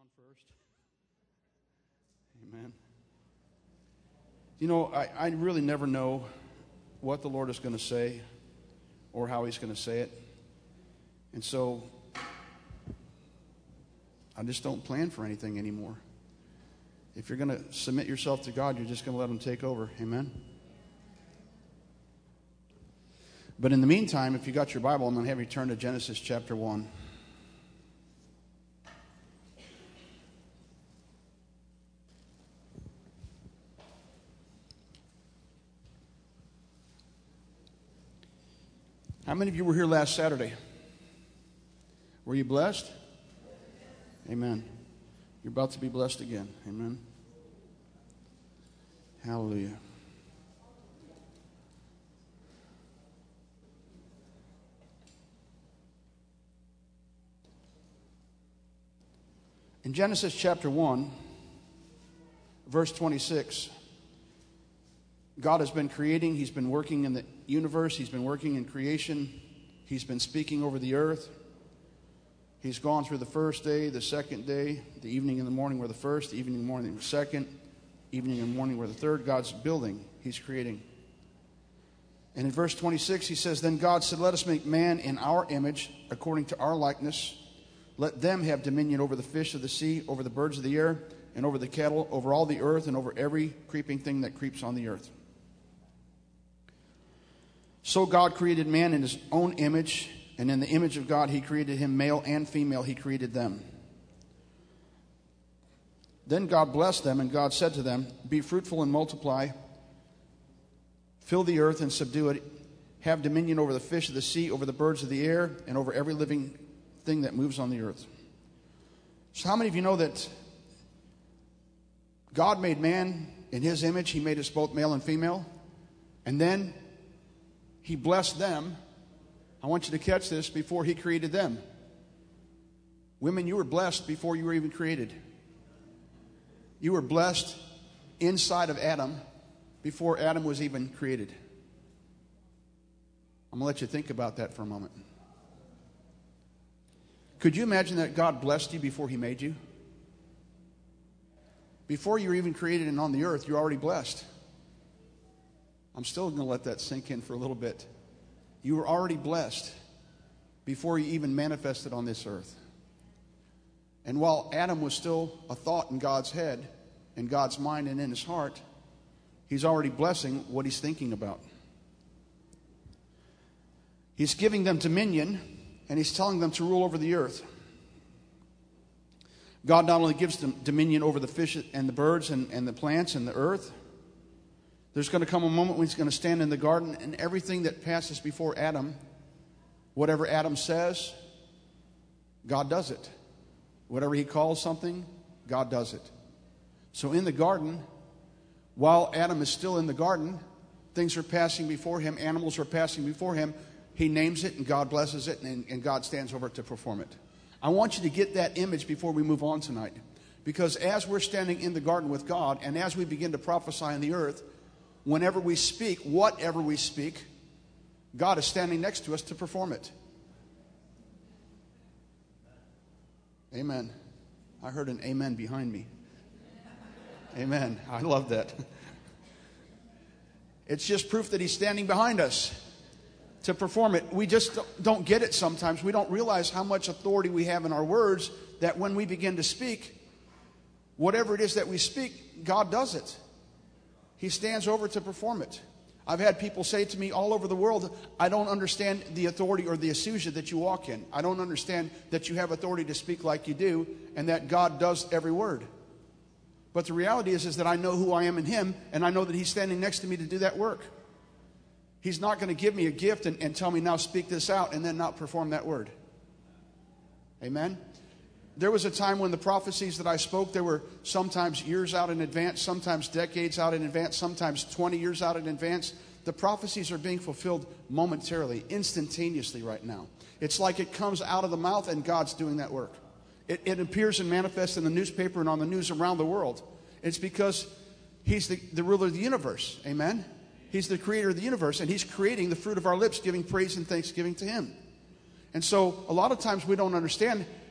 first. Amen. You know, I really never know what the Lord is going to say or how He's going to say it. And so I just don't plan for anything anymore. If you're going to submit yourself to God, you're just going to let Him take over. Amen. But in the meantime, if you got your Bible, I'm going to have you turn to Genesis chapter 1. How many of you were here last Saturday? Were you blessed? Amen. You're about to be blessed again. Amen. Hallelujah. In Genesis chapter 1, verse 26, God has been creating. He's been working in the universe. He's been working in creation. He's been speaking over the earth. He's gone through the first day, the second day, the evening and the morning were the first, the evening and morning were the second, evening and morning were the third. God's building. He's creating. And in verse 26, he says, Then God said, Let us make man in our image, according to our likeness. Let them have dominion over the fish of the sea, over the birds of the air, and over the cattle, over all the earth, and over every creeping thing that creeps on the earth. So God created man in His own image, and in the image of God He created him, male and female He created them. Then God blessed them, and God said to them, Be fruitful and multiply, fill the earth and subdue it, have dominion over the fish of the sea, over the birds of the air, and over every living thing that moves on the earth. So how many of you know that God made man in His image? He made us both male and female, and then He blessed them. I want you to catch this, before He created them. Women, you were blessed before you were even created. You were blessed inside of Adam before Adam was even created. I'm going to let you think about that for a moment. Could you imagine that God blessed you before He made you? Before you were even created and on the earth, you're already blessed. I'm still going to let that sink in for a little bit. You were already blessed before you even manifested on this earth. And while Adam was still a thought in God's head, in God's mind and in his heart, He's already blessing what he's thinking about. He's giving them dominion, and He's telling them to rule over the earth. God not only gives them dominion over the fish and the birds and the plants and the earth. There's going to come a moment when He's going to stand in the garden, and everything that passes before Adam, whatever Adam says, God does it. Whatever he calls something, God does it. So in the garden, while Adam is still in the garden, things are passing before him, animals are passing before him. He names it, and God blesses it, and God stands over it to perform it. I want you to get that image before we move on tonight. Because as we're standing in the garden with God, and as we begin to prophesy in the earth, whenever we speak, whatever we speak, God is standing next to us to perform it. Amen. I heard an amen behind me. Amen. I love that. It's just proof that He's standing behind us to perform it. We just don't get it sometimes. We don't realize how much authority we have in our words, that when we begin to speak, whatever it is that we speak, God does it. He stands over to perform it. I've had people say to me all over the world, I don't understand the authority or the exousia that you walk in. I don't understand that you have authority to speak like you do, and that God does every word. But the reality is that I know who I am in Him, and I know that He's standing next to me to do that work. He's not going to give me a gift and tell me, now speak this out, and then not perform that word. Amen? There was a time when the prophecies that I spoke, they were sometimes years out in advance, sometimes decades out in advance, sometimes 20 years out in advance. The prophecies are being fulfilled momentarily, instantaneously right now. It's like it comes out of the mouth and God's doing that work. It appears and manifests in the newspaper and on the news around the world. It's because He's the ruler of the universe. Amen? He's the creator of the universe, and He's creating the fruit of our lips, giving praise and thanksgiving to Him. And so a lot of times we don't understand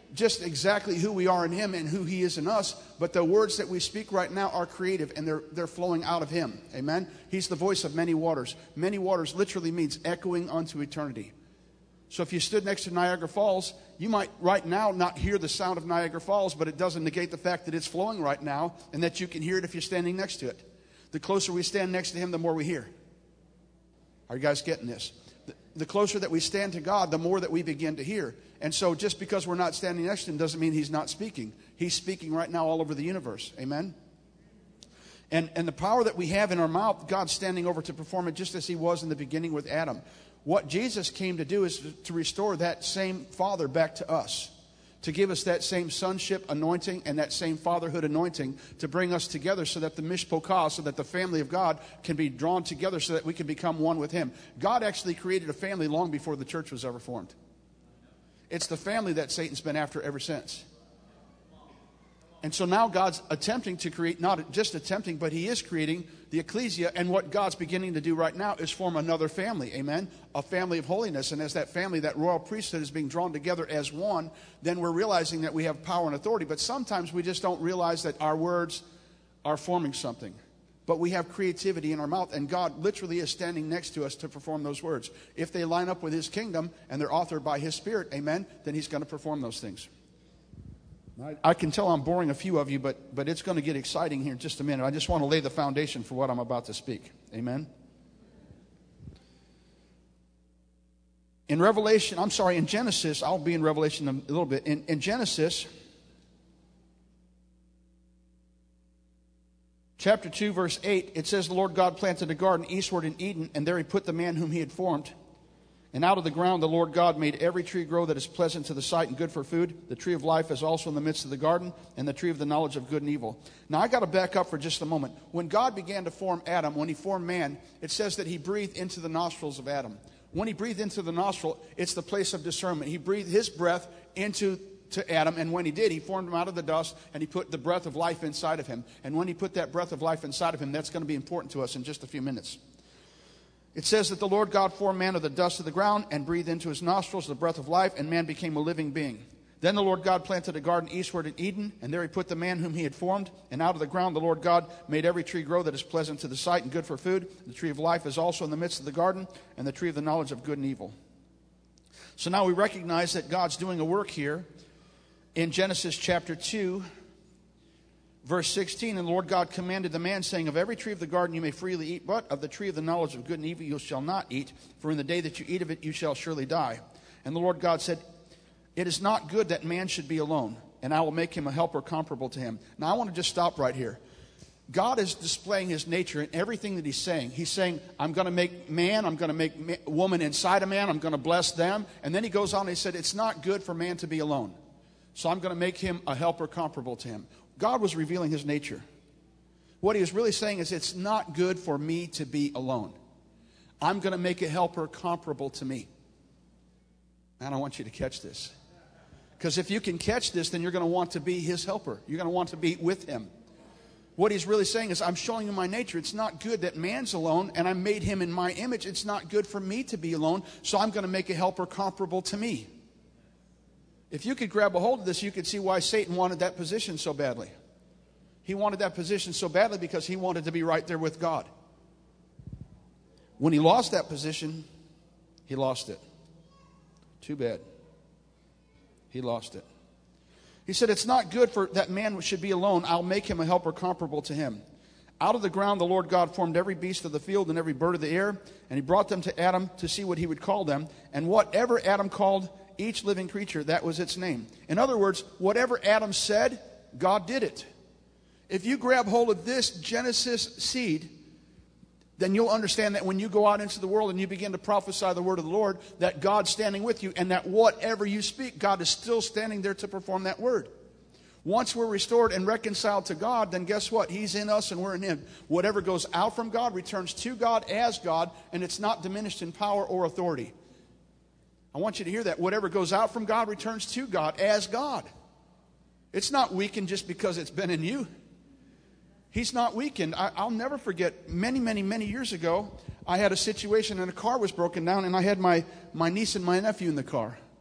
just exactly who we are in him and who he is in us, but the words that we speak right now are creative, and they're flowing out of him. Amen? He's the voice of many waters. Many waters literally means echoing unto eternity. So if you stood next to Niagara Falls, you might right now not hear the sound of Niagara Falls, but it doesn't negate the fact that it's flowing right now and that you can hear it if you're standing next to it. The closer we stand next to him, the more we hear. Are you guys getting this? The closer that we stand to God, the more that we begin to hear. And so just because we're not standing next to him doesn't mean he's not speaking. He's speaking right now all over the universe. Amen? And the power that we have in our mouth, God's standing over to perform it just as he was in the beginning with Adam. What Jesus came to do is to restore that same Father back to us, to give us that same sonship anointing and that same fatherhood anointing, to bring us together so that the mishpokah, so that the family of God can be drawn together so that we can become one with him. God actually created a family long before the church was ever formed. It's the family that Satan's been after ever since. And so now God's attempting to create, not just attempting, but he is creating the ecclesia. And what God's beginning to do right now is form another family. Amen? A family of holiness. And as that family, that royal priesthood is being drawn together as one, then we're realizing that we have power and authority. But sometimes we just don't realize that our words are forming something. But we have creativity in our mouth, and God literally is standing next to us to perform those words. If they line up with his kingdom and they're authored by his Spirit, amen, then he's going to perform those things. I can tell I'm boring a few of you, but it's going to get exciting here in just a minute. I just want to lay the foundation for what I'm about to speak. Amen? In Genesis, I'll be in Revelation a little bit. In Genesis, chapter 2, verse 8, it says, the Lord God planted a garden eastward in Eden, and there he put the man whom he had formed. And out of the ground the Lord God made every tree grow that is pleasant to the sight and good for food. The tree of life is also in the midst of the garden, and the tree of the knowledge of good and evil. Now I got to back up for just a moment. When God began to form Adam, when he formed man, it says that he breathed into the nostrils of Adam. When he breathed into the nostril, it's the place of discernment. He breathed his breath into Adam, and when he did, he formed him out of the dust, and he put the breath of life inside of him. And when he put that breath of life inside of him, that's going to be important to us in just a few minutes. It says that the Lord God formed man of the dust of the ground and breathed into his nostrils the breath of life, and man became a living being. Then the Lord God planted a garden eastward in Eden, and there he put the man whom he had formed. And out of the ground the Lord God made every tree grow that is pleasant to the sight and good for food. The tree of life is also in the midst of the garden, and the tree of the knowledge of good and evil. So now we recognize that God's doing a work here in Genesis chapter 2, verse 16, and the Lord God commanded the man, saying, of every tree of the garden you may freely eat, but of the tree of the knowledge of good and evil you shall not eat, for in the day that you eat of it you shall surely die. And the Lord God said, it is not good that man should be alone, and I will make him a helper comparable to him. Now I want to just stop right here. God is displaying his nature in everything that he's saying. He's saying, I'm going to make man, I'm going to make woman inside of man, I'm going to bless them. And then he goes on and he said, it's not good for man to be alone. So I'm going to make him a helper comparable to him. God was revealing his nature. What he was really saying is, it's not good for me to be alone. I'm going to make a helper comparable to me. And I want you to catch this. Because if you can catch this, then you're going to want to be his helper. You're going to want to be with him. What he's really saying is, I'm showing you my nature. It's not good that man's alone, and I made him in my image. It's not good for me to be alone, so I'm going to make a helper comparable to me. If you could grab a hold of this, you could see why Satan wanted that position so badly. He wanted that position so badly because he wanted to be right there with God. When he lost that position, he lost it. Too bad. He lost it. He said, it's not good for that man should be alone. I'll make him a helper comparable to him. Out of the ground the Lord God formed every beast of the field and every bird of the air, and he brought them to Adam to see what he would call them. And whatever Adam called each living creature, that was its name. In other words, whatever Adam said, God did it. If you grab hold of this Genesis seed, then you'll understand that when you go out into the world and you begin to prophesy the word of the Lord, that God's standing with you, and that whatever you speak, God is still standing there to perform that word. Once we're restored and reconciled to God, then guess what? He's in us and we're in him. Whatever goes out from God returns to God as God, and it's not diminished in power or authority. I want you to hear that. Whatever goes out from God returns to God as God. It's not weakened just because it's been in you. He's not weakened. I'll never forget, many years ago, I had a situation and a car was broken down, and I had my niece and my nephew in the car.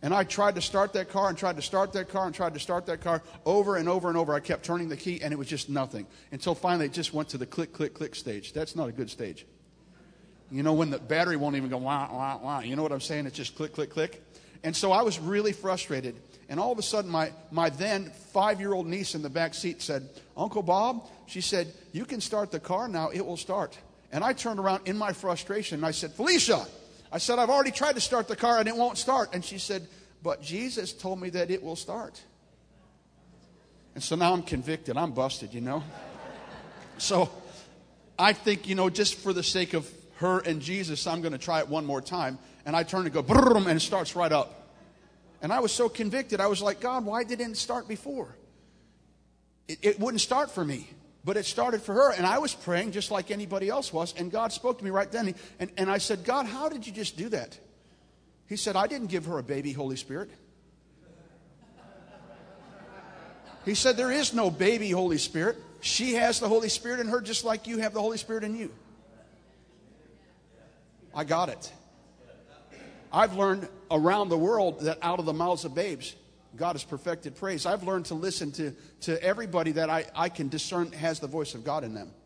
And I tried to start that car and tried to start that car and tried to start that car over and over and over. I kept turning the key, and it was just nothing. Until finally it just went to the click, click, click stage. That's not a good stage. You know, when the battery won't even go wah, wah, wah. You know what I'm saying? It's just click, click, click. And so I was really frustrated. And all of a sudden, my then 5-year-old niece in the back seat said, Uncle Bob, she said, you can start the car now. It will start. And I turned around in my frustration, and I said, Felicia, I said, I've already tried to start the car, and it won't start. And she said, but Jesus told me that it will start. And so now I'm convicted. I'm busted, you know. So I think, you know, just for the sake of her and Jesus, I'm going to try it one more time. And I turn and go, and it starts right up. And I was so convicted. I was like, God, why didn't it start before? It wouldn't start for me, but it started for her. And I was praying just like anybody else was. And God spoke to me right then. And I said, God, how did you just do that? He said, I didn't give her a baby Holy Spirit. He said, there is no baby Holy Spirit. She has the Holy Spirit in her just like you have the Holy Spirit in you. I got it. I've learned around the world that out of the mouths of babes, God has perfected praise. I've learned to listen to everybody that I can discern has the voice of God in them.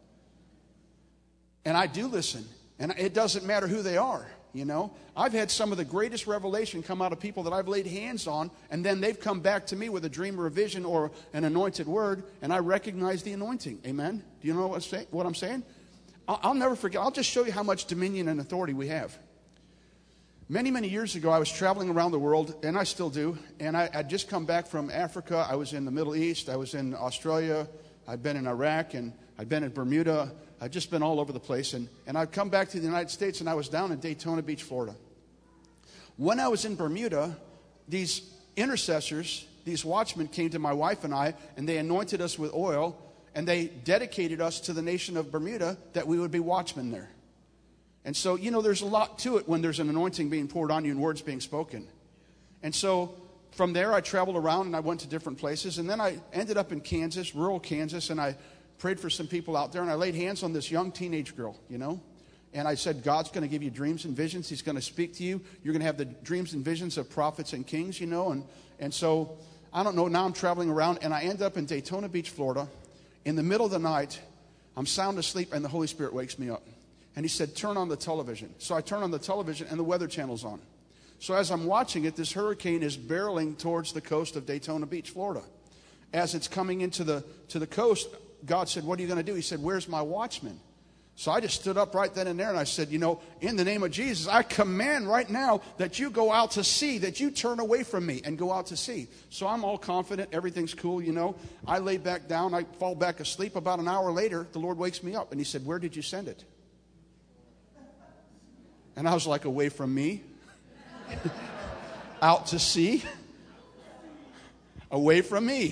And I do listen. And it doesn't matter who they are, you know. I've had some of the greatest revelation come out of people that I've laid hands on, and then they've come back to me with a dream or a vision or an anointed word, and I recognize the anointing. Amen? Do you know what I'm saying? I'll never forget. I'll just show you how much dominion and authority we have. Many, many years ago, I was traveling around the world, and I still do. And I'd just come back from Africa. I was in the Middle East. I was in Australia. I'd been in Iraq, and I'd been in Bermuda. I'd just been all over the place. And I'd come back to the United States, and I was down in Daytona Beach, Florida. When I was in Bermuda, these intercessors, these watchmen came to my wife and I, and they anointed us with oil, and they dedicated us to the nation of Bermuda that we would be watchmen there. And so, you know, there's a lot to it when there's an anointing being poured on you and words being spoken. And so from there, I traveled around and I went to different places. And then I ended up in Kansas, rural Kansas, and I prayed for some people out there. And I laid hands on this young teenage girl, you know. And I said, God's going to give you dreams and visions. He's going to speak to you. You're going to have the dreams and visions of prophets and kings, you know. And so, I don't know, now I'm traveling around. And I end up in Daytona Beach, Florida. In the middle of the night, I'm sound asleep and the Holy Spirit wakes me up. And he said, turn on the television. So I turn on the television and the Weather Channel's on. So as I'm watching it, this hurricane is barreling towards the coast of Daytona Beach, Florida. As it's coming into the coast, God said, what are you going to do? He said, where's my watchman? So I just stood up right then and there and I said, you know, in the name of Jesus, I command right now that you go out to sea, that you turn away from me and go out to sea. So I'm all confident. Everything's cool, you know. I lay back down. I fall back asleep. About an hour later, the Lord wakes me up and he said, where did you send it? And I was like, away from me, out to sea, away from me.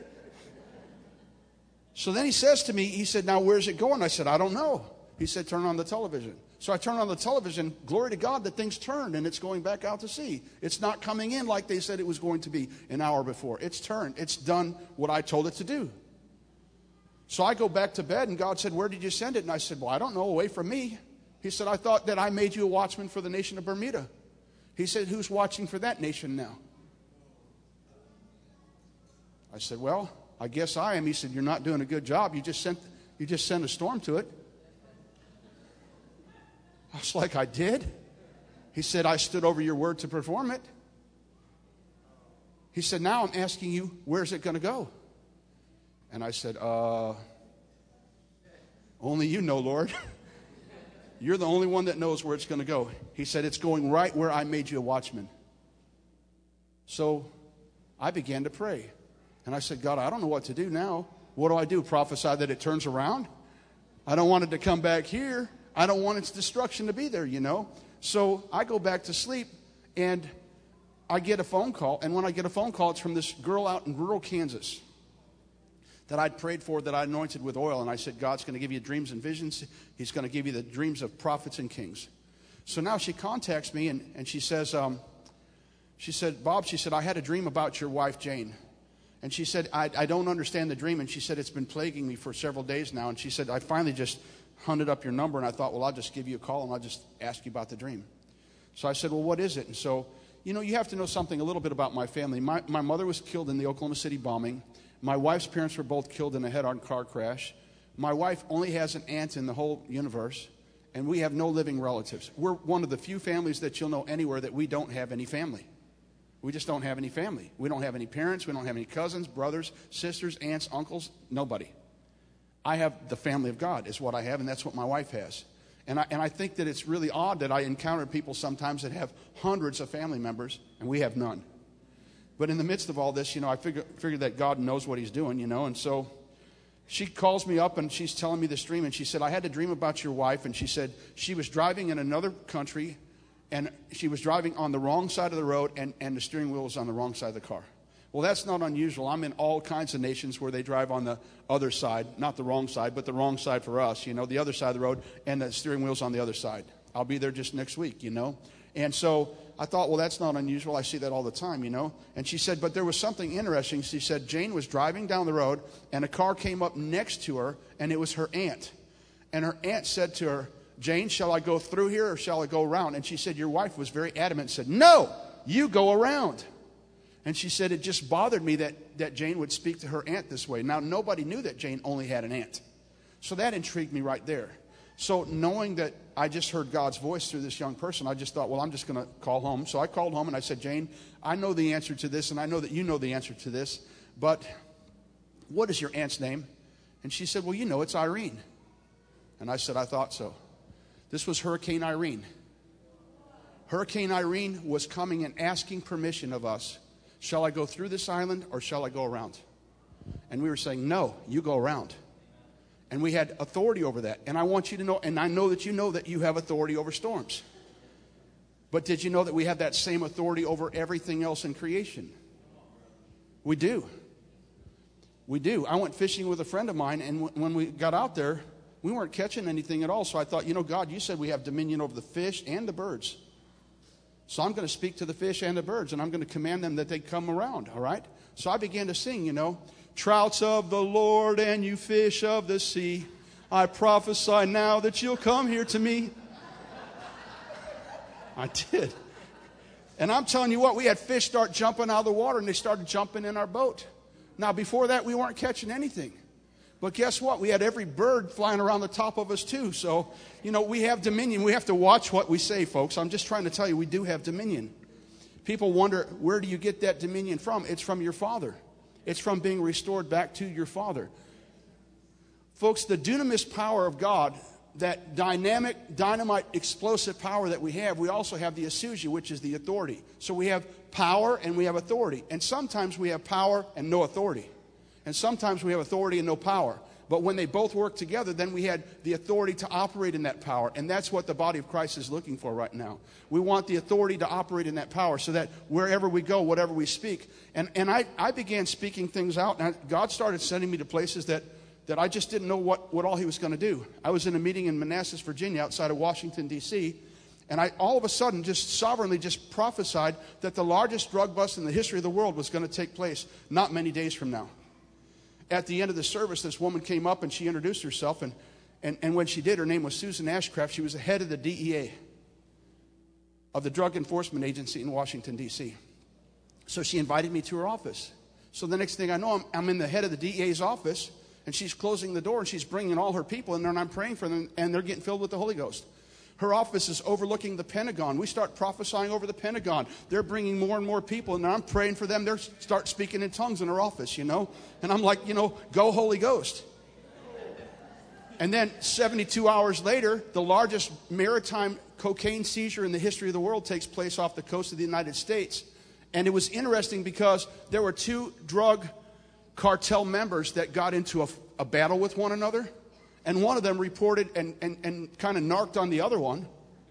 So then he says to me, he said, now where's it going? I said, I don't know. He said, turn on the television. So I turned on the television. Glory to God that things turned and it's going back out to sea. It's not coming in like they said it was going to be an hour before. It's turned. It's done what I told it to do. So I go back to bed and God said, where did you send it? And I said, well, I don't know, away from me. He said, I thought that I made you a watchman for the nation of Bermuda. He said, who's watching for that nation now? I said, well, I guess I am. He said, you're not doing a good job. You just sent a storm to it. I was like, I did? He said, I stood over your word to perform it. He said, now I'm asking you, where's it going to go? And I said, only you know, Lord. You're the only one that knows where it's going to go. He said, it's going right where I made you a watchman. So I began to pray. And I said, God, I don't know what to do now. What do I do? Prophesy that it turns around? I don't want it to come back here. I don't want its destruction to be there, you know. So I go back to sleep and I get a phone call. And when I get a phone call, it's from this girl out in rural Kansas that I'd prayed for, that I anointed with oil. And I said, God's going to give you dreams and visions. He's going to give you the dreams of prophets and kings. So now she contacts me and she says, Bob, she said, I had a dream about your wife, Jane. And she said, I don't understand the dream. And she said, it's been plaguing me for several days now. And she said, I finally just hunted up your number. And I thought, well, I'll just give you a call and I'll just ask you about the dream. So I said, well, what is it? And so you have to know something a little bit about my family. My mother was killed in the Oklahoma City bombing. My wife's parents were both killed in a head-on car crash. My wife only has an aunt in the whole universe, and we have no living relatives. We're one of the few families that you'll know anywhere that we don't have any family. We just don't have any family. We don't have any parents. We don't have any cousins, brothers, sisters, aunts, uncles, nobody. I have the family of God is what I have, and that's what my wife has. And I think that it's really odd that I encounter people sometimes that have hundreds of family members, and we have none. But in the midst of all this, I figured that God knows what he's doing, and so she calls me up and she's telling me this dream, and she said, I had a dream about your wife, and she said she was driving in another country, and she was driving on the wrong side of the road, and the steering wheel was on the wrong side of the car. Well, that's not unusual. I'm in all kinds of nations where they drive on the other side, not the wrong side, but the wrong side for us, the other side of the road, and the steering wheel's on the other side. I'll be there just next week, And so I thought, well, that's not unusual. I see that all the time, And she said, but there was something interesting. She said Jane was driving down the road, and a car came up next to her, and it was her aunt. And her aunt said to her, Jane, shall I go through here or shall I go around? And she said, your wife was very adamant and said, no, you go around. And she said, it just bothered me that Jane would speak to her aunt this way. Now, nobody knew that Jane only had an aunt. So that intrigued me right there. So knowing that I just heard God's voice through this young person, I just thought, well, I'm just going to call home. So I called home and I said, Jane, I know the answer to this, and I know that you know the answer to this, but what is your aunt's name? And she said, well, it's Irene. And I said, I thought so. This was Hurricane Irene. Hurricane Irene was coming and asking permission of us. Shall I go through this island or shall I go around? And we were saying, no, you go around. And we had authority over that. And I want you to know, and I know that you have authority over storms. But did you know that we have that same authority over everything else in creation? We do. We do. I went fishing with a friend of mine, and when we got out there, we weren't catching anything at all. So I thought, God, you said we have dominion over the fish and the birds. So I'm going to speak to the fish and the birds, and I'm going to command them that they come around, all right? So I began to sing, Trouts of the Lord and you fish of the sea, I prophesy now that you'll come here to me. I did. And I'm telling you what, we had fish start jumping out of the water, and they started jumping in our boat. Now, before that, we weren't catching anything. But guess what? We had every bird flying around the top of us too. So, we have dominion. We have to watch what we say, folks. I'm just trying to tell you, we do have dominion. People wonder, where do you get that dominion from? It's from your Father. It's from being restored back to your Father. Folks, the dunamis power of God, that dynamite, explosive power that we also have the exousia, which is the authority. So we have power and we have authority. And sometimes we have power and no authority. And sometimes we have authority and no power. But when they both work together, then we had the authority to operate in that power. And that's what the body of Christ is looking for right now. We want the authority to operate in that power so that wherever we go, whatever we speak. And I began speaking things out. And God started sending me to places that I just didn't know what all he was going to do. I was in a meeting in Manassas, Virginia, outside of Washington, D.C., and I all of a sudden just sovereignly just prophesied that the largest drug bust in the history of the world was going to take place not many days from now. At the end of the service, this woman came up and she introduced herself, and when she did, her name was Susan Ashcraft. She was the head of the DEA, of the Drug Enforcement Agency in Washington, D.C. So she invited me to her office. So the next thing I know, I'm in the head of the DEA's office, and she's closing the door, and she's bringing all her people in there, and I'm praying for them, and they're getting filled with the Holy Ghost. Her office is overlooking the Pentagon. We start prophesying over the Pentagon. They're bringing more and more people, and I'm praying for them. They start speaking in tongues in her office, And I'm like, go Holy Ghost. And then 72 hours later, the largest maritime cocaine seizure in the history of the world takes place off the coast of the United States. And it was interesting because there were two drug cartel members that got into a battle with one another. And one of them reported and kind of narked on the other one.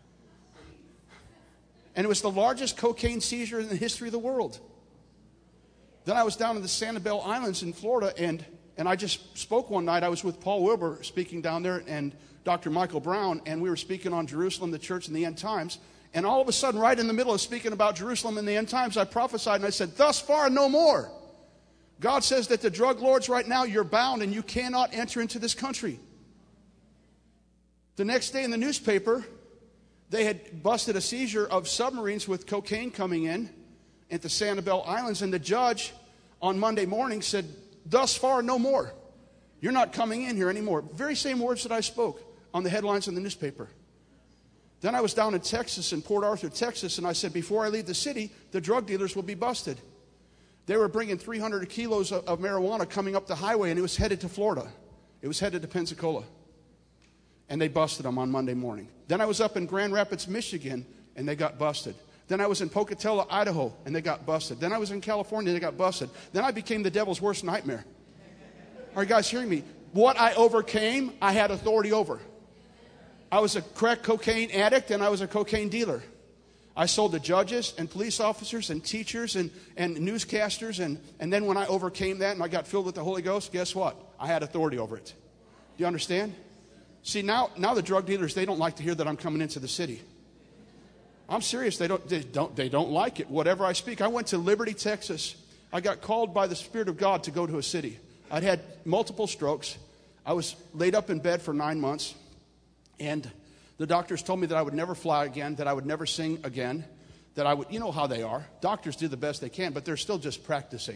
And it was the largest cocaine seizure in the history of the world. Then I was down in the Sanibel Islands in Florida, and I just spoke one night. I was with Paul Wilbur speaking down there and Dr. Michael Brown, and we were speaking on Jerusalem, the church in the end times. And all of a sudden, right in the middle of speaking about Jerusalem in the end times, I prophesied and I said, thus far, no more. God says that the drug lords right now, you're bound and you cannot enter into this country. The next day in the newspaper, They had busted a seizure of submarines with cocaine coming in at the Sanibel Islands, and the judge on Monday morning said, thus far, no more. You're not coming in here anymore. Very same words that I spoke on the headlines in the newspaper. Then I was down in Texas, in Port Arthur, Texas, and I said, before I leave the city, the drug dealers will be busted. They were bringing 300 kilos of marijuana coming up the highway, and it was headed to Florida. It was headed to Pensacola. And they busted them on Monday morning. Then I was up in Grand Rapids, Michigan, and they got busted. Then I was in Pocatello, Idaho, and they got busted. Then I was in California, and they got busted. Then I became the devil's worst nightmare. Are you guys hearing me? What I overcame, I had authority over. I was a crack cocaine addict, and I was a cocaine dealer. I sold to judges and police officers and teachers and newscasters. And then when I overcame that and I got filled with the Holy Ghost, guess what? I had authority over it. Do you understand? See, now the drug dealers, they don't like to hear that I'm coming into the city. I'm serious. They don't like it. Whatever I speak. I went to Liberty, Texas. I got called by the Spirit of God to go to a city. I'd had multiple strokes. I was laid up in bed for 9 months. And the doctors told me that I would never fly again, that I would never sing again, that I would, you know how they are. Doctors do the best they can, but they're still just practicing.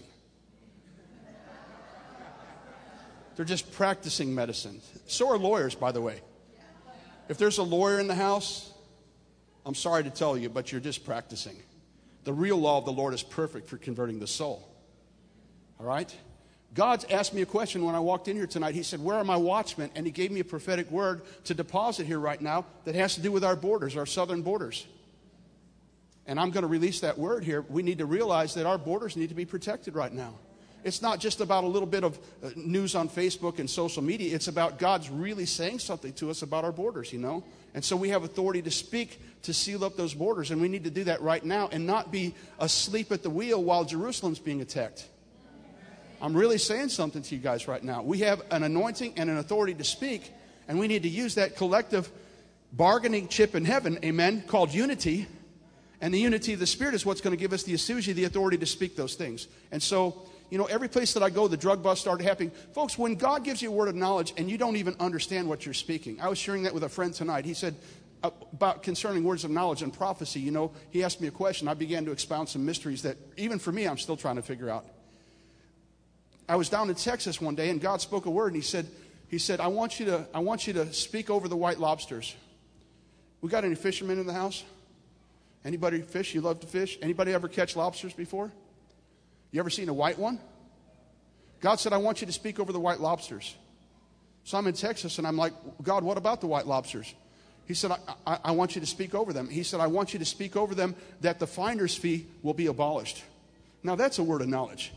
They're just practicing medicine. So are lawyers, by the way. If there's a lawyer in the house, I'm sorry to tell you, but you're just practicing. The real law of the Lord is perfect for converting the soul. All right? God asked me a question when I walked in here tonight. He said, where are my watchmen? And he gave me a prophetic word to deposit here right now that has to do with our borders, our southern borders. And I'm going to release that word here. We need to realize that our borders need to be protected right now. It's not just about a little bit of news on Facebook and social media. It's about God's really saying something to us about our borders, you know. And so we have authority to speak to seal up those borders. And we need to do that right now and not be asleep at the wheel while Jerusalem's being attacked. I'm really saying something to you guys right now. We have an anointing and an authority to speak, and we need to use that collective bargaining chip in heaven, amen, called unity. And the unity of the Spirit is what's going to give us the exousia, the authority to speak those things. And so, you know, every place that I go, the drug bust started happening. Folks, when God gives you a word of knowledge and you don't even understand what you're speaking. I was sharing that with a friend tonight. He said, about concerning words of knowledge and prophecy, you know, he asked me a question. I began to expound some mysteries that even for me, I'm still trying to figure out. I was down in Texas one day, and God spoke a word, and He said, I want you to speak over the white lobsters. We got any fishermen in the house? Anybody fish? You love to fish? Anybody ever catch lobsters before? You ever seen a white one? God said, I want you to speak over the white lobsters. So I'm in Texas, and I'm like, God, what about the white lobsters? He said, I want you to speak over them. He said, I want you to speak over them that the finder's fee will be abolished. Now, that's a word of knowledge.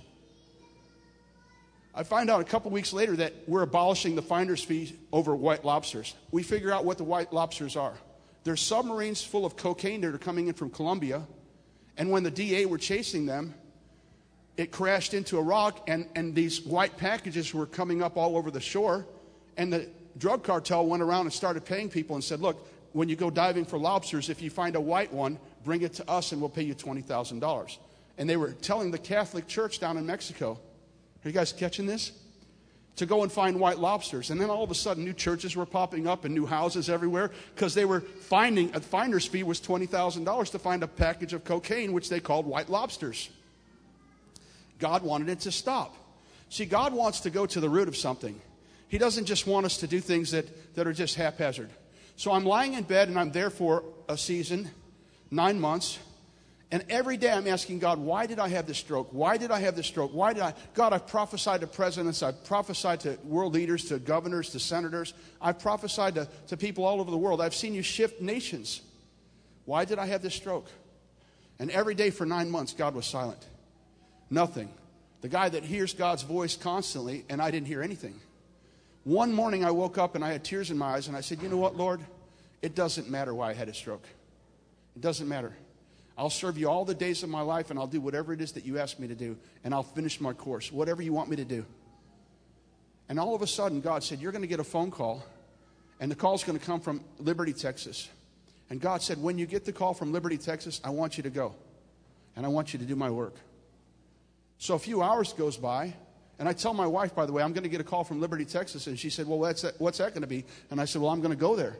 I find out a couple weeks later that we're abolishing the finder's fee over white lobsters. We figure out what the white lobsters are. They're submarines full of cocaine that are coming in from Colombia. And when the DA were chasing them, it crashed into a rock, and these white packages were coming up all over the shore. And the drug cartel went around and started paying people and said, look, when you go diving for lobsters, if you find a white one, bring it to us and we'll pay you $20,000. And they were telling the Catholic Church down in Mexico, are you guys catching this? To go and find white lobsters. And then all of a sudden, new churches were popping up and new houses everywhere because they were finding, a finder's fee was $20,000 to find a package of cocaine, which they called white lobsters. God wanted it to stop. See, God wants to go to the root of something. He doesn't just want us to do things that are just haphazard. So I'm lying in bed, and I'm there for a season, 9 months. And every day I'm asking God, why did I have this stroke? Why did I have this stroke? Why did I? God, I've prophesied to presidents. I've prophesied to world leaders, to governors, to senators. I've prophesied to people all over the world. I've seen you shift nations. Why did I have this stroke? And every day for 9 months, God was silent. Nothing. The guy that hears God's voice constantly, and I didn't hear anything. One morning I woke up and I had tears in my eyes, and I said, you know what, Lord? It doesn't matter why I had a stroke. It doesn't matter. I'll serve you all the days of my life, and I'll do whatever it is that you ask me to do, and I'll finish my course, whatever you want me to do. And all of a sudden, God said, you're going to get a phone call, and the call's going to come from Liberty, Texas. And God said, when you get the call from Liberty, Texas, I want you to go, and I want you to do my work. So a few hours goes by, and I tell my wife, by the way, I'm going to get a call from Liberty, Texas, and she said, well, what's that going to be? And I said, well, I'm going to go there.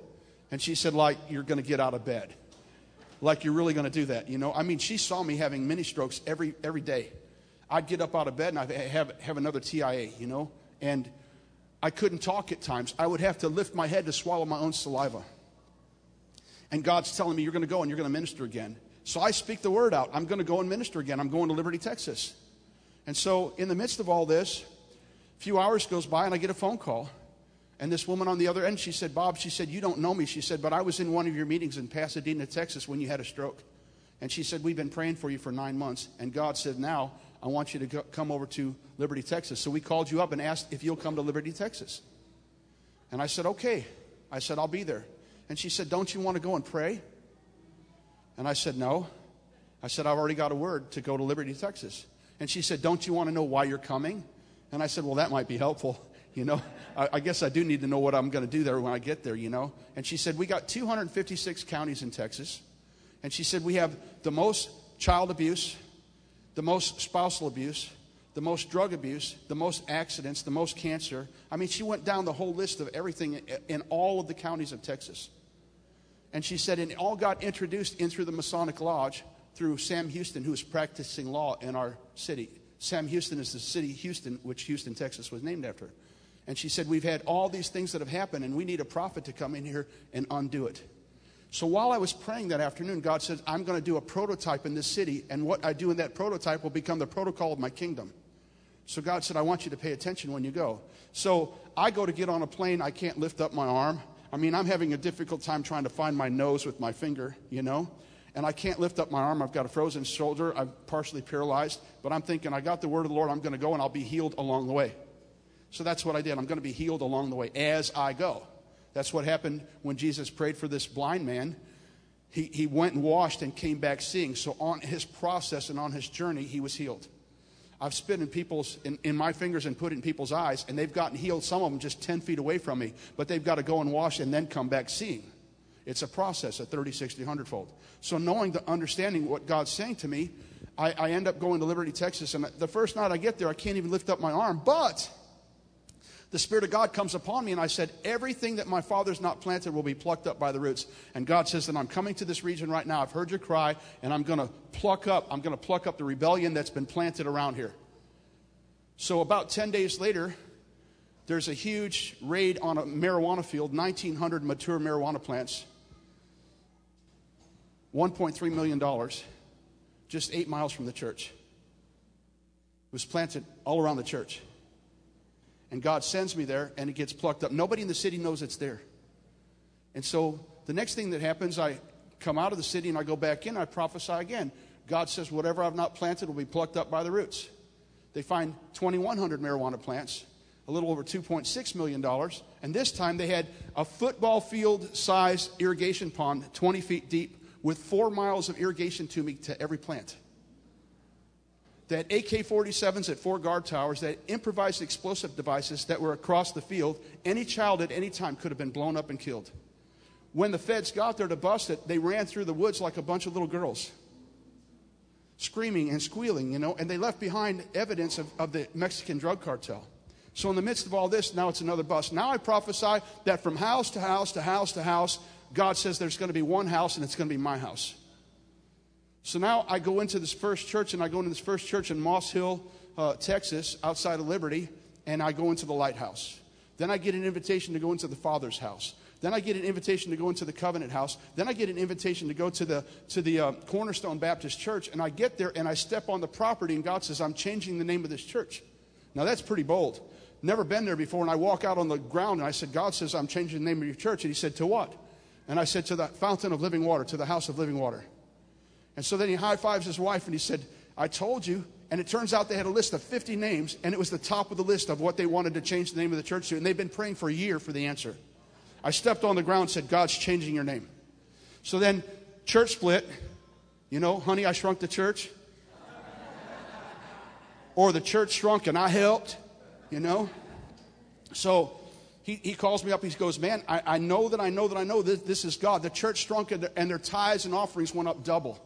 And she said, like, you're going to get out of bed. Like, you're really going to do that, you know? I mean, she saw me having mini strokes every day. I'd get up out of bed and I'd have another TIA, you know? And I couldn't talk at times. I would have to lift my head to swallow my own saliva. And God's telling me, you're going to go and you're going to minister again. So I speak the word out. I'm going to go and minister again. I'm going to Liberty, Texas. And so in the midst of all this, a few hours goes by and I get a phone call. And this woman on the other end, she said, Bob, she said, you don't know me. She said, but I was in one of your meetings in Pasadena, Texas when you had a stroke. And she said, we've been praying for you for 9 months. And God said, now I want you to come over to Liberty, Texas. So we called you up and asked if you'll come to Liberty, Texas. And I said, okay. I said, I'll be there. And she said, don't you want to go and pray? And I said, no. I said, I've already got a word to go to Liberty, Texas. And she said, don't you want to know why you're coming? And I said, well, that might be helpful. You know, I guess I do need to know what I'm going to do there when I get there, you know. And she said, we got 256 counties in Texas. And she said, we have the most child abuse, the most spousal abuse, the most drug abuse, the most accidents, the most cancer. I mean, she went down the whole list of everything in all of the counties of Texas. And she said, and it all got introduced in through the Masonic Lodge through Sam Houston, who was practicing law in our city. Sam Houston is the city Houston, which Houston, Texas was named after. And she said, we've had all these things that have happened, and we need a prophet to come in here and undo it. So while I was praying that afternoon, God said, I'm going to do a prototype in this city, and what I do in that prototype will become the protocol of my kingdom. So God said, I want you to pay attention when you go. So I go to get on a plane. I can't lift up my arm. I mean, I'm having a difficult time trying to find my nose with my finger, you know. And I can't lift up my arm. I've got a frozen shoulder. I'm partially paralyzed. But I'm thinking, I got the word of the Lord. I'm going to go, and I'll be healed along the way. So that's what I did. I'm going to be healed along the way as I go. That's what happened when Jesus prayed for this blind man. He went and washed and came back seeing. So on his process and on his journey, he was healed. I've spit in my fingers and put it in people's eyes, and they've gotten healed, some of them just 10 feet away from me. But they've got to go and wash and then come back seeing. It's a process, a 30, 60, 100-fold. So understanding what God's saying to me, I end up going to Liberty, Texas. And the first night I get there, I can't even lift up my arm. But the Spirit of God comes upon me, and I said, everything that my Father's not planted will be plucked up by the roots. And God says that I'm coming to this region right now. I've heard your cry, and I'm going to pluck up the rebellion that's been planted around here. So about 10 days later, there's a huge raid on a marijuana field, 1,900 mature marijuana plants, $1.3 million, just 8 miles from the church. It was planted all around the church. And God sends me there, and it gets plucked up. Nobody in the city knows it's there. And so the next thing that happens, I come out of the city, and I go back in, I prophesy again. God says, whatever I've not planted will be plucked up by the roots. They find 2,100 marijuana plants, a little over $2.6 million. And this time they had a football field-sized irrigation pond, 20 feet deep, with 4 miles of irrigation tubing to every plant. They had AK-47s at 4 guard towers. They had improvised explosive devices that were across the field. Any child at any time could have been blown up and killed. When the feds got there to bust it, they ran through the woods like a bunch of little girls, screaming and squealing, you know, and they left behind evidence of the Mexican drug cartel. So in the midst of all this, now it's another bust. Now I prophesy that from house to house to house to house, God says there's going to be one house, and it's going to be my house. So now I go into this first church, and I go into this first church in Moss Hill, Texas, outside of Liberty, and I go into the Lighthouse. Then I get an invitation to go into the Father's house. Then I get an invitation to go into the Covenant house. Then I get an invitation to go to the Cornerstone Baptist Church, and I get there, and I step on the property, and God says, I'm changing the name of this church. Now that's pretty bold. Never been there before, and I walk out on the ground, and I said, God says, I'm changing the name of your church. And he said, to what? And I said, to the Fountain of Living Water, to the House of Living Water. And so then he high-fives his wife, and he said, I told you. And it turns out they had a list of 50 names, and it was the top of the list of what they wanted to change the name of the church to. And they've been praying for a year for the answer. I stepped on the ground and said, God's changing your name. So then church split. You know, Honey, I Shrunk the Church. Or the church shrunk and I helped, you know. So he calls me up. He goes, man, I know this is God. The church shrunk and their tithes and offerings went up double.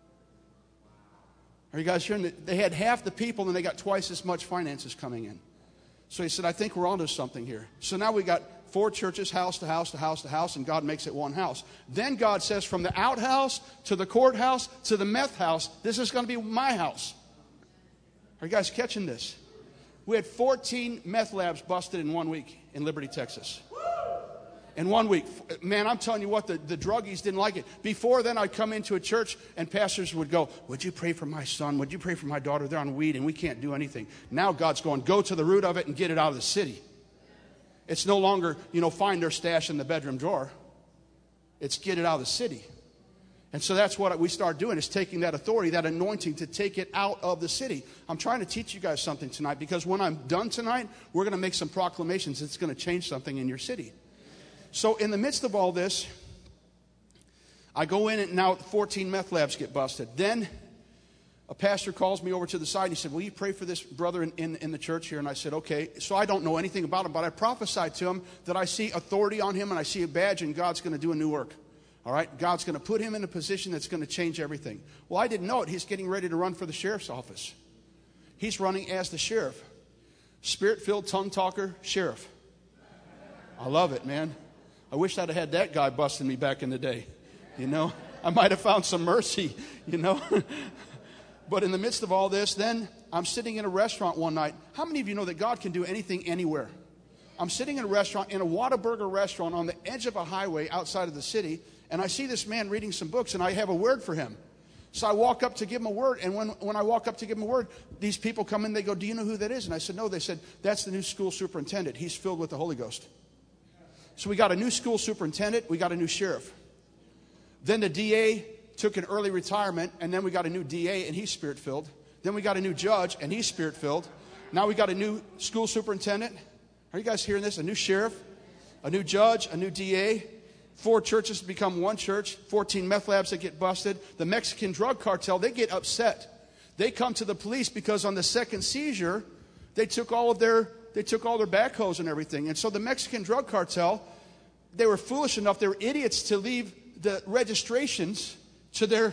Are you guys hearing that? They had half the people and they got twice as much finances coming in. So he said, I think we're onto something here. So now we got 4 churches, house to house to house to house, and God makes it one house. Then God says, from the outhouse to the courthouse to the meth house, this is going to be my house. Are you guys catching this? We had 14 meth labs busted in 1 week in Liberty, Texas. In 1 week. Man, I'm telling you what, the druggies didn't like it. Before then, I'd come into a church and pastors would go, would you pray for my son? Would you pray for my daughter? They're on weed and we can't do anything. Now God's going, go to the root of it and get it out of the city. It's no longer, find their stash in the bedroom drawer. It's get it out of the city. And so that's what we start doing, is taking that authority, that anointing, to take it out of the city. I'm trying to teach you guys something tonight, because when I'm done tonight, we're going to make some proclamations. It's going to change something in your city. So in the midst of all this, I go in, and now 14 meth labs get busted. Then a pastor calls me over to the side, and he said, will you pray for this brother in the church here? And I said, okay. So I don't know anything about him, but I prophesied to him that I see authority on him, and I see a badge, and God's going to do a new work. All right? God's going to put him in a position that's going to change everything. Well, I didn't know it. He's getting ready to run for the sheriff's office. He's running as the sheriff. Spirit-filled, tongue talker, sheriff. I love it, man. I wish I'd have had that guy busting me back in the day. I might have found some mercy, But in the midst of all this, then I'm sitting in a restaurant one night. How many of you know that God can do anything anywhere? I'm sitting in a restaurant, in a Whataburger restaurant on the edge of a highway outside of the city, and I see this man reading some books, and I have a word for him. So I walk up to give him a word, and when I walk up to give him a word, these people come in, they go, do you know who that is? And I said, no. They said, that's the new school superintendent. He's filled with the Holy Ghost. So we got a new school superintendent, we got a new sheriff. Then the DA took an early retirement, and then we got a new DA, and he's spirit-filled. Then we got a new judge, and he's spirit-filled. Now we got a new school superintendent. Are you guys hearing this? A new sheriff, a new judge, a new DA. 4 churches become one church. 14 meth labs that get busted. The Mexican drug cartel, they get upset. They come to the police because on the second seizure, they took all their backhoes and everything. And so the Mexican drug cartel, they were foolish enough, they were idiots to leave the registrations to their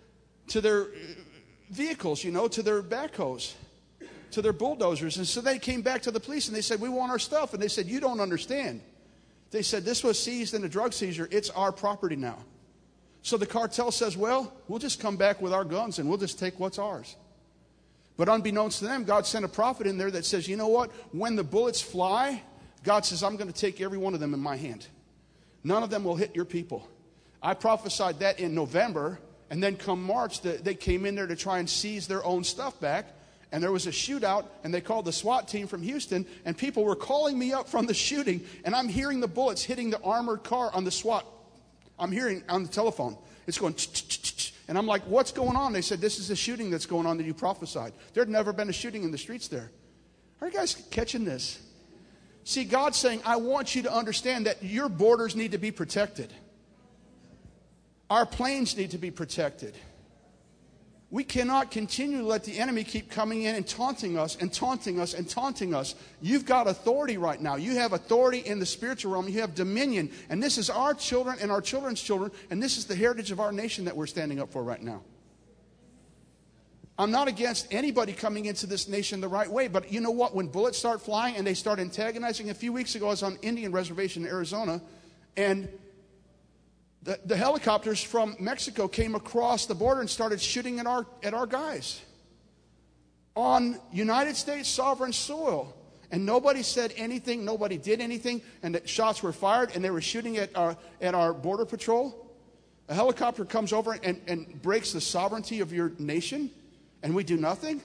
vehicles, to their backhoes, to their bulldozers. And so they came back to the police and they said, we want our stuff. And they said, you don't understand. They said, this was seized in a drug seizure. It's our property now. So the cartel says, well, we'll just come back with our guns and we'll just take what's ours. But unbeknownst to them, God sent a prophet in there that says, you know what? When the bullets fly, God says, I'm going to take every one of them in my hand. None of them will hit your people. I prophesied that in November, and then come March, they came in there to try and seize their own stuff back. And there was a shootout, and they called the SWAT team from Houston, and people were calling me up from the shooting, and I'm hearing the bullets hitting the armored car on the SWAT. I'm hearing on the telephone. It's going, and I'm like, what's going on? They said, this is a shooting that's going on that you prophesied. There had never been a shooting in the streets there. Are you guys catching this? See, God's saying, I want you to understand that your borders need to be protected. Our planes need to be protected. We cannot continue to let the enemy keep coming in and taunting us and taunting us and taunting us. You've got authority right now. You have authority in the spiritual realm. You have dominion. And this is our children and our children's children. And this is the heritage of our nation that we're standing up for right now. I'm not against anybody coming into this nation the right way. But you know what? When bullets start flying and they start antagonizing. A few weeks ago, I was on Indian reservation in Arizona. And the helicopters from Mexico came across the border and started shooting at our guys on United States sovereign soil. And nobody said anything, nobody did anything, and the shots were fired, and they were shooting at our border patrol. A helicopter comes over and breaks the sovereignty of your nation, and we do nothing?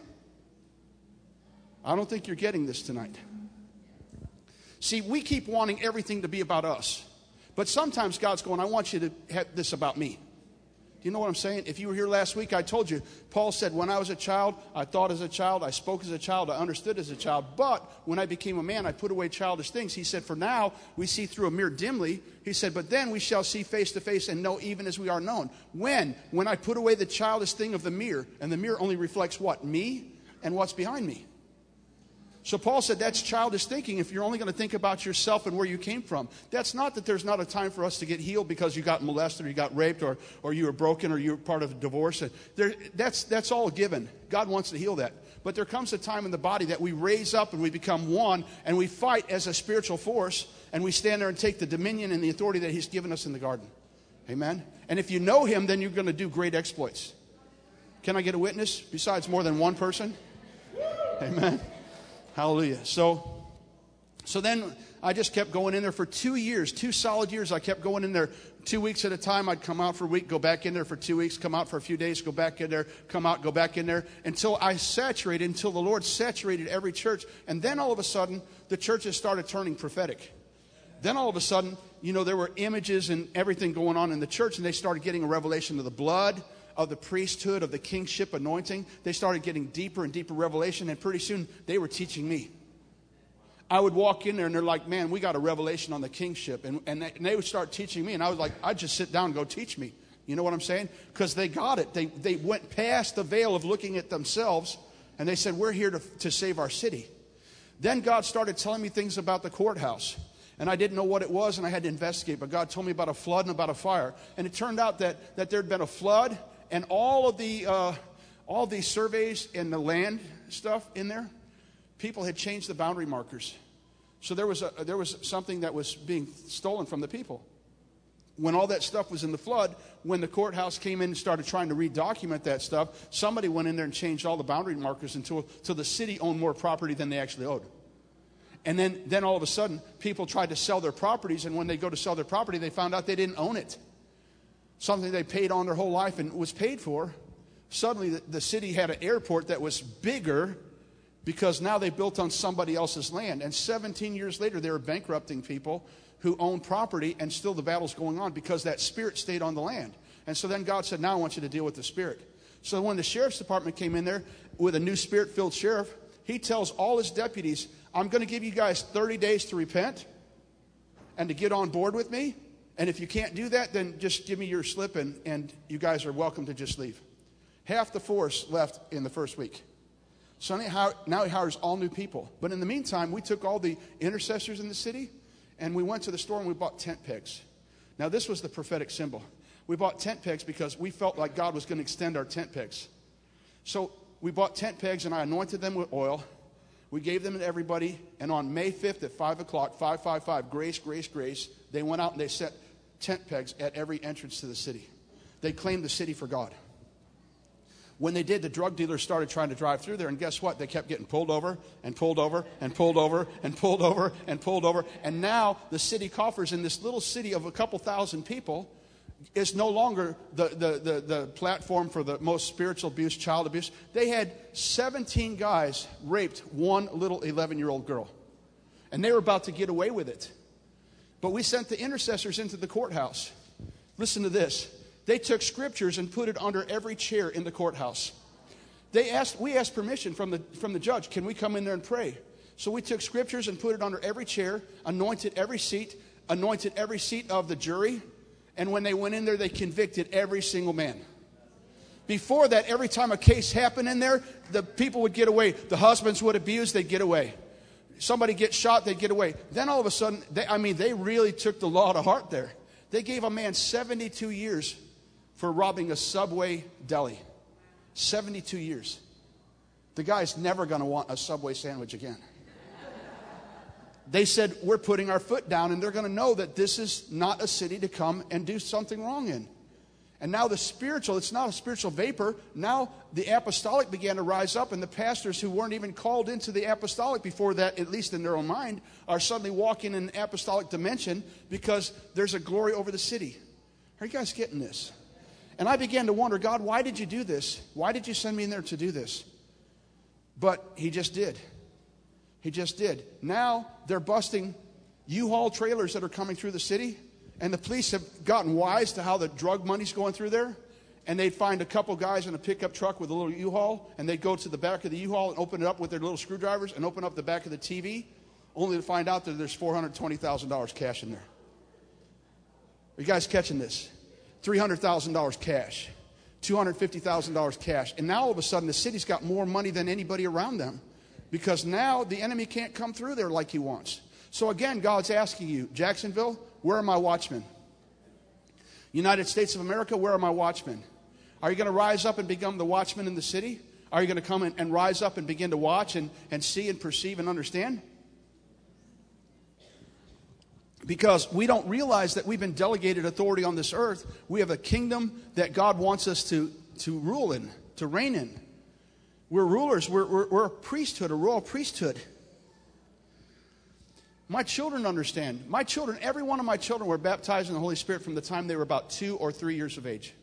I don't think you're getting this tonight. See, we keep wanting everything to be about us. But sometimes God's going, I want you to have this about me. Do you know what I'm saying? If you were here last week, I told you, Paul said, when I was a child, I thought as a child, I spoke as a child, I understood as a child. But when I became a man, I put away childish things. He said, for now, we see through a mirror dimly. He said, but then we shall see face to face and know even as we are known. When I put away the childish thing of the mirror, and the mirror only reflects what? Me and what's behind me. So Paul said that's childish thinking if you're only going to think about yourself and where you came from. That's not that there's not a time for us to get healed because you got molested or you got raped or you were broken or you were part of a divorce. That's all given. God wants to heal that. But there comes a time in the body that we raise up and we become one, and we fight as a spiritual force, and we stand there and take the dominion and the authority that he's given us in the garden. Amen? And if you know him, then you're going to do great exploits. Can I get a witness besides more than one person? Amen? Hallelujah. So then I just kept going in there for 2 years, 2 solid years. I kept going in there 2 weeks at a time. I'd come out for a week, go back in there for 2 weeks, come out for a few days, go back in there, come out, go back in there, until the Lord saturated every church. And then all of a sudden, the churches started turning prophetic. Then all of a sudden, there were images and everything going on in the church, and they started getting a revelation of the blood, of the priesthood, of the kingship anointing. They started getting deeper and deeper revelation, and pretty soon they were teaching me. I would walk in there, and they're like, man, we got a revelation on the kingship. And they would start teaching me, and I was like, I'd just sit down and go teach me. You know what I'm saying? Because they got it. They went past the veil of looking at themselves, and they said, we're here to save our city. Then God started telling me things about the courthouse. And I didn't know what it was, and I had to investigate. But God told me about a flood and about a fire. And it turned out that there had been a flood, and all the surveys and the land stuff in there, people had changed the boundary markers. So there was something that was being stolen from the people. When all that stuff was in the flood, when the courthouse came in and started trying to redocument that stuff, somebody went in there and changed all the boundary markers until the city owned more property than they actually owed. And then all of a sudden, people tried to sell their properties, and when they go to sell their property, they found out they didn't own it. Something they paid on their whole life and was paid for. Suddenly, the city had an airport that was bigger because now they built on somebody else's land. And 17 years later, they were bankrupting people who owned property, and still the battle's going on because that spirit stayed on the land. And so then God said, now I want you to deal with the spirit. So when the sheriff's department came in there with a new spirit-filled sheriff, he tells all his deputies, I'm going to give you guys 30 days to repent and to get on board with me. And if you can't do that, then just give me your slip, and you guys are welcome to just leave. Half the force left in the first week. So now he hires all new people. But in the meantime, we took all the intercessors in the city, and we went to the store and we bought tent pegs. Now this was the prophetic symbol. We bought tent pegs because we felt like God was going to extend our tent pegs. So we bought tent pegs, and I anointed them with oil. We gave them to everybody, and on May 5th at 5 o'clock, 555, grace, grace, grace, they went out and they set tent pegs at every entrance to the city. They claimed the city for God. When they did, the drug dealers started trying to drive through there, and guess what? They kept getting pulled over and pulled over and pulled over and pulled over and pulled over. And now the city coffers in this little city of a couple thousand people is no longer the platform for the most spiritual abuse, child abuse. They had 17 guys raped one little 11-year-old girl. And they were about to get away with it. But we sent the intercessors into the courthouse. Listen to this. They took scriptures and put it under every chair in the courthouse. We asked permission from the judge. Can we come in there and pray? So we took scriptures and put it under every chair, anointed every seat of the jury. And when they went in there, they convicted every single man. Before that, every time a case happened in there, the people would get away. The husbands would abuse, they'd get away. Somebody gets shot, they'd get away. Then all of a sudden, they really took the law to heart there. They gave a man 72 years for robbing a Subway deli. 72 years. The guy's never going to want a Subway sandwich again. They said, we're putting our foot down, and they're going to know that this is not a city to come and do something wrong in. And now the spiritual, it's not a spiritual vapor. Now the apostolic began to rise up, and the pastors who weren't even called into the apostolic before that, at least in their own mind, are suddenly walking in an apostolic dimension because there's a glory over the city. Are you guys getting this? And I began to wonder, God, why did you do this? Why did you send me in there to do this? But he just did. He just did. Now they're busting U-Haul trailers that are coming through the city. And the police have gotten wise to how the drug money's going through there. And they'd find a couple guys in a pickup truck with a little U-Haul. And they'd go to the back of the U-Haul and open it up with their little screwdrivers and open up the back of the TV. Only to find out that there's $420,000 cash in there. Are you guys catching this? $300,000 cash. $250,000 cash. And now all of a sudden the city's got more money than anybody around them. Because now the enemy can't come through there like he wants. So again, God's asking you, Jacksonville, where are my watchmen? United States of America, where are my watchmen? Are you going to rise up and become the watchman in the city? Are you going to come and rise up and begin to watch and see and perceive and understand? Because we don't realize that we've been delegated authority on this earth. We have a kingdom that God wants us to rule in, to reign in. We're rulers. We're a priesthood, a royal priesthood. My children understand. My children, every one of my children were baptized in the Holy Spirit from the time they were about 2 or 3 years of age.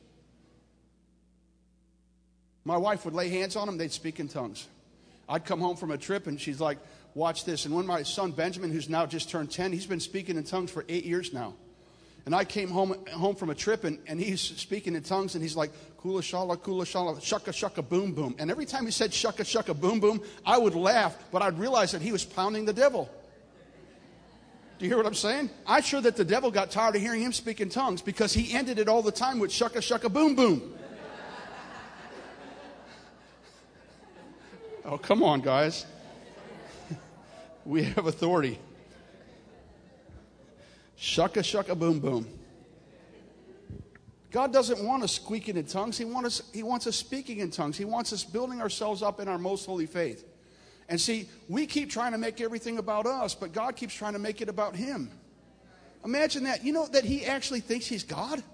My wife would lay hands on them, they'd speak in tongues. I'd come home from a trip and she's like, watch this. And when my son Benjamin, who's now just turned 10, he's been speaking in tongues for 8 years now. And I came home from a trip and he's speaking in tongues and he's like, kula shala, shaka shaka boom boom. And every time he said shaka shaka boom boom, I would laugh, but I'd realize that he was pounding the devil. Do you hear what I'm saying? I'm sure that the devil got tired of hearing him speak in tongues because he ended it all the time with shaka shaka boom boom. Oh, come on, guys. We have authority. Shaka, shaka, boom, boom. God doesn't want us squeaking in tongues. He wants us speaking in tongues. He wants us building ourselves up in our most holy faith. And see, we keep trying to make everything about us, but God keeps trying to make it about Him. Imagine that. You know that He actually thinks He's God?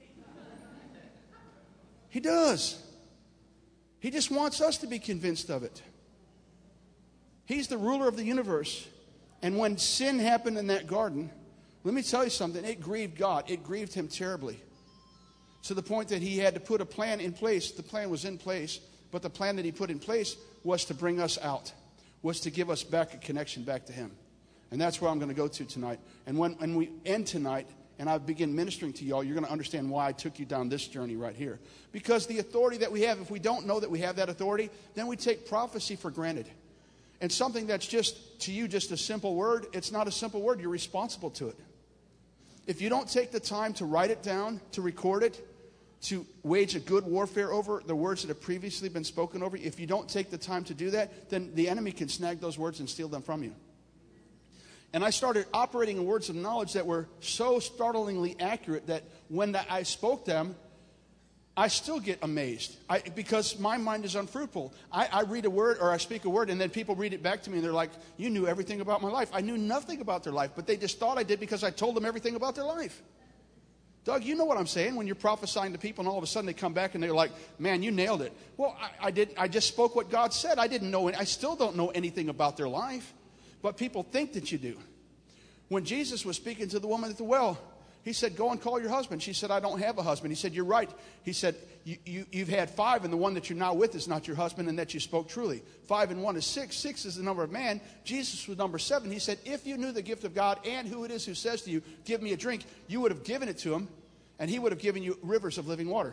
He does. He just wants us to be convinced of it. He's the ruler of the universe. And when sin happened in that garden, let me tell you something. It grieved God. It grieved Him terribly. To the point that He had to put a plan in place. The plan was in place. But the plan that He put in place was to bring us out. Was to give us back a connection back to Him. And that's where I'm going to go to tonight. And when we end tonight, and I begin ministering to y'all, you're going to understand why I took you down this journey right here. Because the authority that we have, if we don't know that we have that authority, then we take prophecy for granted. And something that's just, to you, just a simple word, it's not a simple word. You're responsible to it. If you don't take the time to write it down, to record it, to wage a good warfare over the words that have previously been spoken over you, if you don't take the time to do that, then the enemy can snag those words and steal them from you. And I started operating in words of knowledge that were so startlingly accurate that when I spoke them, I still get amazed because my mind is unfruitful. I read a word or I speak a word and then people read it back to me and they're like, you knew everything about my life. I knew nothing about their life, but they just thought I did because I told them everything about their life. Doug, you know what I'm saying when you're prophesying to people and all of a sudden they come back and they're like, man, you nailed it. Well, I just spoke what God said. I still don't know anything about their life. But people think that you do. When Jesus was speaking to the woman at the well, He said, go and call your husband. She said, I don't have a husband. He said, you're right. He said, you've had 5, and the one that you're now with is not your husband, and that you spoke truly. 5 and 1 is 6. 6 is the number of man. Jesus was number 7. He said, if you knew the gift of God and who it is who says to you, give me a drink, you would have given it to him, and he would have given you rivers of living water.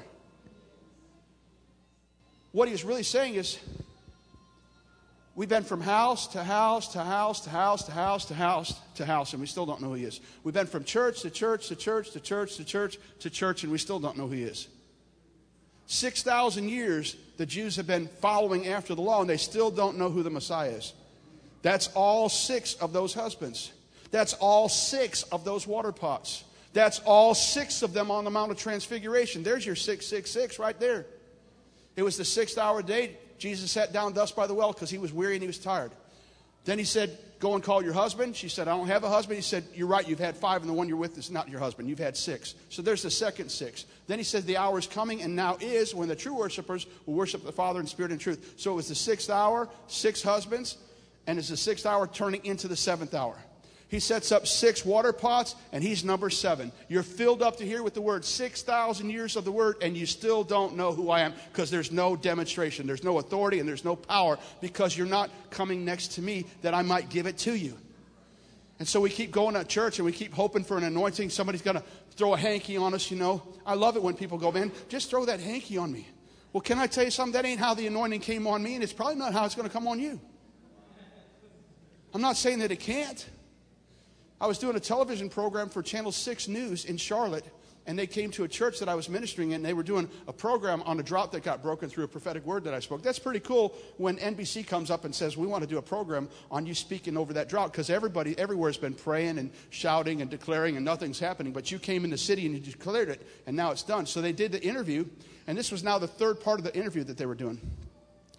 What he was really saying is, we've been from house to house to house to house to house to house to house, and we still don't know who He is. We've been from church to church to church to church to church to church, and we still don't know who He is. 6,000 years the Jews have been following after the law, and they still don't know who the Messiah is. That's all 6 of those husbands. That's all 6 of those water pots. That's all 6 of them on the Mount of Transfiguration. There's your 666 right there. It was the 6th hour day. Jesus sat down thus by the well because He was weary and He was tired. Then He said, go and call your husband. She said, I don't have a husband. He said, you're right, you've had 5 and the one you're with is not your husband. You've had 6. So there's the second 6. Then He said, the hour is coming and now is when the true worshipers will worship the Father in spirit and truth. So it was the 6th hour, 6 husbands, and it's the 6th hour turning into the 7th hour. He sets up 6 water pots, and He's number 7. You're filled up to here with the Word, 6,000 years of the Word, and you still don't know who I am because there's no demonstration, there's no authority, and there's no power because you're not coming next to me that I might give it to you. And so we keep going to church, and we keep hoping for an anointing. Somebody's going to throw a hanky on us, you know. I love it when people go, man, just throw that hanky on me. Well, can I tell you something? That ain't how the anointing came on me, and it's probably not how it's going to come on you. I'm not saying that it can't. I was doing a television program for Channel 6 News in Charlotte, and they came to a church that I was ministering in, and they were doing a program on a drought that got broken through a prophetic word that I spoke. That's pretty cool when NBC comes up and says, we want to do a program on you speaking over that drought, because everybody everywhere has been praying and shouting and declaring, and nothing's happening. But you came in the city and you declared it, and now it's done. So they did the interview, and this was now the 3rd part of the interview that they were doing.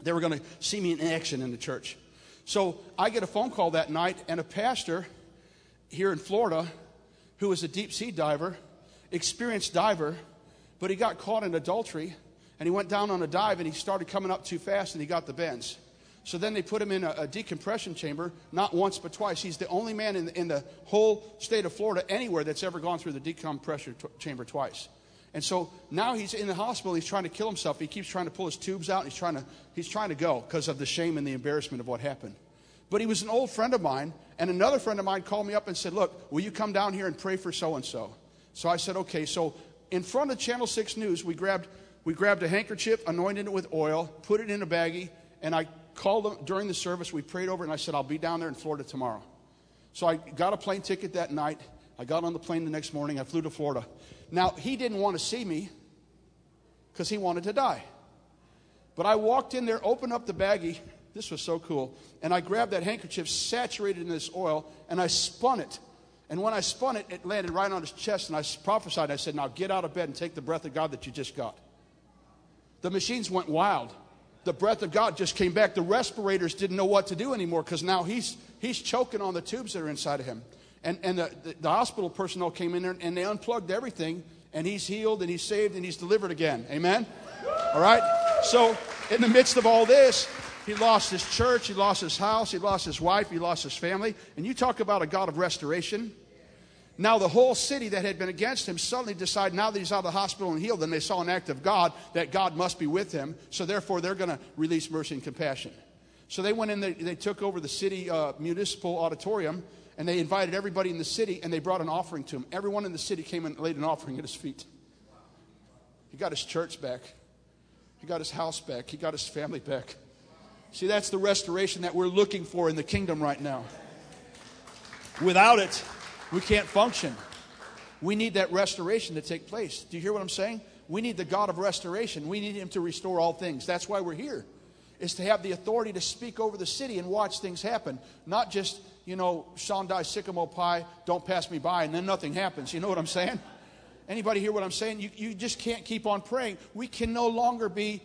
They were going to see me in action in the church. So I get a phone call that night, and a pastor here in Florida who was a deep sea diver, experienced diver, but he got caught in adultery, and he went down on a dive, and he started coming up too fast, and he got the bends. So then they put him in a decompression chamber, not once but twice. He's the only man in the whole state of Florida anywhere that's ever gone through the decompression chamber twice. And so now he's in the hospital. He's trying to kill himself. He keeps trying to pull his tubes out. And he's trying to go because of the shame and the embarrassment of what happened. But he was an old friend of mine, and another friend of mine called me up and said, look, will you come down here and pray for so-and-so? So I said, okay. So in front of Channel 6 News, we grabbed a handkerchief, anointed it with oil, put it in a baggie, and I called him during the service. We prayed over it, and I said, I'll be down there in Florida tomorrow. So I got a plane ticket that night. I got on the plane the next morning. I flew to Florida. Now, he didn't want to see me because he wanted to die. But I walked in there, opened up the baggie. This was so cool. And I grabbed that handkerchief, saturated in this oil, and I spun it. And when I spun it, it landed right on his chest, and I prophesied. I said, now get out of bed and take the breath of God that you just got. The machines went wild. The breath of God just came back. The respirators didn't know what to do anymore because now he's choking on the tubes that are inside of him. And the hospital personnel came in there, and they unplugged everything, and he's healed, and he's saved, and he's delivered again. Amen? All right? So in the midst of all this, he lost his church, he lost his house, he lost his wife, he lost his family. And you talk about a God of restoration. Now the whole city that had been against him suddenly decided now that he's out of the hospital and healed, and they saw an act of God, that God must be with him. So therefore they're going to release mercy and compassion. So they went in, they took over the city municipal auditorium, and they invited everybody in the city, and they brought an offering to him. Everyone in the city came and laid an offering at his feet. He got his church back. He got his house back. He got his family back. See, that's the restoration that we're looking for in the kingdom right now. Without it, we can't function. We need that restoration to take place. Do you hear what I'm saying? We need the God of restoration. We need him to restore all things. That's why we're here, is to have the authority to speak over the city and watch things happen. Not just, Shandai Sycamore Pie, don't pass me by, and then nothing happens. You know what I'm saying? Anybody hear what I'm saying? You just can't keep on praying. We can no longer be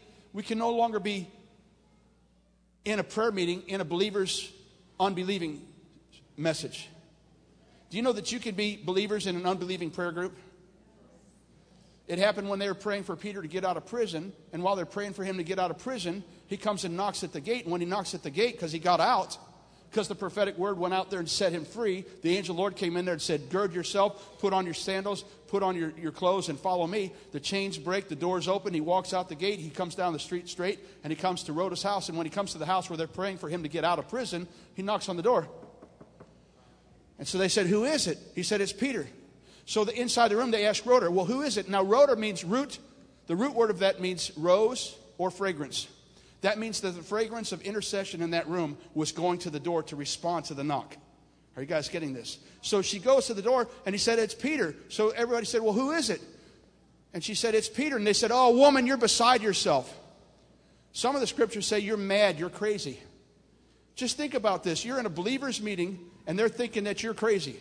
in a prayer meeting in a believer's unbelieving message. Do you know that you can be believers in an unbelieving prayer group? It happened when they were praying for Peter to get out of prison. And while they're praying for him to get out of prison, he comes and knocks at the gate. And when he knocks at the gate, because he got out, because the prophetic word went out there and set him free, the angel of the Lord came in there and said, gird yourself, put on your sandals, put on your clothes, and follow me. The chains break, the doors open, he walks out the gate, he comes down the street straight, and he comes to Rhoda's house. And when he comes to the house where they're praying for him to get out of prison, he knocks on the door. And so they said, who is it? He said, it's Peter. So inside the room, they asked Rhoda, well, who is it? Now, Rhoda means root. The root word of that means rose or fragrance. That means that the fragrance of intercession in that room was going to the door to respond to the knock. Are you guys getting this? So she goes to the door, and he said, it's Peter. So everybody said, well, who is it? And she said, it's Peter. And they said, oh, woman, you're beside yourself. Some of the scriptures say you're mad, you're crazy. Just think about this. You're in a believer's meeting, and they're thinking that you're crazy.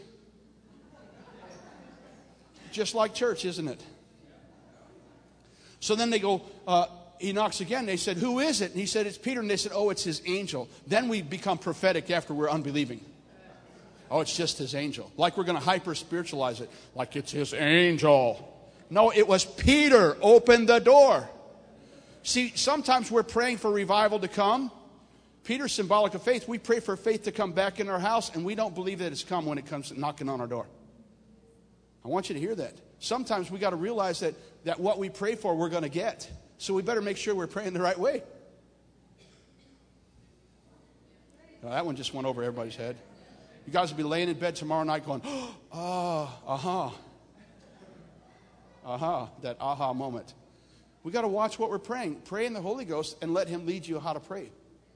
Just like church, isn't it? So then they go, he knocks again. They said, who is it? And he said, it's Peter. And they said, oh, it's his angel. Then we become prophetic after we're unbelieving. Oh, it's just his angel. Like we're going to hyper-spiritualize it. Like it's his angel. No, it was Peter. Open the door. See, sometimes we're praying for revival to come. Peter's symbolic of faith. We pray for faith to come back in our house, and we don't believe that it's come when it comes knocking on our door. I want you to hear that. Sometimes we got to realize that what we pray for, we're going to get. So we better make sure we're praying the right way. Now, that one just went over everybody's head. You guys will be laying in bed tomorrow night going, that aha moment. We got to watch what we're praying. Pray in the Holy Ghost and let him lead you how to pray.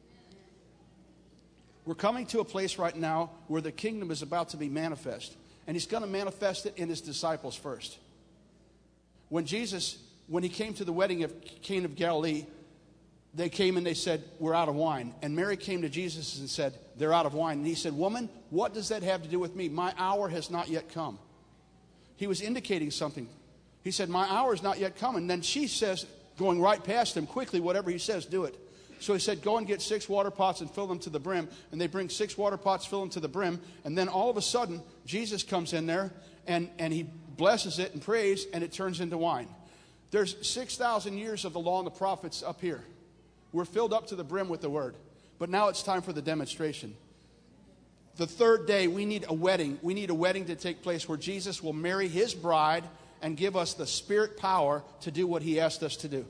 We're coming to a place right now where the kingdom is about to be manifest. And he's going to manifest it in his disciples first. When he came to the wedding of Cana of Galilee, they came and they said, we're out of wine. And Mary came to Jesus and said, they're out of wine. And he said, woman, what does that have to do with me? My hour has not yet come. He was indicating something. He said, my hour is not yet come. And then she says, going right past him, quickly, whatever he says, do it. So he said, go and get 6 water pots and fill them to the brim. And they bring 6 water pots, fill them to the brim. And then all of a sudden, Jesus comes in there and he blesses it and prays, and it turns into wine. There's 6,000 years of the law and the prophets up here. We're filled up to the brim with the word. But now it's time for the demonstration. The third day, we need a wedding. We need a wedding to take place where Jesus will marry his bride and give us the Spirit power to do what he asked us to do.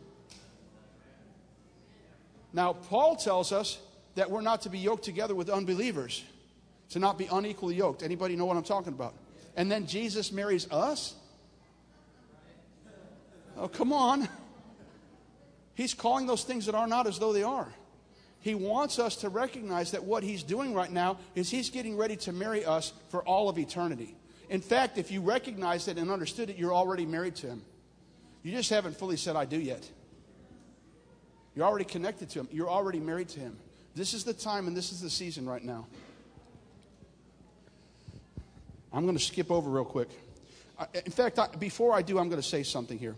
Now, Paul tells us that we're not to be yoked together with unbelievers, to not be unequally yoked. Anybody know what I'm talking about? And then Jesus marries us? Oh, come on. He's calling those things that are not as though they are. He wants us to recognize that what he's doing right now is he's getting ready to marry us for all of eternity. In fact, if you recognized it and understood it, you're already married to him. You just haven't fully said, I do yet. You're already connected to him. You're already married to him. This is the time and this is the season right now. I'm going to skip over real quick. In fact, before I do, I'm going to say something here.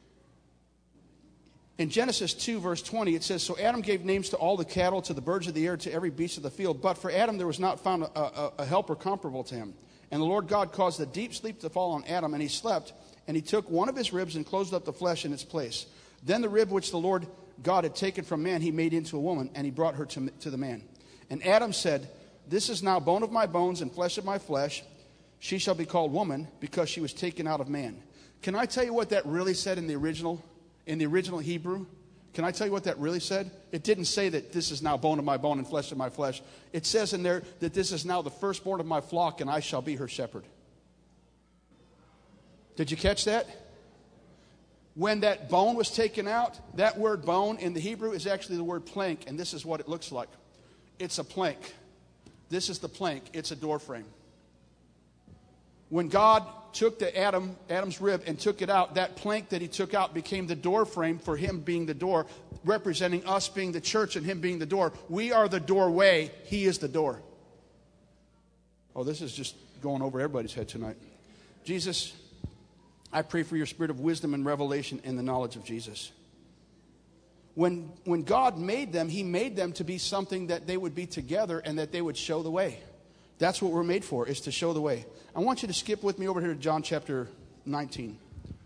In Genesis 2, verse 20, it says, so Adam gave names to all the cattle, to the birds of the air, to every beast of the field. But for Adam there was not found a helper comparable to him. And the Lord God caused a deep sleep to fall on Adam, and he slept. And he took one of his ribs and closed up the flesh in its place. Then the rib which the Lord God had taken from man, he made into a woman, and he brought her to the man. And Adam said, this is now bone of my bones and flesh of my flesh. She shall be called woman, because she was taken out of man. Can I tell you what that really said in the original Hebrew? Can I tell you what that really said? It didn't say that this is now bone of my bone and flesh of my flesh. It says in there that this is now the firstborn of my flock, and I shall be her shepherd. Did you catch that? When that bone was taken out, that word bone in the Hebrew is actually the word plank, and this is what it looks like. It's a plank. This is the plank. It's a door frame. When God took Adam's rib and took it out, that plank that he took out became the door frame for him being the door, representing us being the church and him being the door. We are the doorway. He is the door. Oh, this is just going over everybody's head tonight. Jesus, I pray for your spirit of wisdom and revelation in the knowledge of Jesus. When God made them, he made them to be something that they would be together and that they would show the way. That's what we're made for, is to show the way. I want you to skip with me over here to John chapter 19.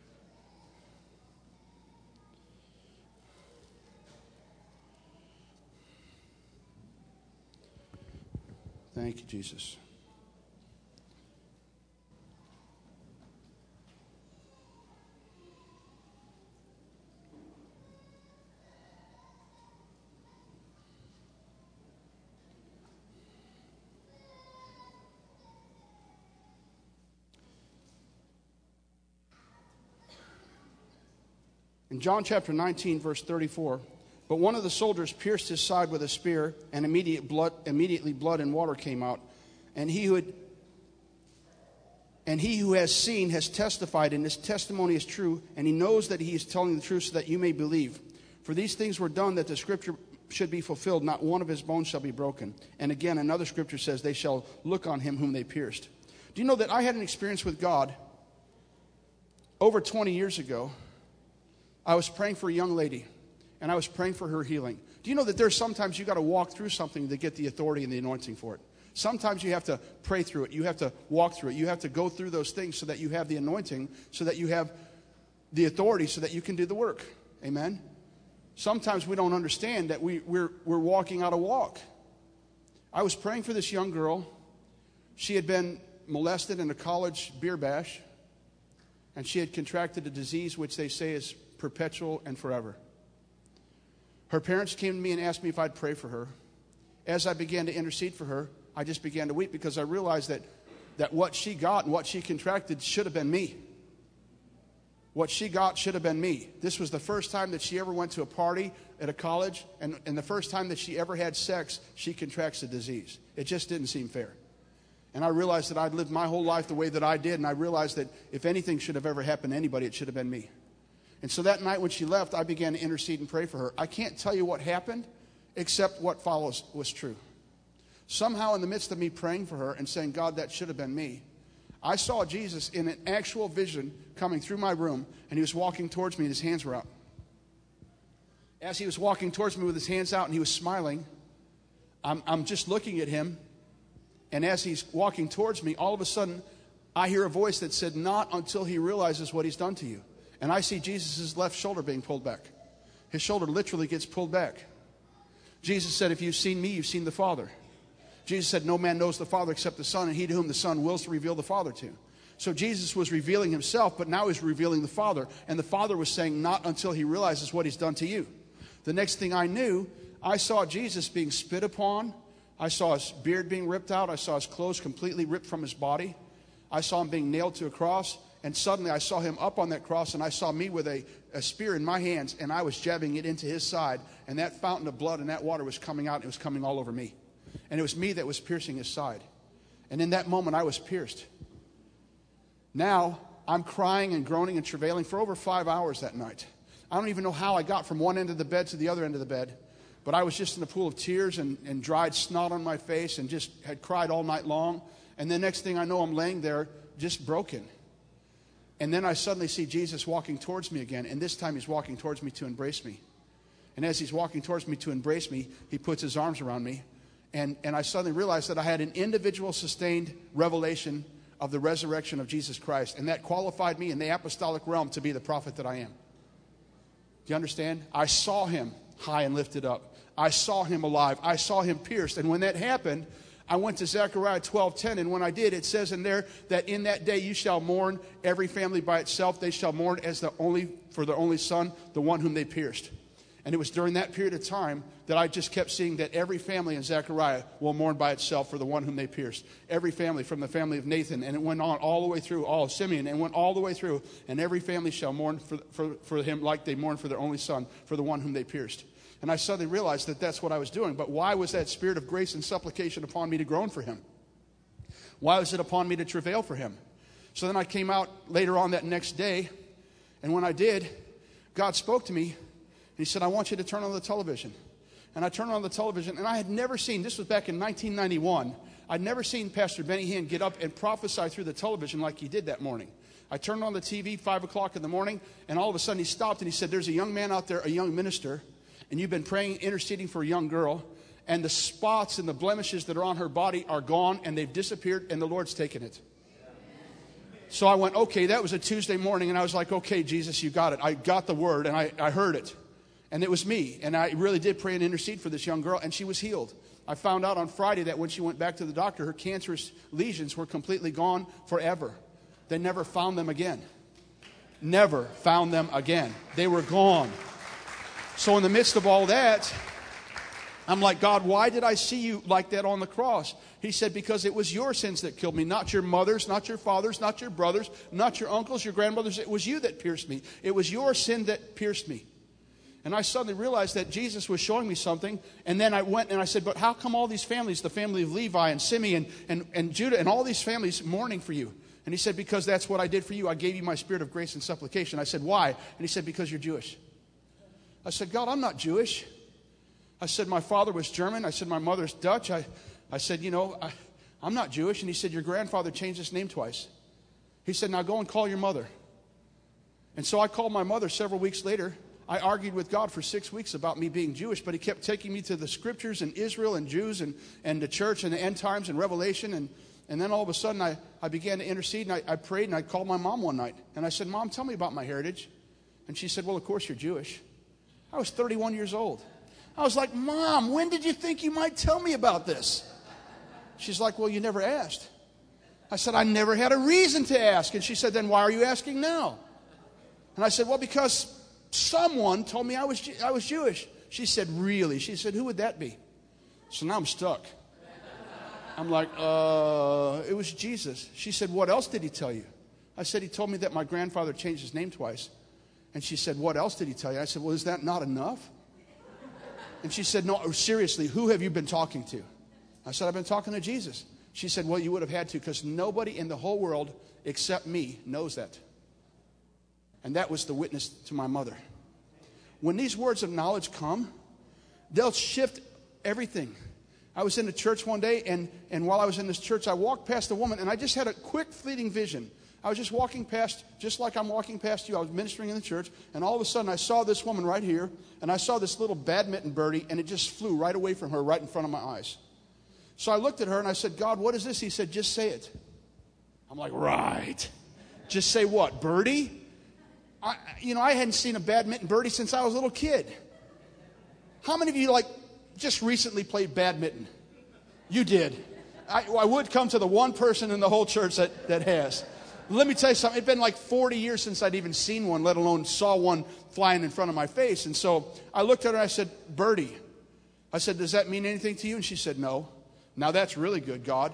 Thank you, Jesus. In John chapter 19, verse 34, but one of the soldiers pierced his side with a spear, and immediately blood and water came out. And he who has seen has testified, and his testimony is true, and he knows that he is telling the truth so that you may believe. For these things were done that the scripture should be fulfilled, not one of his bones shall be broken. And again, another scripture says, they shall look on him whom they pierced. Do you know that I had an experience with God over 20 years ago? I was praying for a young lady, and I was praying for her healing. Do you know that there's sometimes you got to walk through something to get the authority and the anointing for it? Sometimes you have to pray through it. You have to walk through it. You have to go through those things so that you have the anointing, so that you have the authority, so that you can do the work. Amen? Sometimes we don't understand that we're walking out a walk. I was praying for this young girl. She had been molested in a college beer bash, and she had contracted a disease which they say is perpetual and forever. Her parents came to me and asked me if I'd pray for her. As I began to intercede for her, I just began to weep because I realized that what she got and what she contracted should have been me. What she got should have been me. This was the first time that she ever went to a party at a college, and the first time that she ever had sex, she contracts a disease. It just didn't seem fair. And I realized that I'd lived my whole life the way that I did, and I realized that if anything should have ever happened to anybody, it should have been me. And so that night when she left, I began to intercede and pray for her. I can't tell you what happened, except what follows was true. Somehow in the midst of me praying for her and saying, God, that should have been me, I saw Jesus in an actual vision coming through my room, and he was walking towards me, and his hands were out. as he was walking towards me with his hands out and he was smiling, I'm just looking at him. And as he's walking towards me, all of a sudden, I hear a voice that said, not until he realizes what he's done to you. And I see Jesus' left shoulder being pulled back. His shoulder literally gets pulled back. Jesus said, if you've seen me, you've seen the Father. Jesus said, no man knows the Father except the Son, and he to whom the Son wills to reveal the Father to. So Jesus was revealing himself, but now he's revealing the Father. And the Father was saying, not until he realizes what he's done to you. The next thing I knew, I saw Jesus being spit upon. I saw his beard being ripped out. I saw his clothes completely ripped from his body. I saw him being nailed to a cross. And suddenly I saw him up on that cross, and I saw me with a spear in my hands, and I was jabbing it into his side. And that fountain of blood and that water was coming out, and it was coming all over me. And it was me that was piercing his side. And in that moment, I was pierced. Now, I'm crying and groaning and travailing for over 5 hours that night. I don't even know how I got from one end of the bed to the other end of the bed. But I was just in a pool of tears and dried snot on my face and just had cried all night long. And the next thing I know, I'm laying there just broken. And then I suddenly see Jesus walking towards me again. And this time he's walking towards me to embrace me. And as he's walking towards me to embrace me, he puts his arms around me. And I suddenly realized that I had an individual sustained revelation of the resurrection of Jesus Christ. And that qualified me in the apostolic realm to be the prophet that I am. Do you understand? I saw him high and lifted up. I saw him alive. I saw him pierced. And when that happened, I went to Zechariah 12:10. And when I did, it says in there that in that day you shall mourn every family by itself. They shall mourn for their only son, the one whom they pierced. And it was during that period of time that I just kept seeing that every family in Zechariah will mourn by itself for the one whom they pierced. Every family from the family of Nathan. And it went on all the way through, all of Simeon, and went all the way through. And every family shall mourn for him like they mourn for their only son, for the one whom they pierced. And I suddenly realized that that's what I was doing. But why was that spirit of grace and supplication upon me to groan for him? Why was it upon me to travail for him? So then I came out later on that next day. And when I did, God spoke to me. And he said, I want you to turn on the television. And I turned on the television, and I had never seen, this was back in 1991, I'd never seen Pastor Benny Hinn get up and prophesy through the television like he did that morning. I turned on the TV, 5 o'clock in the morning, and all of a sudden he stopped and he said, there's a young man out there, a young minister, and you've been praying, interceding for a young girl, and the spots and the blemishes that are on her body are gone, and they've disappeared, and the Lord's taken it. So I went, okay, that was a Tuesday morning, and I was like, okay, Jesus, you got it. I got the word, and I heard it. And it was me. And I really did pray and intercede for this young girl, and she was healed. I found out on Friday that when she went back to the doctor, her cancerous lesions were completely gone forever. They never found them again. Never found them again. They were gone. So in the midst of all that, I'm like, God, why did I see you like that on the cross? He said, because it was your sins that killed me, not your mother's, not your father's, not your brother's, not your uncle's, your grandmother's. It was you that pierced me. It was your sin that pierced me. And I suddenly realized that Jesus was showing me something. And then I went and I said, but how come all these families, the family of Levi and Simeon and Judah and all these families mourning for you? And he said, because that's what I did for you. I gave you my spirit of grace and supplication. I said, why? And he said, because you're Jewish. I said, God, I'm not Jewish. I said, my father was German. I said, my mother's Dutch. I said, I'm not Jewish. And he said, your grandfather changed his name twice. He said, now go and call your mother. And so I called my mother several weeks later. I argued with God for 6 weeks about me being Jewish, but he kept taking me to the scriptures and Israel and Jews and the church and the end times and Revelation. And then all of a sudden I began to intercede, and I prayed, and I called my mom one night. And I said, Mom, tell me about my heritage. And she said, well, of course you're Jewish. I was 31 years old. I was like, Mom, when did you think you might tell me about this? She's like, well, you never asked. I said, I never had a reason to ask. And she said, then why are you asking now? And I said, well, because someone told me I was Jewish. She said, really? She said, who would that be? So now I'm stuck. I'm like, it was Jesus. She said, what else did he tell you? I said, he told me that my grandfather changed his name twice. And she said, what else did he tell you? I said, well, is that not enough? And she said, no, seriously, who have you been talking to? I said, I've been talking to Jesus. She said, well, you would have had to, because nobody in the whole world except me knows that. And that was the witness to my mother. When these words of knowledge come, they'll shift everything. I was in the church one day, and while I was in this church, I walked past a woman, and I just had a quick fleeting vision. I was just walking past, just like I'm walking past you. I was ministering in the church, and all of a sudden I saw this woman right here, and I saw this little badminton birdie, and it just flew right away from her, right in front of my eyes. So I looked at her, and I said, God, what is this? He said, just say it. I'm like, right. Just say what, birdie? I hadn't seen a badminton birdie since I was a little kid. How many of you, just recently played badminton? You did. I would come to the one person in the whole church that has. Let me tell you something. It's been like 40 years since I'd even seen one, let alone saw one flying in front of my face. And so I looked at her and I said, birdie. I said, does that mean anything to you? And she said, no. Now that's really good, God.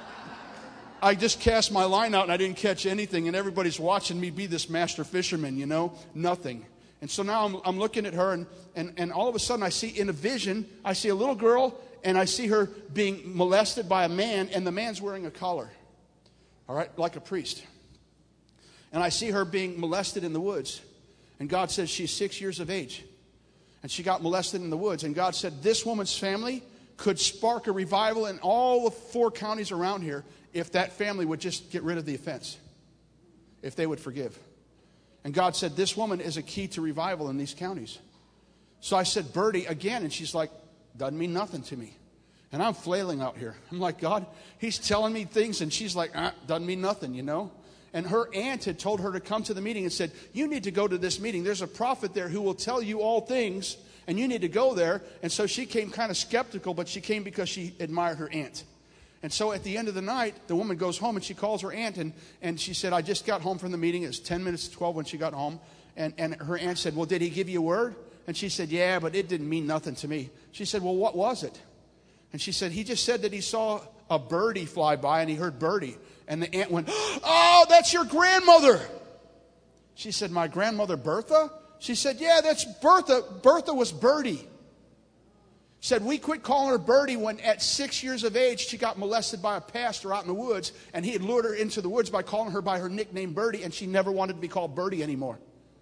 I just cast my line out and I didn't catch anything. And everybody's watching me be this master fisherman, nothing. And so now I'm looking at her and all of a sudden I see in a vision, I see a little girl and I see her being molested by a man, and the man's wearing a collar, all right, like a priest. And I see her being molested in the woods. And God says she's 6 years of age. And she got molested in the woods. And God said this woman's family could spark a revival in all the 4 counties around here if that family would just get rid of the offense, if they would forgive. And God said this woman is a key to revival in these counties. So I said, birdie, again. And she's like, doesn't mean nothing to me. And I'm flailing out here. I'm like, God, he's telling me things. And she's like, doesn't mean nothing, And her aunt had told her to come to the meeting and said, you need to go to this meeting. There's a prophet there who will tell you all things, and you need to go there. And so she came kind of skeptical, but she came because she admired her aunt. And so at the end of the night, the woman goes home and she calls her aunt, and she said, I just got home from the meeting. It was 10 minutes to 12 when she got home. And her aunt said, well, did he give you a word? And she said, yeah, but it didn't mean nothing to me. She said, well, what was it? And she said, he just said that he saw a birdie fly by and he heard birdie. And the aunt went, oh, that's your grandmother. She said, my grandmother Bertha? She said, yeah, that's Bertha. Bertha was Birdie. She said, we quit calling her Birdie when at 6 years of age, she got molested by a pastor out in the woods. And he had lured her into the woods by calling her by her nickname Birdie. And she never wanted to be called Birdie anymore.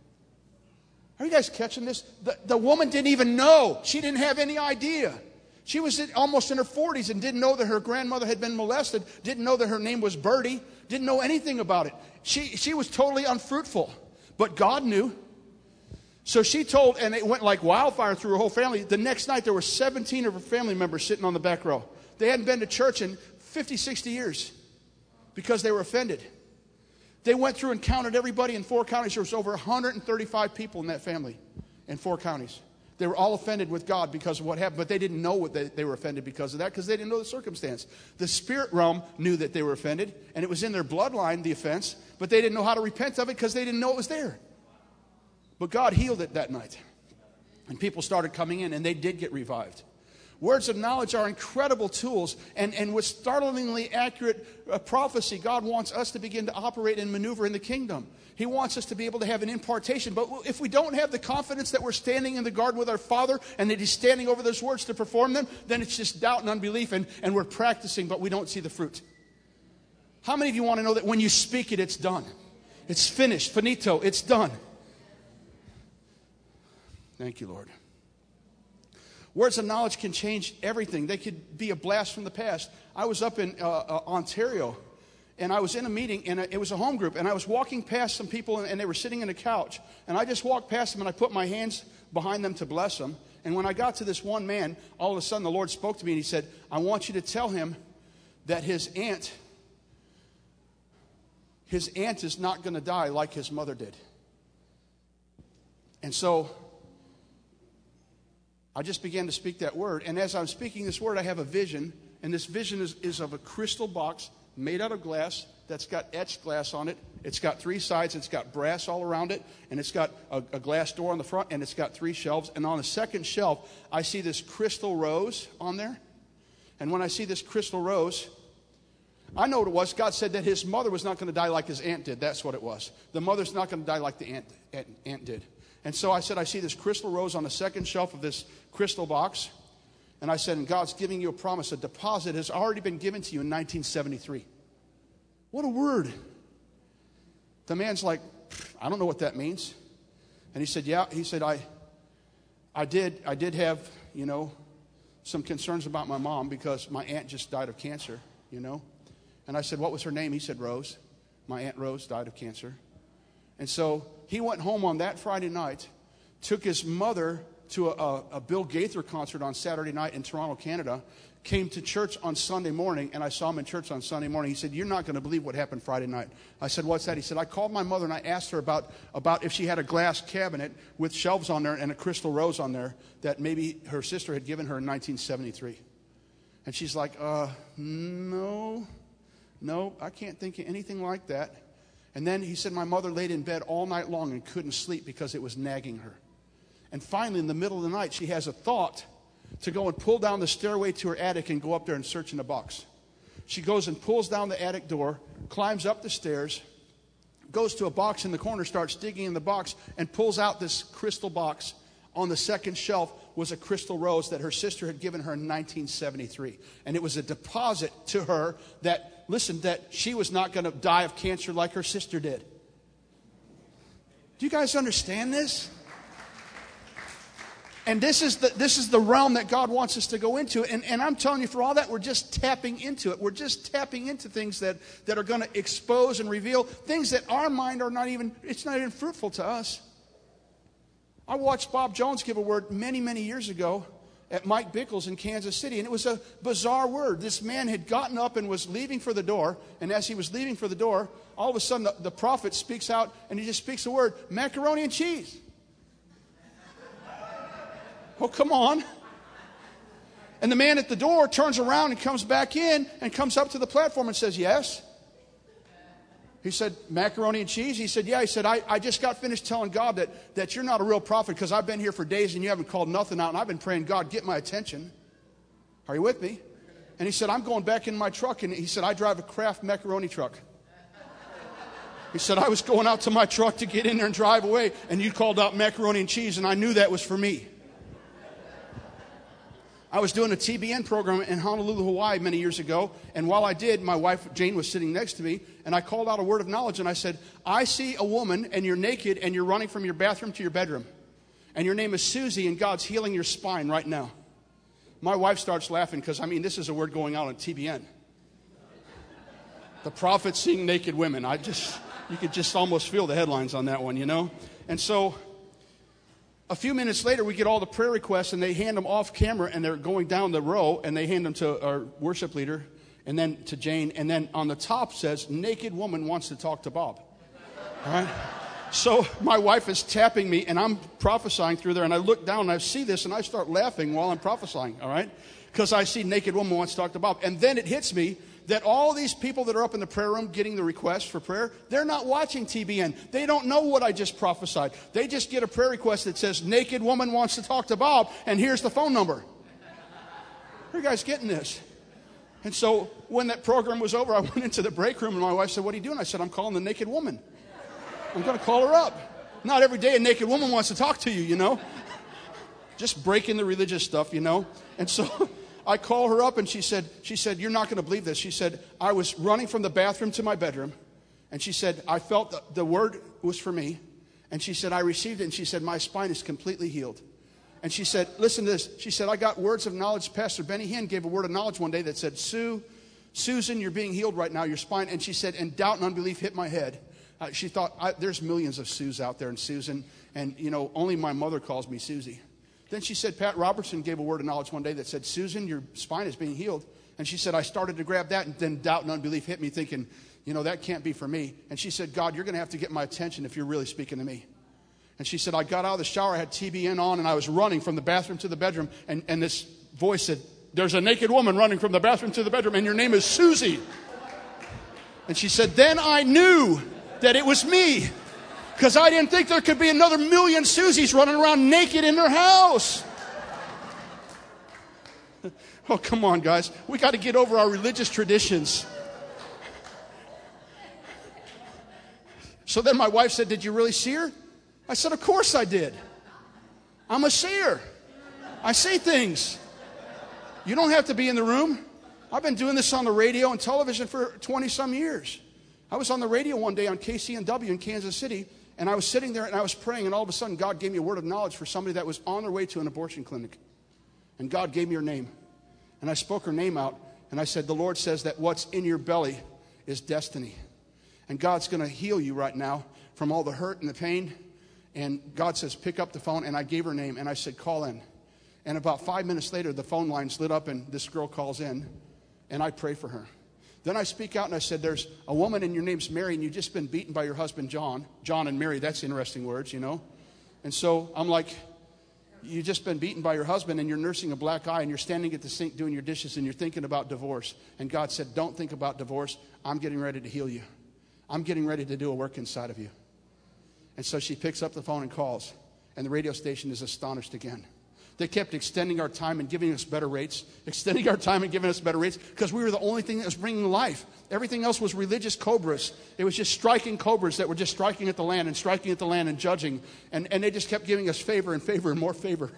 Are you guys catching this? The woman didn't even know. She didn't have any idea. She was almost in her 40s and didn't know that her grandmother had been molested, didn't know that her name was Birdie, didn't know anything about it. She was totally unfruitful, but God knew. So she told, and it went like wildfire through her whole family. The next night, there were 17 of her family members sitting on the back row. They hadn't been to church in 50, 60 years because they were offended. They went through and counted everybody in 4 counties. There was over 135 people in that family in 4 counties. They were all offended with God because of what happened, but they didn't know what they were offended because of that, because they didn't know the circumstance. The spirit realm knew that they were offended, and it was in their bloodline, the offense, but they didn't know how to repent of it because they didn't know it was there. But God healed it that night, and people started coming in, and they did get revived. Words of knowledge are incredible tools, and with startlingly accurate prophecy, God wants us to begin to operate and maneuver in the kingdom. He wants us to be able to have an impartation. But if we don't have the confidence that we're standing in the garden with our Father and that He's standing over those words to perform them, then it's just doubt and unbelief, and we're practicing, but we don't see the fruit. How many of you want to know that when you speak it, it's done? It's finished, finito, it's done. Thank you, Lord. Words of knowledge can change everything. They could be a blast from the past. I was up in Ontario, and I was in a meeting, and it was a home group, and I was walking past some people, and they were sitting in a couch. And I just walked past them, and I put my hands behind them to bless them. And when I got to this one man, all of a sudden the Lord spoke to me, and He said, I want you to tell him that his aunt is not going to die like his mother did. And so I just began to speak that word. And as I'm speaking this word, I have a vision. And this vision is of a crystal box made out of glass that's got etched glass on it. It's got 3 sides. It's got brass all around it. And it's got a glass door on the front. And it's got 3 shelves. And on the second shelf, I see this crystal rose on there. And when I see this crystal rose, I know what it was. God said that his mother was not going to die like his aunt did. That's what it was. The mother's not going to die like the aunt did. And so I said, I see this crystal rose on the second shelf of this crystal box. And I said, and God's giving you a promise. A deposit has already been given to you in 1973. What a word. The man's like, I don't know what that means. And he said, yeah. He said, I did have, some concerns about my mom because my aunt just died of cancer, And I said, what was her name? He said, Rose. My Aunt Rose died of cancer. And so he went home on that Friday night, took his mother to a Bill Gaither concert on Saturday night in Toronto, Canada, came to church on Sunday morning, and I saw him in church on Sunday morning. He said, you're not going to believe what happened Friday night. I said, what's that? He said, I called my mother and I asked her about if she had a glass cabinet with shelves on there and a crystal rose on there that maybe her sister had given her in 1973. And she's like, no, I can't think of anything like that. And then he said, my mother laid in bed all night long and couldn't sleep because it was nagging her. And finally, in the middle of the night, she has a thought to go and pull down the stairway to her attic and go up there and search in the box. She goes and pulls down the attic door, climbs up the stairs, goes to a box in the corner, starts digging in the box, and pulls out this crystal box. On the second shelf was a crystal rose that her sister had given her in 1973. And it was a deposit to her that she was not going to die of cancer like her sister did. Do you guys understand this? And this is the realm that God wants us to go into. And I'm telling you, for all that, we're just tapping into it. We're just tapping into things that are going to expose and reveal things that our mind it's not even fruitful to us. I watched Bob Jones give a word many, many years ago at Mike Bickle's in Kansas City. And it was a bizarre word. This man had gotten up and was leaving for the door. And as he was leaving for the door, all of a sudden the prophet speaks out and he just speaks the word, macaroni and cheese. Oh, come on. And the man at the door turns around and comes back in and comes up to the platform and says, yes. He said, macaroni and cheese? He said, yeah. He said, I just got finished telling God that you're not a real prophet because I've been here for days and you haven't called nothing out. And I've been praying, God, get my attention. Are you with me? And he said, I'm going back in my truck. And he said, I drive a Kraft macaroni truck. He said, I was going out to my truck to get in there and drive away. And you called out macaroni and cheese. And I knew that was for me. I was doing a TBN program in Honolulu, Hawaii many years ago. And while I did, my wife, Jane, was sitting next to me. And I called out a word of knowledge. And I said, I see a woman and you're naked and you're running from your bathroom to your bedroom. And your name is Susie and God's healing your spine right now. My wife starts laughing because, this is a word going out on TBN. The prophet seeing naked women. You could just almost feel the headlines on that one, And so a few minutes later, we get all the prayer requests, and they hand them off camera, and they're going down the row, and they hand them to our worship leader, and then to Jane, and then on the top says, naked woman wants to talk to Bob. All right? So my wife is tapping me, and I'm prophesying through there, and I look down, and I see this, and I start laughing while I'm prophesying, all right? Because I see naked woman wants to talk to Bob. And then it hits me that all these people that are up in the prayer room getting the requests for prayer, they're not watching TBN. They don't know what I just prophesied. They just get a prayer request that says, naked woman wants to talk to Bob, and here's the phone number. Are you guys getting this? And so when that program was over, I went into the break room, and my wife said, what are you doing? I said, I'm calling the naked woman. I'm going to call her up. Not every day a naked woman wants to talk to you, Just breaking the religious stuff, And so I call her up and she said, you're not going to believe this. She said, I was running from the bathroom to my bedroom. And she said, I felt the word was for me. And she said, I received it. And she said, my spine is completely healed. And she said, listen to this. She said, I got words of knowledge. Pastor Benny Hinn gave a word of knowledge one day that said, Susan, you're being healed right now, your spine. And she said, and doubt and unbelief hit my head. She thought, there's millions of Sues out there and Susan. And, only my mother calls me Susie. Then she said, Pat Robertson gave a word of knowledge one day that said, Susan, your spine is being healed. And she said, I started to grab that, and then doubt and unbelief hit me thinking, that can't be for me. And she said, God, you're going to have to get my attention if you're really speaking to me. And she said, I got out of the shower, I had TBN on, and I was running from the bathroom to the bedroom. And this voice said, there's a naked woman running from the bathroom to the bedroom, and your name is Susie. And she said, then I knew that it was me. Because I didn't think there could be another million Susies running around naked in their house. Oh, come on, guys. We got to get over our religious traditions. So then my wife said, did you really see her? I said, of course I did. I'm a seer. I see things. You don't have to be in the room. I've been doing this on the radio and television for 20-some years. I was on the radio one day on KCNW in Kansas City. And I was sitting there and I was praying, and all of a sudden God gave me a word of knowledge for somebody that was on their way to an abortion clinic. And God gave me her name. And I spoke her name out, and I said, the Lord says that what's in your belly is destiny. And God's going to heal you right now from all the hurt and the pain. And God says, pick up the phone. And I gave her name, and I said, call in. And about 5 minutes later, the phone lines lit up, and this girl calls in, and I pray for her. Then I speak out, and I said, there's a woman, and your name's Mary, and you've just been beaten by your husband, John. John and Mary, that's interesting words, you know. And so I'm like, you've just been beaten by your husband, and you're nursing a black eye, and you're standing at the sink doing your dishes, and you're thinking about divorce. And God said, don't think about divorce. I'm getting ready to heal you. I'm getting ready to do a work inside of you. And so she picks up the phone and calls, and the radio station is astonished again. They kept extending our time and giving us better rates, because we were the only thing that was bringing life. Everything else was religious cobras. It was just striking cobras that were just striking at the land and judging. And they just kept giving us favor and more favor.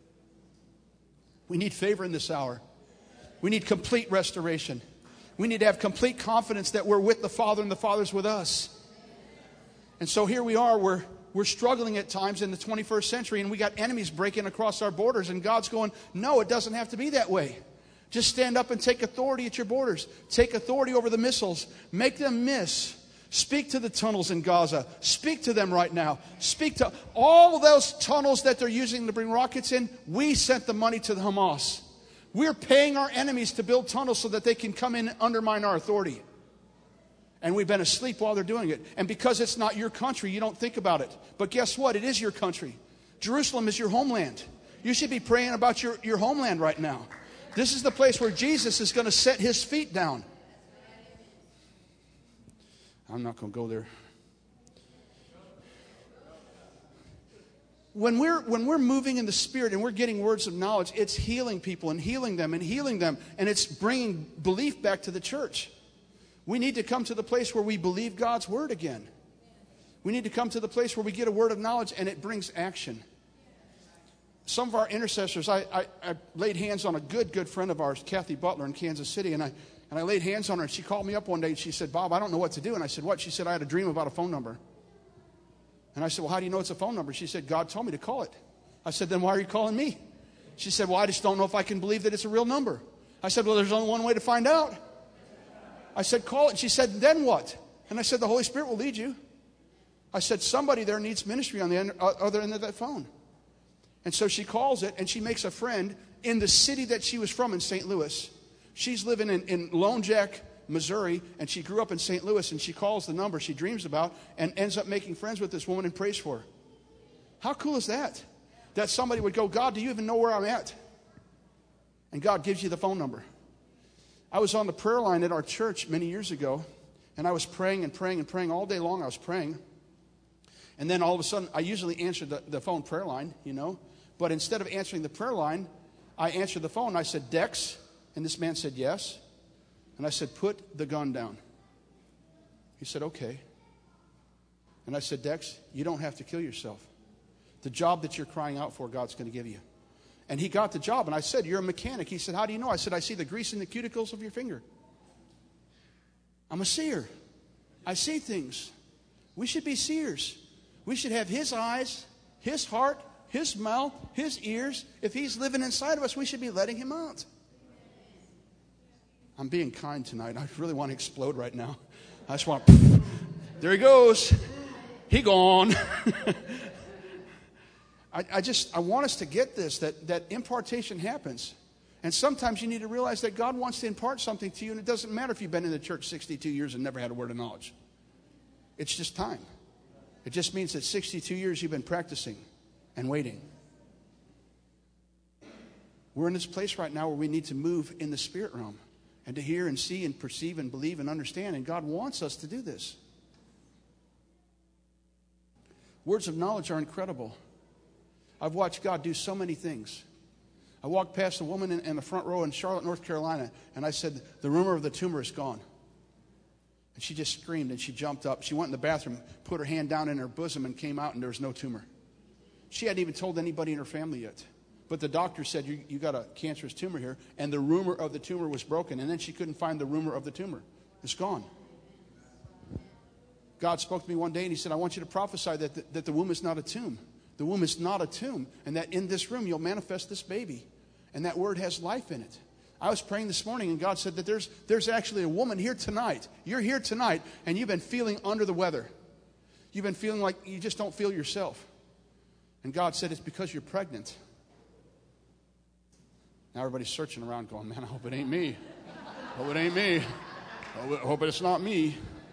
We need favor in this hour. We need complete restoration. We need to have complete confidence that we're with the Father and the Father's with us. And so here we are, we're struggling at times in the 21st century, and we got enemies breaking across our borders, and God's going, no, it doesn't have to be that way. Just stand up and take authority at your borders. Take authority over the missiles. Make them miss. Speak to the tunnels in Gaza. Speak to them right now. Speak to all those tunnels that they're using to bring rockets in. We sent the money to the Hamas. We're paying our enemies to build tunnels so that they can come in and undermine our authority. And we've been asleep while they're doing it. And because it's not your country, you don't think about it. But guess what? It is your country. Jerusalem is your homeland. You should be praying about your homeland right now. This is the place where Jesus is going to set his feet down. I'm not going to go there. When we're moving in the Spirit and we're getting words of knowledge, it's healing people and healing them. And it's bringing belief back to the church. We need to come to the place where we believe God's word again. We need to come to the place where we get a word of knowledge and it brings action. Some of our intercessors, I laid hands on a good friend of ours, Kathy Butler in Kansas City, and I laid hands on her, and she called me up one day and she said, Bob, I don't know what to do. And I said, what? She said, I had a dream about a phone number. And I said, well, how do you know it's a phone number? She said, God told me to call it. I said, then why are you calling me? She said, well, I just don't know if I can believe that it's a real number. I said, well, there's only one way to find out. I said, call it. She said, then what? And I said, the Holy Spirit will lead you. I said, somebody there needs ministry on the other end of that phone. And so she calls it, and she makes a friend in the city that she was from in St. Louis. She's living in Lone Jack, Missouri, and she grew up in St. Louis, and she calls the number she dreams about and ends up making friends with this woman and prays for her. How cool is that? That somebody would go, God, do you even know where I'm at? And God gives you the phone number. I was on the prayer line at our church many years ago, and I was praying and praying and praying. All day long I was praying. And then all of a sudden, I usually answer the phone prayer line, you know. But instead of answering the prayer line, I answered the phone. I said, Dex. And this man said, yes. And I said, put the gun down. He said, okay. And I said, Dex, you don't have to kill yourself. The job that you're crying out for, God's going to give you. And he got the job. And I said, you're a mechanic. He said, how do you know? I said, I see the grease in the cuticles of your finger. I'm a seer. I see things. We should be seers. We should have his eyes, his heart, his mouth, his ears. If he's living inside of us, we should be letting him out. I'm being kind tonight. I really want to explode right now. I just want, there he goes. He gone. I want us to get this, that impartation happens. And sometimes you need to realize that God wants to impart something to you, and it doesn't matter if you've been in the church 62 years and never had a word of knowledge. It's just time. It just means that 62 years you've been practicing and waiting. We're in this place right now where we need to move in the spirit realm and to hear and see and perceive and believe and understand, and God wants us to do this. Words of knowledge are incredible. I've watched God do so many things. I walked past a woman in the front row in Charlotte, North Carolina, and I said, the rumor of the tumor is gone. And she just screamed and she jumped up. She went in the bathroom, put her hand down in her bosom, and came out, and there was no tumor. She hadn't even told anybody in her family yet. But the doctor said, you got a cancerous tumor here, and the rumor of the tumor was broken. And then she couldn't find the rumor of the tumor. It's gone. God spoke to me one day, and he said, I want you to prophesy that the womb is not a tomb. The womb is not a tomb, and that in this room you'll manifest this baby. And that word has life in it. I was praying this morning, and God said that there's actually a woman here tonight. You're here tonight, and you've been feeling under the weather. You've been feeling like you just don't feel yourself. And God said it's because you're pregnant. Now everybody's searching around going, man, I hope it ain't me. I hope it ain't me. I hope it's not me.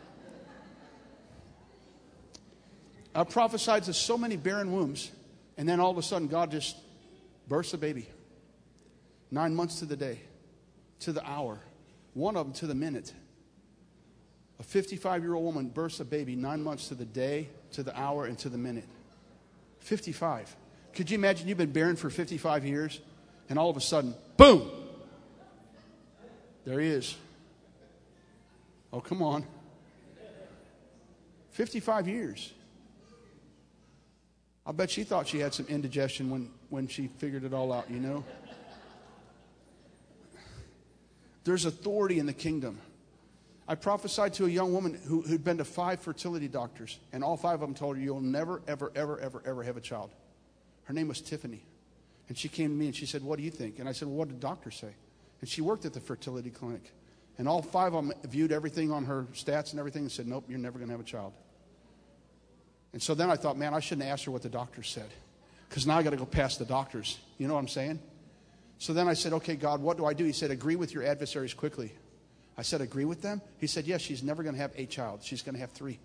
I prophesied to so many barren wombs, and then all of a sudden God just bursts a baby. 9 months to the day, to the hour, one of them to the minute. A 55-year-old woman bursts a baby 9 months to the day, to the hour, and to the minute. 55. Could you imagine you've been barren for 55 years, and all of a sudden, boom! There he is. Oh, come on. 55 years. I bet she thought she had some indigestion when she figured it all out, you know. There's authority in the kingdom. I prophesied to a young woman who'd been to 5 fertility doctors, and all 5 of them told her, you'll never, ever, ever, ever, ever have a child. Her name was Tiffany. And she came to me and she said, what do you think? And I said, well, what did the doctor say? And she worked at the fertility clinic. And all 5 of them viewed everything on her stats and everything and said, nope, you're never going to have a child. And so then I thought, man, I shouldn't ask her what the doctor said, because now I got to go past the doctors. You know what I'm saying? So then I said, okay, God, what do I do? He said, agree with your adversaries quickly. I said, agree with them? He said, yes, she's never going to have a child. She's going to have 3.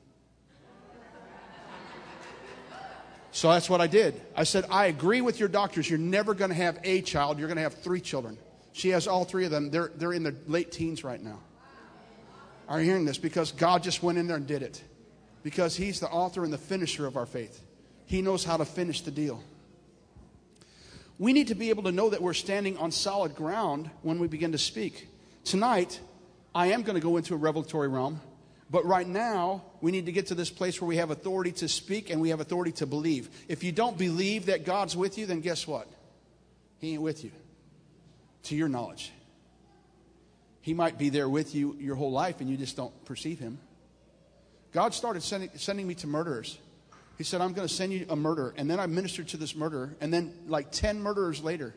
So that's what I did. I said, I agree with your doctors. You're never going to have a child. You're going to have 3 children. She has all 3 of them. They're in their late teens right now. Are you hearing this? Because God just went in there and did it. Because He's the author and the finisher of our faith. He knows how to finish the deal. We need to be able to know that we're standing on solid ground when we begin to speak. Tonight, I am going to go into a revelatory realm. But right now, we need to get to this place where we have authority to speak and we have authority to believe. If you don't believe that God's with you, then guess what? He ain't with you. To your knowledge. He might be there with you your whole life and you just don't perceive Him. God started sending me to murderers. He said, I'm going to send you a murderer. And then I ministered to this murderer. And then like 10 murderers later,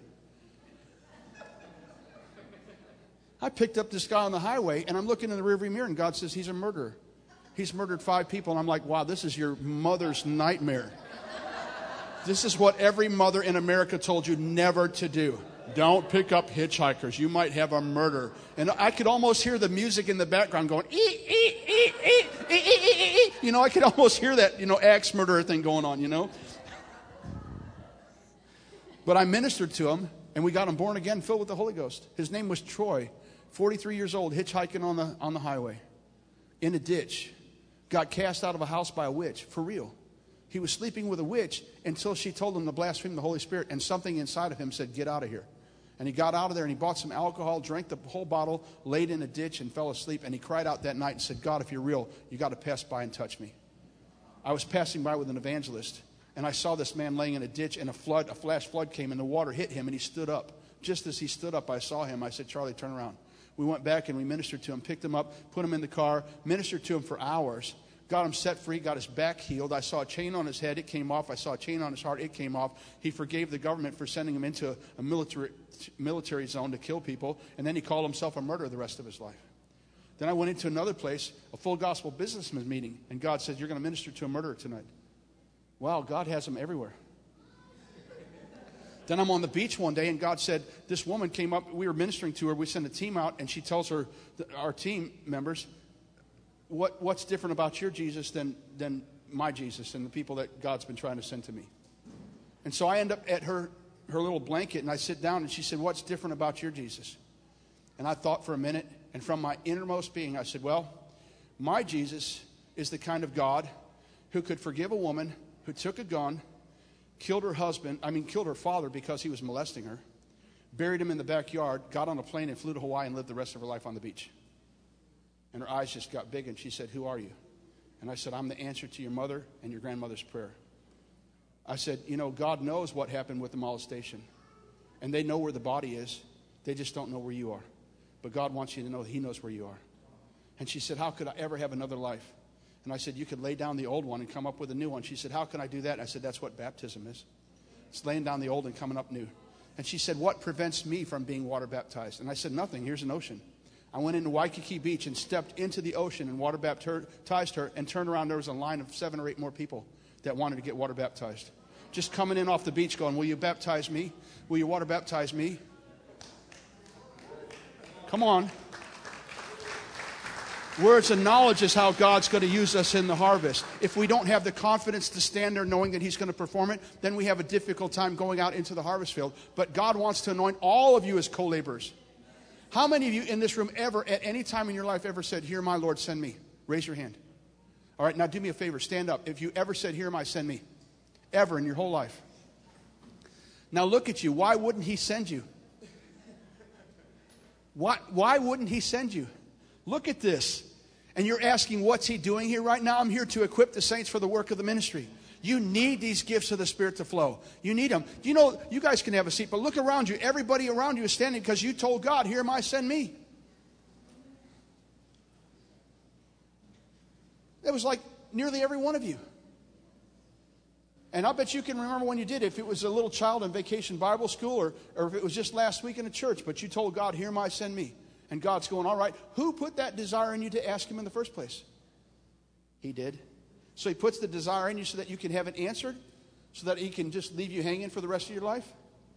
I picked up this guy on the highway, and I'm looking in the rearview mirror, and God says, he's a murderer. He's murdered 5 people. And I'm like, wow, this is your mother's nightmare. This is what every mother in America told you never to do. Don't pick up hitchhikers. You might have a murder. And I could almost hear the music in the background going, ee, ee, ee, ee, ee, ee, ee. You know, I could almost hear that, axe murderer thing going on, But I ministered to him, and we got him born again, filled with the Holy Ghost. His name was Troy, 43 years old, hitchhiking on the highway, in a ditch. Got cast out of a house by a witch, for real. He was sleeping with a witch until she told him to blaspheme the Holy Spirit, and something inside of him said, get out of here. And he got out of there and he bought some alcohol, drank the whole bottle, laid in a ditch and fell asleep. And he cried out that night and said, God, if you're real, you got to pass by and touch me. I was passing by with an evangelist, and I saw this man laying in a ditch, and a flash flood came, and the water hit him, and he stood up. Just as he stood up, I saw him. I said, Charlie, turn around. We went back and we ministered to him, picked him up, put him in the car, ministered to him for hours. Got him set free, got his back healed. I saw a chain on his head. It came off. I saw a chain on his heart. It came off. He forgave the government for sending him into a military zone to kill people. And then he called himself a murderer the rest of his life. Then I went into another place, a full gospel businessman meeting. And God said, you're going to minister to a murderer tonight. Wow, God has them everywhere. Then I'm on the beach one day, and God said, this woman came up. We were ministering to her. We sent a team out, and she tells our team members, what's different about your Jesus than my Jesus and the people that God's been trying to send to me? And so I end up at her little blanket, and I sit down, and she said, what's different about your Jesus? And I thought for a minute, and from my innermost being, I said, well, my Jesus is the kind of God who could forgive a woman who took a gun, killed her father because he was molesting her, buried him in the backyard, got on a plane and flew to Hawaii and lived the rest of her life on the beach. And her eyes just got big, and she said, who are you? And I said, I'm the answer to your mother and your grandmother's prayer. I said, God knows what happened with the molestation. And they know where the body is. They just don't know where you are. But God wants you to know that He knows where you are. And she said, how could I ever have another life? And I said, you could lay down the old one and come up with a new one. She said, how can I do that? And I said, that's what baptism is. It's laying down the old and coming up new. And she said, what prevents me from being water baptized? And I said, nothing. Here's an ocean. I went into Waikiki Beach and stepped into the ocean and water baptized her, and turned around. There was a line of 7 or 8 more people that wanted to get water baptized. Just coming in off the beach going, will you baptize me? Will you water baptize me? Come on. Words and knowledge is how God's going to use us in the harvest. If we don't have the confidence to stand there knowing that He's going to perform it, then we have a difficult time going out into the harvest field. But God wants to anoint all of you as co-laborers. How many of you in this room ever, at any time in your life, ever said, here, my Lord, send me? Raise your hand. All right, now do me a favor. Stand up. If you ever said, here am I, send me. Ever in your whole life. Now look at you. Why wouldn't He send you? Why wouldn't He send you? Look at this. And you're asking, what's He doing here right now? I'm here to equip the saints for the work of the ministry. You need these gifts of the Spirit to flow. You need them. You know, you guys can have a seat, but look around you. Everybody around you is standing because you told God, here am I, send me. That was like nearly every one of you. And I bet you can remember when you did, if it was a little child in vacation Bible school, or if it was just last week in a church, but you told God, here am I, send me. And God's going, all right, who put that desire in you to ask Him in the first place? He did. So He puts the desire in you so that you can have it answered, so that He can just leave you hanging for the rest of your life?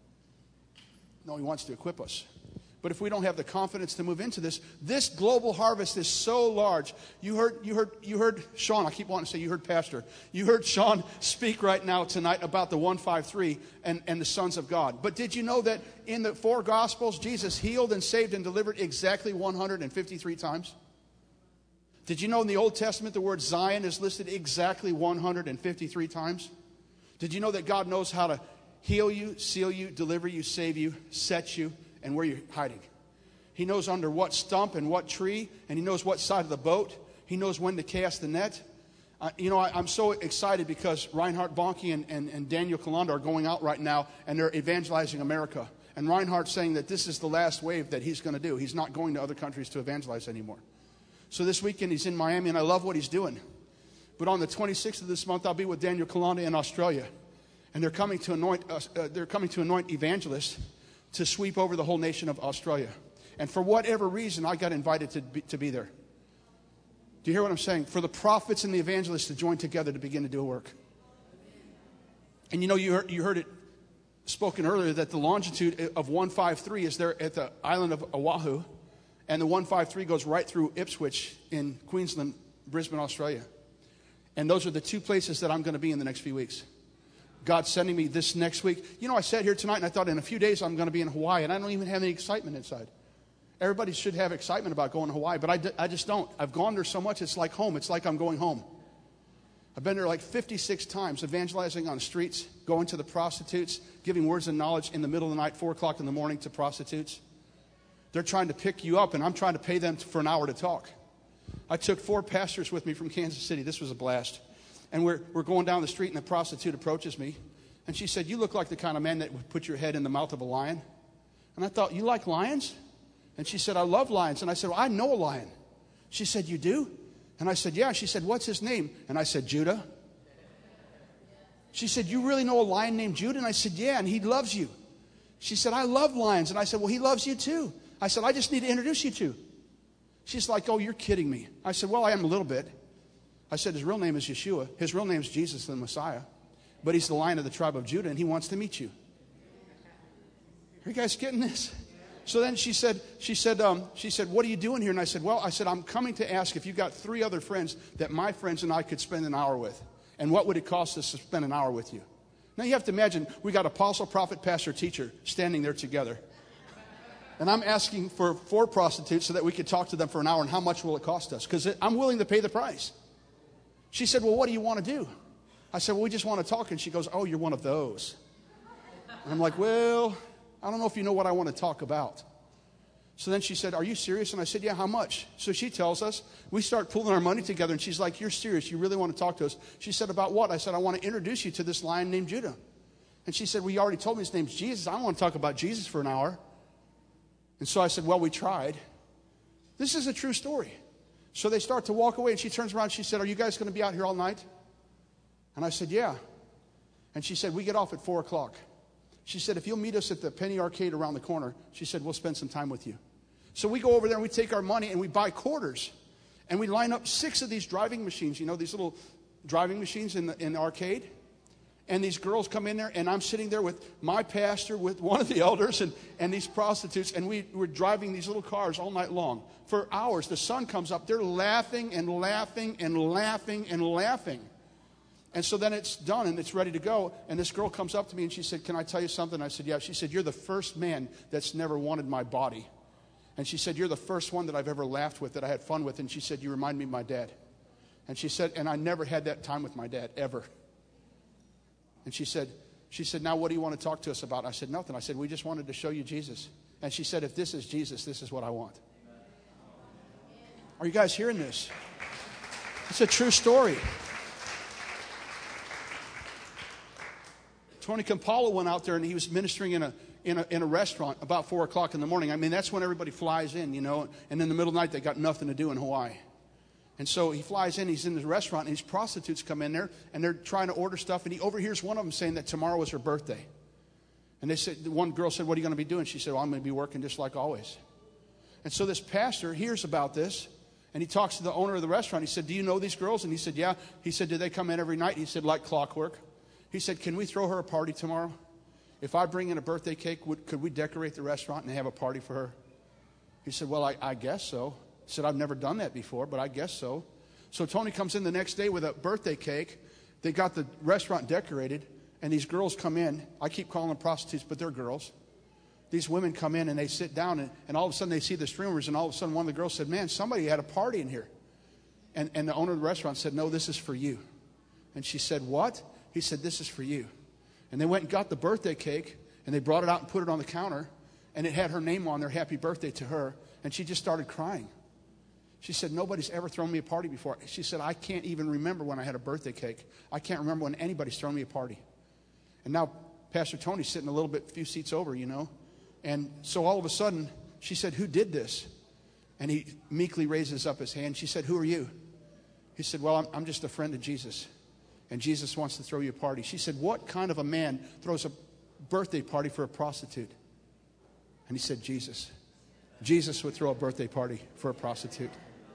No, He wants to equip us. But if we don't have the confidence to move into this global harvest is so large. You heard Sean, I keep wanting to say you heard Pastor. You heard Sean speak right now tonight about the 153 and the sons of God. But did you know that in the 4 Gospels, Jesus healed and saved and delivered exactly 153 times? Did you know in the Old Testament the word Zion is listed exactly 153 times? Did you know that God knows how to heal you, seal you, deliver you, save you, set you, and where you're hiding? He knows under what stump and what tree, and He knows what side of the boat. He knows when to cast the net. I'm so excited because Reinhard Bonnke and Daniel Kalanda are going out right now, and they're evangelizing America. And Reinhard's saying that this is the last wave that he's going to do. He's not going to other countries to evangelize anymore. So this weekend he's in Miami, and I love what he's doing. But on the 26th of this month, I'll be with Daniel Kalanda in Australia. And they're coming to anoint evangelists to sweep over the whole nation of Australia. And for whatever reason, I got invited to be there. Do you hear what I'm saying? For the prophets and the evangelists to join together to begin to do a work. And you heard it spoken earlier that the longitude of 153 is there at the island of Oahu. And the 153 goes right through Ipswich in Queensland, Brisbane, Australia. And those are the 2 places that I'm going to be in the next few weeks. God's sending me this next week. I sat here tonight and I thought in a few days I'm going to be in Hawaii, and I don't even have any excitement inside. Everybody should have excitement about going to Hawaii, but I just don't. I've gone there so much, it's like home. It's like I'm going home. I've been there like 56 times, evangelizing on streets, going to the prostitutes, giving words of knowledge in the middle of the night, 4 o'clock in the morning to prostitutes. They're trying to pick you up, and I'm trying to pay them for an hour to talk. I took 4 pastors with me from Kansas City. This was a blast. And we're going down the street, and the prostitute approaches me. And she said, you look like the kind of man that would put your head in the mouth of a lion. And I thought, you like lions? And she said, I love lions. And I said, well, I know a lion. She said, you do? And I said, yeah. She said, what's his name? And I said, Judah. She said, you really know a lion named Judah? And I said, yeah, and he loves you. She said, I love lions. And I said, well, he loves you too. I said, I just need to introduce you to. She's like, oh, you're kidding me. I said, well, I am a little bit. I said, his real name is Yeshua. His real name is Jesus the Messiah. But he's the Lion of the tribe of Judah, and he wants to meet you. Are you guys getting this? So then she said, what are you doing here? And I said, I'm coming to ask if you got 3 other friends that my friends and I could spend an hour with. And what would it cost us to spend an hour with you? Now you have to imagine, we got apostle, prophet, pastor, teacher standing there together. And I'm asking for 4 prostitutes so that we could talk to them for an hour, and how much will it cost us? Because I'm willing to pay the price. She said, well, what do you want to do? I said, well, we just want to talk. And she goes, oh, you're one of those. And I'm like, well, I don't know if you know what I want to talk about. So then she said, are you serious? And I said, yeah, how much? So she tells us. We start pulling our money together, and she's like, you're serious? You really want to talk to us? She said, about what? I said, I want to introduce you to this lion named Judah. And she said, well, you already told me his name's Jesus. I don't want to talk about Jesus for an hour. And so I said, well, we tried. This is a true story. So they start to walk away, and she turns around and she said, are you guys going to be out here all night? And I said, yeah. And she said, we get off at 4 o'clock. She said, if you'll meet us at the Penny Arcade around the corner, she said, we'll spend some time with you. So we go over there and we take our money and we buy quarters. And we line up 6 of these driving machines, these little driving machines in the arcade. And these girls come in there, and I'm sitting there with my pastor, with one of the elders, and these prostitutes, and we're driving these little cars all night long. For hours, the sun comes up, they're laughing and laughing and laughing and laughing. And so then it's done, and it's ready to go, and this girl comes up to me, and she said, can I tell you something? I said, yeah. She said, you're the first man that's never wanted my body. And she said, you're the first one that I've ever laughed with, that I had fun with. And she said, you remind me of my dad. And she said, and I never had that time with my dad, ever. And she said, now what do you want to talk to us about? I said, nothing. I said, we just wanted to show you Jesus. And she said, if this is Jesus, this is what I want. Are you guys hearing this? It's a true story. Tony Campolo went out there and he was ministering in a restaurant about 4 o'clock in the morning. I mean, that's when everybody flies in, and in the middle of the night they got nothing to do in Hawaii. And so he flies in, he's in the restaurant, and these prostitutes come in there, and they're trying to order stuff, and he overhears one of them saying that tomorrow is her birthday. And they said, one girl said, what are you going to be doing? She said, well, I'm going to be working just like always. And so this pastor hears about this, and he talks to the owner of the restaurant. He said, do you know these girls? And he said, yeah. He said, do they come in every night? He said, like clockwork. He said, can we throw her a party tomorrow? If I bring in a birthday cake, could we decorate the restaurant and have a party for her? He said, well, I guess so. He said, I've never done that before, but I guess so. So Tony comes in the next day with a birthday cake. They got the restaurant decorated, and these girls come in. I keep calling them prostitutes, but they're girls. These women come in, and they sit down, and all of a sudden they see the streamers, and all of a sudden one of the girls said, man, somebody had a party in here. And the owner of the restaurant said, no, this is for you. And she said, what? He said, this is for you. And they went and got the birthday cake, and they brought it out and put it on the counter, and it had her name on there, happy birthday to her, and she just started crying. She said, nobody's ever thrown me a party before. She said, I can't even remember when I had a birthday cake. I can't remember when anybody's thrown me a party. And now Pastor Tony's sitting a few seats over, And so all of a sudden, she said, who did this? And he meekly raises up his hand. She said, who are you? He said, well, I'm just a friend of Jesus. And Jesus wants to throw you a party. She said, what kind of a man throws a birthday party for a prostitute? And he said, Jesus. Jesus would throw a birthday party for a prostitute.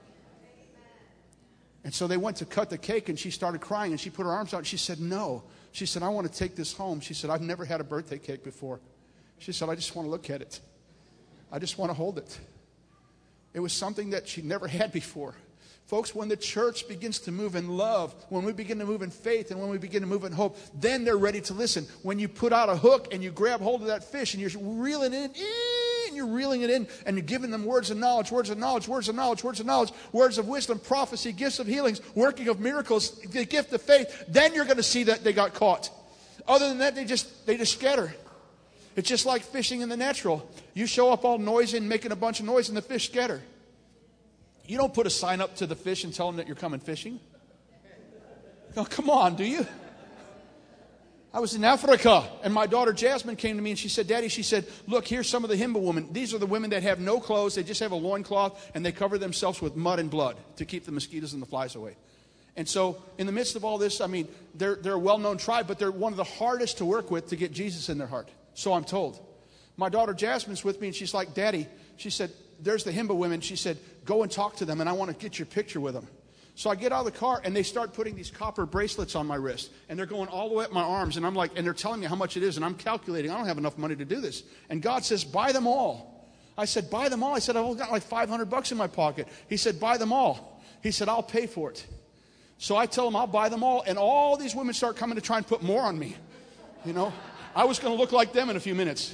And so they went to cut the cake, and she started crying, and she put her arms out, and she said, no. She said, I want to take this home. She said, I've never had a birthday cake before. She said, I just want to look at it. I just want to hold it. It was something that she never had before. Folks, when the church begins to move in love, when we begin to move in faith, and when we begin to move in hope, then they're ready to listen. When you put out a hook and you grab hold of that fish and you're reeling it in, and you're reeling it in, and you're giving them words of knowledge, words of knowledge, words of knowledge, words of knowledge, words of wisdom, prophecy, gifts of healings, working of miracles, the gift of faith, then you're going to see that they got caught. Other than that, they just scatter. It's just like fishing in the natural. You show up all noisy and making a bunch of noise, and the fish scatter. You don't put a sign up to the fish and tell them that you're coming fishing. Oh, come on, do you? I was in Africa, and my daughter Jasmine came to me, and she said, Daddy, she said, look, here's some of the Himba women. These are the women that have no clothes. They just have a loincloth, and they cover themselves with mud and blood to keep the mosquitoes and the flies away. And so in the midst of all this, I mean, they're a well-known tribe, but they're one of the hardest to work with to get Jesus in their heart. So I'm told. My daughter Jasmine's with me, and she's like, Daddy, she said, there's the Himba women. She said, go and talk to them, and I want to get your picture with them. So I get out of the car, and they start putting these copper bracelets on my wrist, and they're going all the way up my arms, and I'm like, and they're telling me how much it is, and I'm calculating, I don't have enough money to do this. And God says, buy them all. I said, buy them all? I said, I've only got like $500 in my pocket. He said, buy them all. He said, I'll pay for it. So I tell him I'll buy them all, and all these women start coming to try and put more on me. I was going to look like them in a few minutes,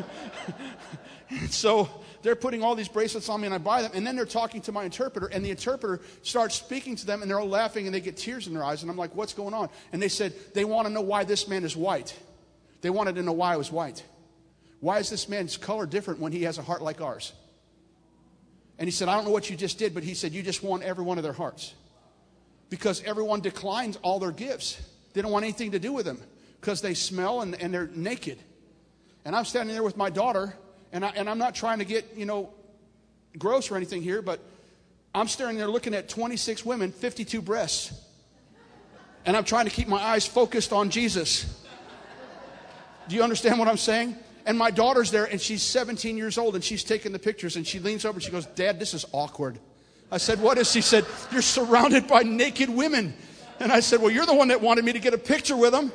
So they're putting all these bracelets on me, and I buy them. And then they're talking to my interpreter, and the interpreter starts speaking to them, and they're all laughing, and they get tears in their eyes. And I'm like, what's going on? And they said they want to know why this man is white. They wanted to know why I was white. Why is this man's color different when he has a heart like ours? And he said, I don't know what you just did, but he said, you just won every one of their hearts. Because everyone declines all their gifts. They don't want anything to do with them because they smell and they're naked. And I'm standing there with my daughter, and I'm not trying to get, gross or anything here, but I'm staring there looking at 26 women, 52 breasts. And I'm trying to keep my eyes focused on Jesus. Do you understand what I'm saying? And my daughter's there, and she's 17 years old, and she's taking the pictures, and she leans over and she goes, Dad, this is awkward. I said, what is? She said, you're surrounded by naked women. And I said, well, you're the one that wanted me to get a picture with them.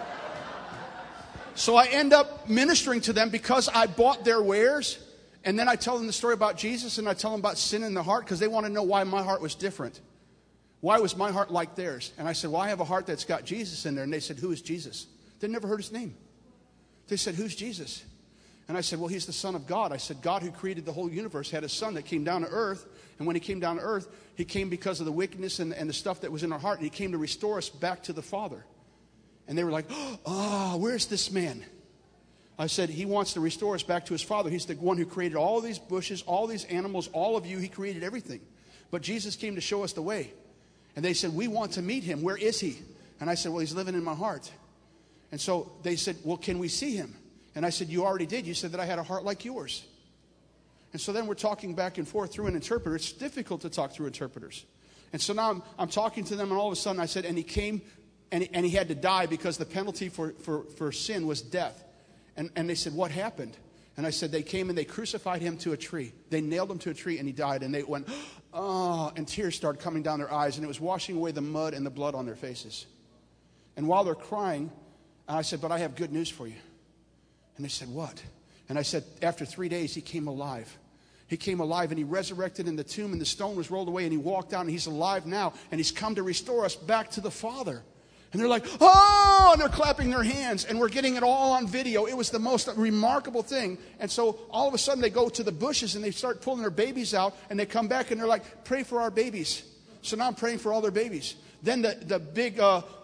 So I end up ministering to them because I bought their wares. And then I tell them the story about Jesus, and I tell them about sin in the heart because they want to know why my heart was different. Why was my heart like theirs? And I said, well, I have a heart that's got Jesus in there. And they said, who is Jesus? They never heard his name. They said, who's Jesus? And I said, well, he's the Son of God. I said, God who created the whole universe had a son that came down to earth. And when he came down to earth, he came because of the wickedness and the stuff that was in our heart. And he came to restore us back to the Father. And they were like, oh, where's this man? I said, he wants to restore us back to his Father. He's the one who created all these bushes, all these animals, all of you. He created everything. But Jesus came to show us the way. And they said, we want to meet him. Where is he? And I said, well, he's living in my heart. And so they said, well, can we see him? And I said, you already did. You said that I had a heart like yours. And so then we're talking back and forth through an interpreter. It's difficult to talk through interpreters. And so now I'm talking to them, and all of a sudden I said, and he came, and he had to die because the penalty for sin was death. And they said, what happened? And I said, they came and they crucified him to a tree. They nailed him to a tree, and he died. And they went, oh, and tears started coming down their eyes, and it was washing away the mud and the blood on their faces. And while they're crying, I said, but I have good news for you. And they said, what? And I said, after 3 days, he came alive. He came alive, and he resurrected in the tomb, and the stone was rolled away, and he walked out, and he's alive now, and he's come to restore us back to the Father. And they're like, oh, and they're clapping their hands, and we're getting it all on video. It was the most remarkable thing. And so all of a sudden they go to the bushes, and they start pulling their babies out, and they come back, and they're like, pray for our babies. So now I'm praying for all their babies. Then the big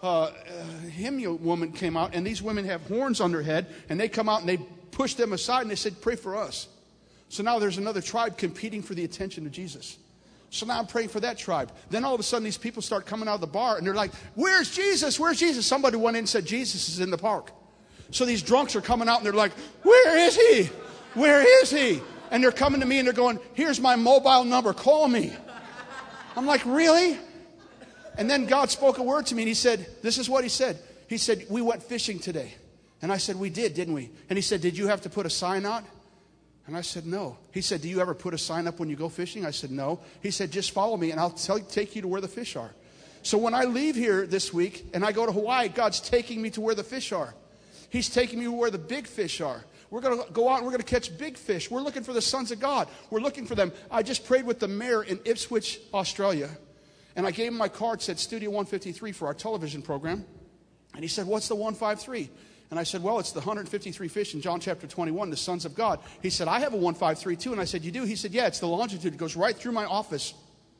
hymn woman came out, and these women have horns on their head, and they come out, and they push them aside, and they said, pray for us. So now there's another tribe competing for the attention of Jesus. So now I'm praying for that tribe. Then all of a sudden these people start coming out of the bar, and they're like, where's Jesus? Where's Jesus? Somebody went in and said, Jesus is in the park. So these drunks are coming out, and they're like, where is he? Where is he? And they're coming to me, and they're going, here's my mobile number. Call me. I'm like, really? And then God spoke a word to me, and he said, this is what he said. He said, we went fishing today. And I said, we did, didn't we? And he said, did you have to put a sign out? And I said, no. He said, do you ever put a sign up when you go fishing? I said, no. He said, just follow me, and I'll take you to where the fish are. So when I leave here this week, and I go to Hawaii, God's taking me to where the fish are. He's taking me where the big fish are. We're going to go out, and we're going to catch big fish. We're looking for the sons of God. We're looking for them. I just prayed with the mayor in Ipswich, Australia. And I gave him my card, said Studio 153 for our television program. And he said, what's the 153? And I said, well, it's the 153 fish in John chapter 21, the sons of God. He said, I have a 153 too. And I said, you do? He said, yeah, it's the longitude. It goes right through my office.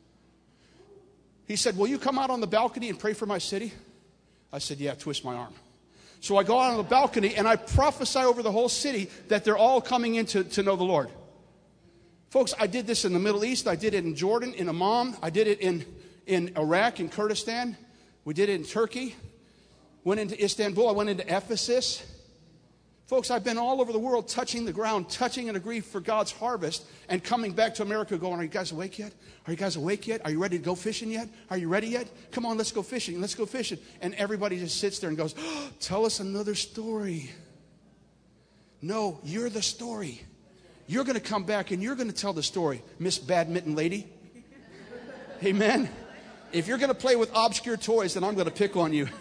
He said, will you come out on the balcony and pray for my city? I said, yeah, twist my arm. So I go out on the balcony, and I prophesy over the whole city that they're all coming in to know the Lord. Folks, I did this in the Middle East. I did it in Jordan, in Amman. I did it in Iraq, in Kurdistan. We did it in Turkey. Went into Istanbul. I went into Ephesus. Folks, I've been all over the world touching the ground, touching and agree for God's harvest, and coming back to America going, are you guys awake yet? Are you guys awake yet? Are you ready to go fishing yet? Are you ready yet? Come on, let's go fishing. Let's go fishing. And everybody just sits there and goes, oh, tell us another story. No, you're the story. You're going to come back and you're going to tell the story, Miss Badminton Lady. Amen. If you're going to play with obscure toys, then I'm going to pick on you.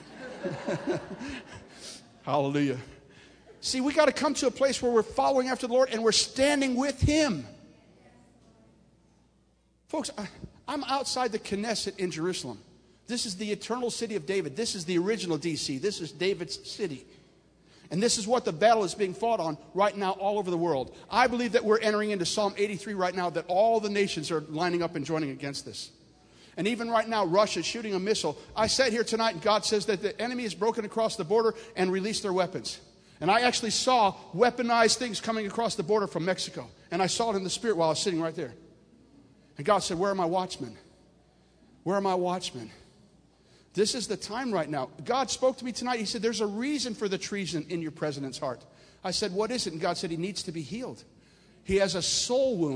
Hallelujah. See, we got to come to a place where we're following after the Lord and we're standing with Him. Folks, I'm outside the Knesset in Jerusalem. This is the eternal city of David. This is the original D.C. This is David's city. And this is what the battle is being fought on right now all over the world. I believe that we're entering into Psalm 83 right now, that all the nations are lining up and joining against this. And even right now, Russia is shooting a missile. I sat here tonight, and God says that the enemy has broken across the border and released their weapons. And I actually saw weaponized things coming across the border from Mexico. And I saw it in the spirit while I was sitting right there. And God said, where are my watchmen? Where are my watchmen? This is the time right now. God spoke to me tonight. He said, there's a reason for the treason in your president's heart. I said, what is it? And God said, he needs to be healed. He has a soul wound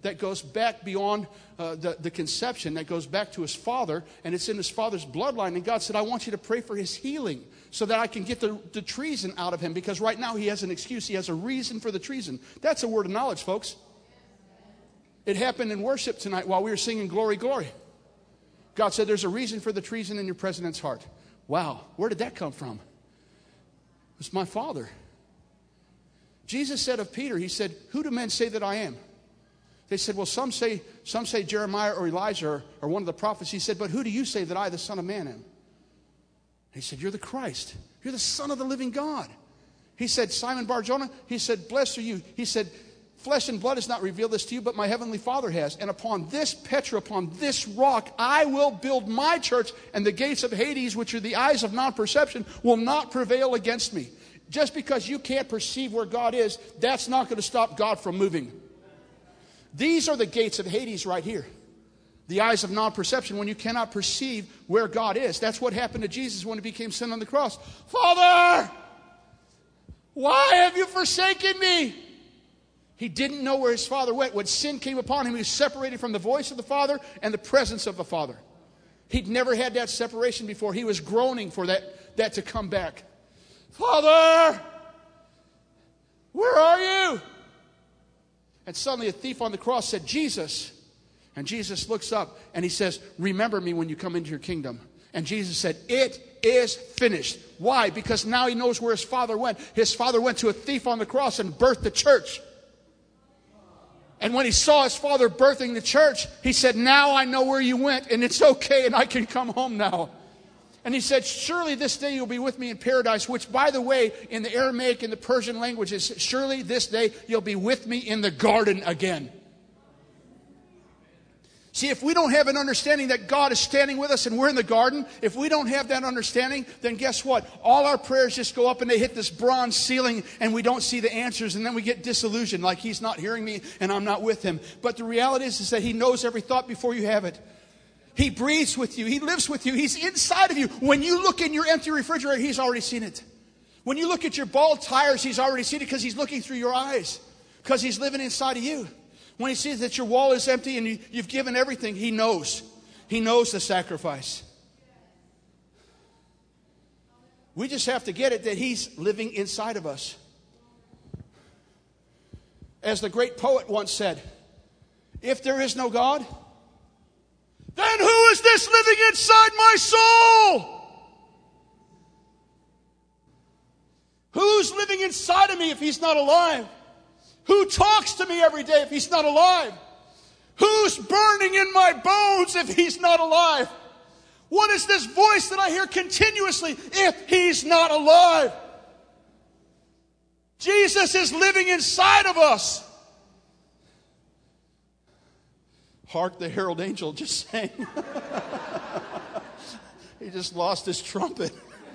that goes back beyond the conception, that goes back to his father, and it's in his father's bloodline. And God said, I want you to pray for his healing so that I can get the treason out of him, because right now he has an excuse. He has a reason for the treason. That's a word of knowledge, folks. It happened in worship tonight while we were singing Glory, Glory. God said, there's a reason for the treason in your president's heart. Wow, where did that come from? It's my Father. Jesus said of Peter, he said, who do men say that I am? They said, well, some say Jeremiah or Elijah or one of the prophets. He said, but who do you say that I, the Son of Man, am? He said, you're the Christ. You're the Son of the living God. He said, Simon Bar-Jonah, he said, blessed are you. He said, flesh and blood has not revealed this to you, but my heavenly Father has. And upon this Petra, upon this rock, I will build my church, and the gates of Hades, which are the eyes of non-perception, will not prevail against me. Just because you can't perceive where God is, that's not going to stop God from moving. These are the gates of Hades right here. The eyes of non-perception, when you cannot perceive where God is. That's what happened to Jesus when he became sin on the cross. Father, why have you forsaken me? He didn't know where his Father went. When sin came upon him, he was separated from the voice of the Father and the presence of the Father. He'd never had that separation before. He was groaning for that to come back. Father, where are you? And suddenly a thief on the cross said, Jesus. And Jesus looks up and he says, remember me when you come into your kingdom. And Jesus said, it is finished. Why? Because now he knows where his Father went. His Father went to a thief on the cross and birthed the church. And when he saw his Father birthing the church, he said, now I know where you went, and it's okay, and I can come home now. And he said, surely this day you'll be with me in paradise, which, by the way, in the Aramaic and the Persian languages, surely this day you'll be with me in the garden again. See, if we don't have an understanding that God is standing with us and we're in the garden, if we don't have that understanding, then guess what? All our prayers just go up and they hit this bronze ceiling and we don't see the answers, and then we get disillusioned, like he's not hearing me and I'm not with him. But the reality is that he knows every thought before you have it. He breathes with you. He lives with you. He's inside of you. When you look in your empty refrigerator, he's already seen it. When you look at your bald tires, he's already seen it, because he's looking through your eyes, because he's living inside of you. When he sees that your wall is empty and you've given everything, he knows. He knows the sacrifice. We just have to get it that he's living inside of us. As the great poet once said, if there is no God, then who is this living inside my soul? Who's living inside of me if he's not alive? Who talks to me every day if he's not alive? Who's burning in my bones if he's not alive? What is this voice that I hear continuously if he's not alive? Jesus is living inside of us. Hark, the herald angel just sang. He just lost his trumpet.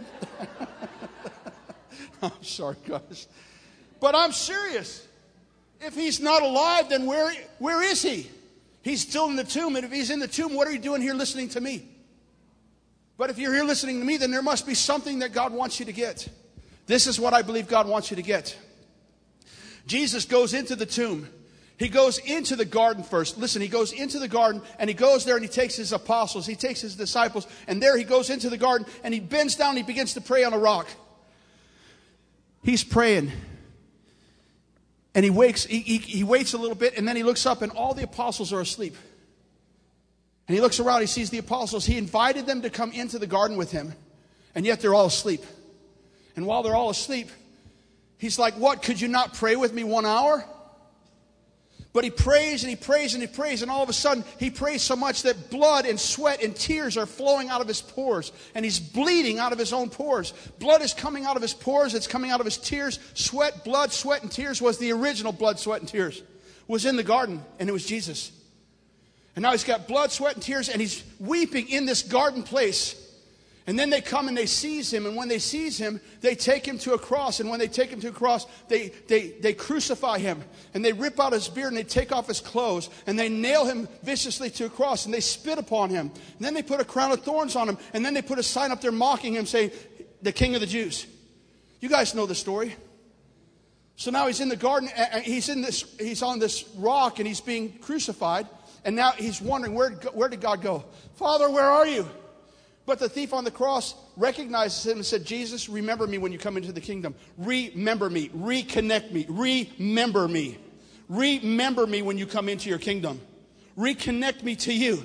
I'm sorry, guys. But I'm serious. If he's not alive, then where is he? He's still in the tomb. And if he's in the tomb, what are you doing here listening to me? But if you're here listening to me, then there must be something that God wants you to get. This is what I believe God wants you to get. Jesus goes into the tomb. He goes into the garden first. Listen, he goes into the garden, and he goes there and he takes his apostles, he takes his disciples, and there he goes into the garden and he bends down and he begins to pray on a rock. He's praying. And he waits a little bit, and then he looks up and all the apostles are asleep. And he looks around, he sees the apostles. He invited them to come into the garden with him, and yet they're all asleep. And while they're all asleep, he's like, what, could you not pray with me 1 hour? But he prays and he prays and he prays, and all of a sudden he prays so much that blood and sweat and tears are flowing out of his pores, and he's bleeding out of his own pores. Blood is coming out of his pores, it's coming out of his tears. Sweat, blood, sweat, and tears was the original blood, sweat, and tears. Was in the garden, and it was Jesus. And now he's got blood, sweat, and tears, and he's weeping in this garden place. And then they come and they seize him. And when they seize him, they take him to a cross. And when they take him to a cross, they crucify him. And they rip out his beard and they take off his clothes. And they nail him viciously to a cross. And they spit upon him. And then they put a crown of thorns on him. And then they put a sign up there mocking him, saying, the King of the Jews. You guys know the story. So now he's in the garden, and he's on this rock, and he's being crucified. And now he's wondering, where did God go? Father, where are you? But the thief on the cross recognizes him and said, Jesus, remember me when you come into the kingdom. Remember me. Reconnect me. Remember me. Remember me when you come into your kingdom. Reconnect me to you.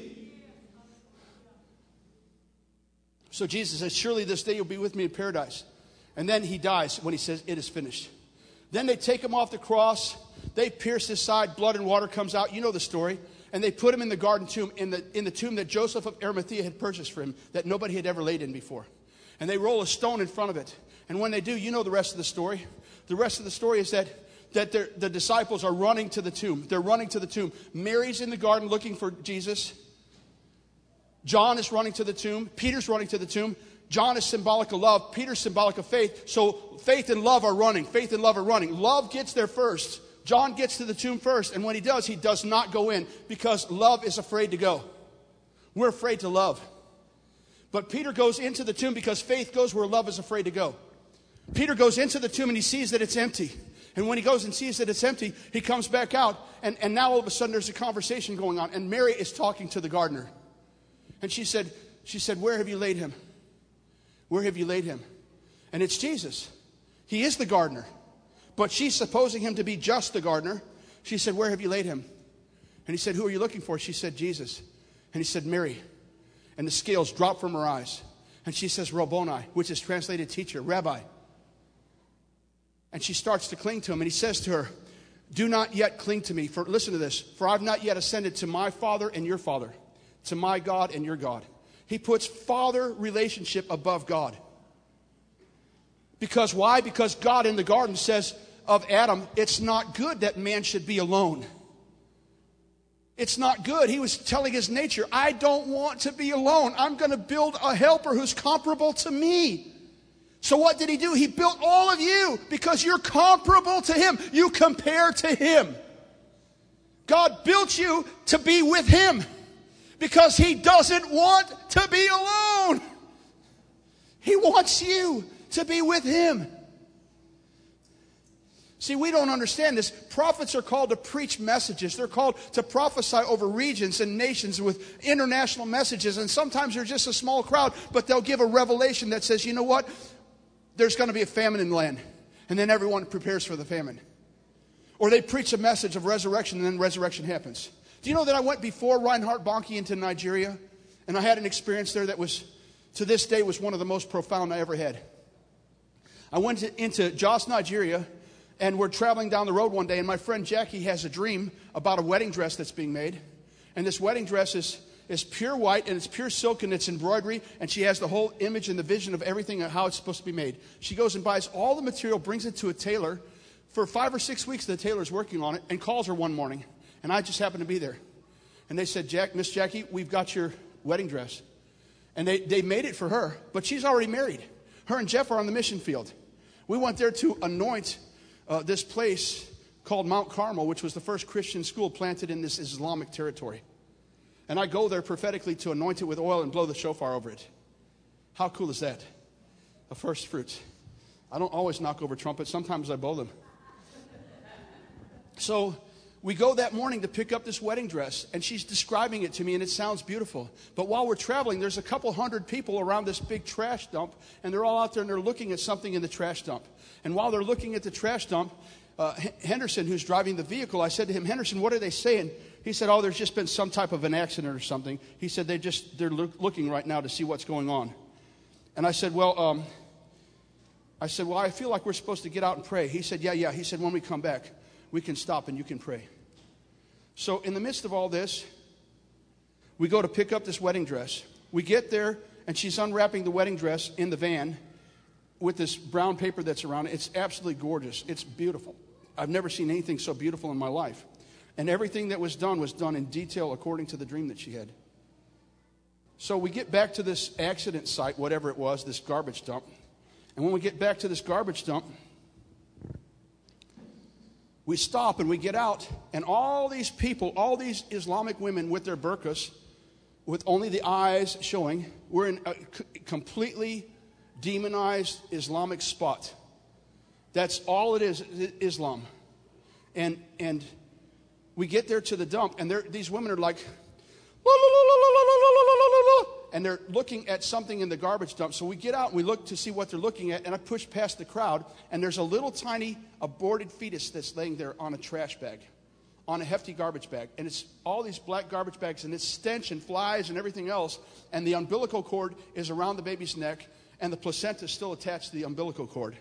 So Jesus says, surely this day you'll be with me in paradise. And then he dies when he says, it is finished. Then they take him off the cross. They pierce his side. Blood and water comes out. You know the story. And they put him in the garden tomb, in the tomb that Joseph of Arimathea had purchased for him, that nobody had ever laid in before. And they roll a stone in front of it. And when they do, you know the rest of the story. The rest of the story is that the disciples are running to the tomb. They're running to the tomb. Mary's in the garden looking for Jesus. John is running to the tomb. Peter's running to the tomb. John is symbolic of love. Peter's symbolic of faith. So faith and love are running. Faith and love are running. Love gets there first. John gets to the tomb first. And when he does not go in because love is afraid to go. We're afraid to love. But Peter goes into the tomb because faith goes where love is afraid to go. Peter goes into the tomb and he sees that it's empty. And when he goes and sees that it's empty, he comes back out. And now all of a sudden there's a conversation going on. And Mary is talking to the gardener. And she said, where have you laid him? Where have you laid him? And it's Jesus. He is the gardener. But she's supposing him to be just the gardener. She said, where have you laid him? And he said, who are you looking for? She said, Jesus. And he said, Mary. And the scales dropped from her eyes. And she says, Rabboni, which is translated teacher, rabbi. And she starts to cling to him. And he says to her, do not yet cling to me. Listen to this. For I've not yet ascended to my Father and your Father, to my God and your God. He puts father relationship above God. Because why? Because God in the garden says of Adam, it's not good that man should be alone. It's not good. He was telling his nature, I don't want to be alone. I'm going to build a helper who's comparable to me. So what did he do? He built all of you because you're comparable to him. You compare to him. God built you to be with him because he doesn't want to be alone. He wants you to be with him. See, we don't understand this. Prophets are called to preach messages. They're called to prophesy over regions and nations with international messages. And sometimes they're just a small crowd, but they'll give a revelation that says, you know what? There's going to be a famine in the land. And then everyone prepares for the famine. Or they preach a message of resurrection, and then resurrection happens. Do you know that I went before Reinhard Bonnke into Nigeria? And I had an experience there that was, to this day, was one of the most profound I ever had. I went into Jos, Nigeria, and we're traveling down the road one day, and my friend Jackie has a dream about a wedding dress that's being made. And this wedding dress is pure white, and it's pure silk, and it's embroidery, and she has the whole image and the vision of everything and how it's supposed to be made. She goes and buys all the material, brings it to a tailor. For 5 or 6 weeks, the tailor's working on it, and calls her one morning. And I just happened to be there. And they said, Miss Jackie, we've got your wedding dress. And they made it for her, but she's already married. Her and Jeff are on the mission field. We went there to anoint this place called Mount Carmel, which was the first Christian school planted in this Islamic territory. And I go there prophetically to anoint it with oil and blow the shofar over it. How cool is that? A first fruits. I don't always knock over trumpets. Sometimes I blow them. So we go that morning to pick up this wedding dress, and she's describing it to me, and it sounds beautiful. But while we're traveling, there's a couple hundred people around this big trash dump, and they're all out there, and they're looking at something in the trash dump. And while they're looking at the trash dump, Henderson, who's driving the vehicle, I said to him, Henderson, what are they saying? He said, oh, there's just been some type of an accident or something. He said, they're looking right now to see what's going on. And I said, well, I feel like we're supposed to get out and pray. He said, yeah. He said, when we come back, we can stop and you can pray. So in the midst of all this, we go to pick up this wedding dress. We get there, and she's unwrapping the wedding dress in the van with this brown paper that's around it. It's absolutely gorgeous. It's beautiful. I've never seen anything so beautiful in my life. And everything that was done in detail according to the dream that she had. So we get back to this accident site, whatever it was, this garbage dump. And when we get back to this garbage dump, we stop and we get out, and all these people, all these Islamic women with their burqas, with only the eyes showing, we're in a completely demonized Islamic spot That's all it is, Islam. And we get there to the dump, and these women are like, la, la, la, la, la, la, la, la, la, and they're looking at something in the garbage dump. So we get out and we look to see what they're looking at, and I push past the crowd, and there's a little tiny aborted fetus that's laying there on a trash bag, on a hefty garbage bag. And it's all these black garbage bags, and it's stench and flies and everything else, and the umbilical cord is around the baby's neck, and the placenta is still attached to the umbilical cord.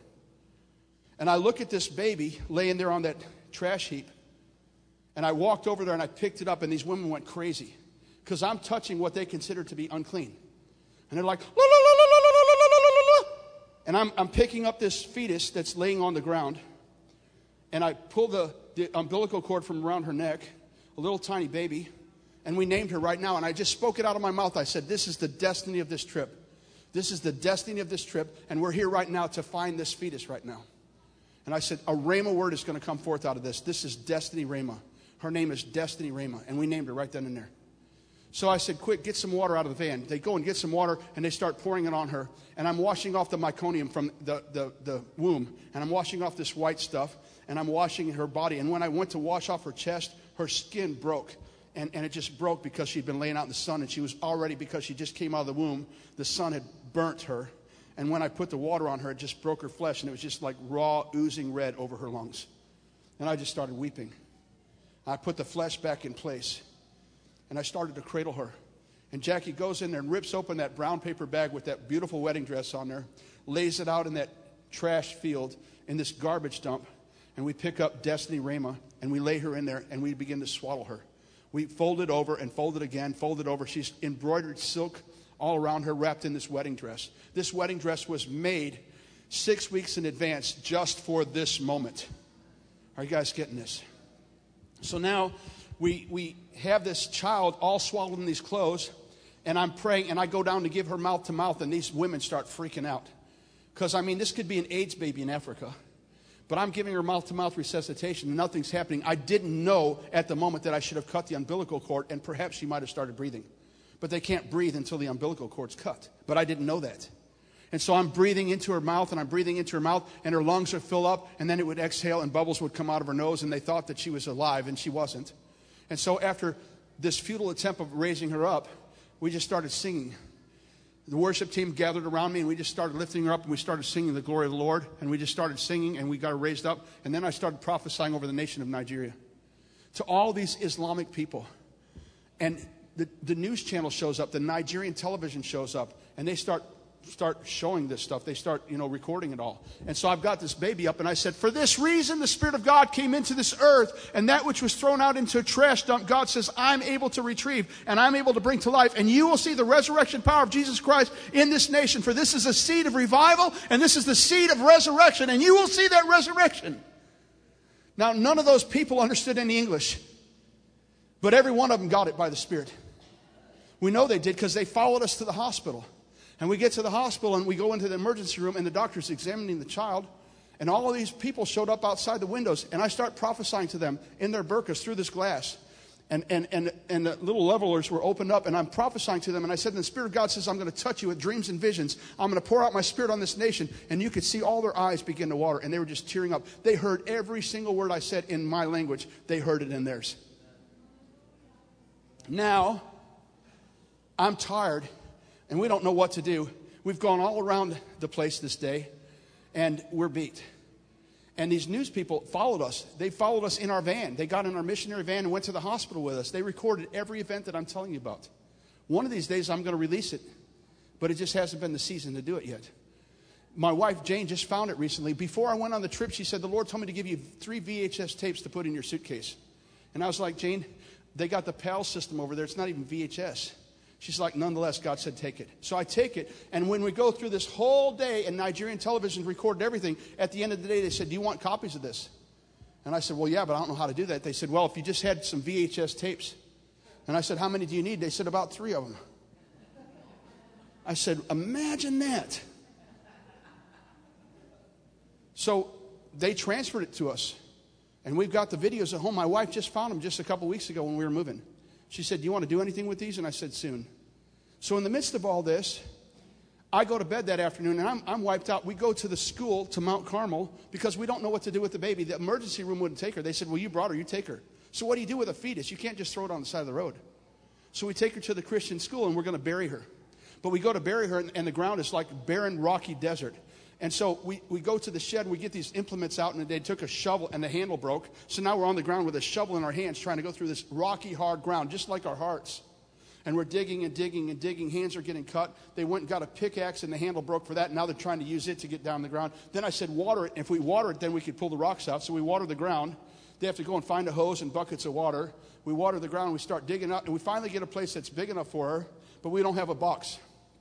And I look at this baby laying there on that trash heap, and I walked over there and I picked it up, and these women went crazy because I'm touching what they consider to be unclean. And they're like, la, la, la, la, la, la, la, la, la, la. And I'm picking up this fetus that's laying on the ground, and I pull the umbilical cord from around her neck, a little tiny baby, and we named her right now. And I just spoke it out of my mouth. I said, this is the destiny of this trip. This is the destiny of this trip, and we're here right now to find this fetus right now. And I said, a Rhema word is going to come forth out of this. This is Destiny Rhema. Her name is Destiny Rhema, and we named her right then and there. So I said, quick, get some water out of the van. They go and get some water, and they start pouring it on her. And I'm washing off the meconium from the womb, and I'm washing off this white stuff, and I'm washing her body. And when I went to wash off her chest, her skin broke. And it just broke because she'd been laying out in the sun, and she was already, because she just came out of the womb, the sun had burnt her. And when I put the water on her, it just broke her flesh, and it was just like raw, oozing red over her lungs. And I just started weeping. I put the flesh back in place, and I started to cradle her. And Jackie goes in there and rips open that brown paper bag with that beautiful wedding dress on there, lays it out in that trash field in this garbage dump, and we pick up Destiny Rhema, and we lay her in there, and we begin to swaddle her. We fold it over and fold it again, fold it over. She's embroidered silk all around her, wrapped in this wedding dress. This wedding dress was made 6 weeks in advance just for this moment. Are you guys getting this? So now we have this child all swaddled in these clothes, and I'm praying, and I go down to give her mouth to mouth, and these women start freaking out. Because, I mean, this could be an AIDS baby in Africa. But I'm giving her mouth-to-mouth resuscitation, and nothing's happening. I didn't know at the moment that I should have cut the umbilical cord, and perhaps she might have started breathing. But they can't breathe until the umbilical cord's cut. But I didn't know that. And so I'm breathing into her mouth, and I'm breathing into her mouth, and her lungs would fill up, and then it would exhale, and bubbles would come out of her nose, and they thought that she was alive, and she wasn't. And so after this futile attempt of raising her up, we just started singing. The worship team gathered around me, and we just started lifting her up, and we started singing the glory of the Lord, and we just started singing, and we got her raised up. And then I started prophesying over the nation of Nigeria to all these Islamic people. And the news channel shows up, the Nigerian television shows up, and they start showing this stuff. They start, recording it all. And so I've got this baby up, and I said, for this reason, the Spirit of God came into this earth, and that which was thrown out into a trash dump, God says, I'm able to retrieve, and I'm able to bring to life, and you will see the resurrection power of Jesus Christ in this nation, for this is a seed of revival, and this is the seed of resurrection, and you will see that resurrection. Now, none of those people understood any English, but every one of them got it by the Spirit. We know they did because they followed us to the hospital. And we get to the hospital, and we go into the emergency room, and the doctor's examining the child. And all of these people showed up outside the windows, and I start prophesying to them in their burqas through this glass. And the little levelers were opened up, and I'm prophesying to them. And I said, the Spirit of God says, I'm going to touch you with dreams and visions. I'm going to pour out my Spirit on this nation. And you could see all their eyes begin to water, and they were just tearing up. They heard every single word I said in my language. They heard it in theirs. Now, I'm tired, and we don't know what to do. We've gone all around the place this day, and we're beat. And these news people followed us. They followed us in our van. They got in our missionary van and went to the hospital with us. They recorded every event that I'm telling you about. One of these days, I'm going to release it, but it just hasn't been the season to do it yet. My wife, Jane, just found it recently. Before I went on the trip, she said, the Lord told me to give you 3 VHS tapes to put in your suitcase. And I was like, Jane, they got the PAL system over there. It's not even VHS. She's like, nonetheless, God said, take it. So I take it, and when we go through this whole day, and Nigerian television recorded everything, at the end of the day, they said, do you want copies of this? And I said, well, yeah, but I don't know how to do that. They said, well, if you just had some VHS tapes. And I said, how many do you need? They said, about 3 of them. I said, imagine that. So they transferred it to us, and we've got the videos at home. My wife just found them just a couple weeks ago when we were moving. She said, do you want to do anything with these? And I said, soon. So in the midst of all this, I go to bed that afternoon, and I'm wiped out. We go to the school, to Mount Carmel, because we don't know what to do with the baby. The emergency room wouldn't take her. They said, well, you brought her, you take her. So what do you do with a fetus? You can't just throw it on the side of the road. So we take her to the Christian school, and we're going to bury her. But we go to bury her, and the ground is like barren, rocky desert. And so we go to the shed, and we get these implements out, and they took a shovel, and the handle broke. So now we're on the ground with a shovel in our hands trying to go through this rocky, hard ground, just like our hearts. And we're digging and digging and digging. Hands are getting cut. They went and got a pickaxe, and the handle broke for that. And now they're trying to use it to get down the ground. Then I said, water it. If we water it, then we could pull the rocks out. So we water the ground. They have to go and find a hose and buckets of water. We water the ground. We start digging up. And we finally get a place that's big enough for her, but we don't have a box.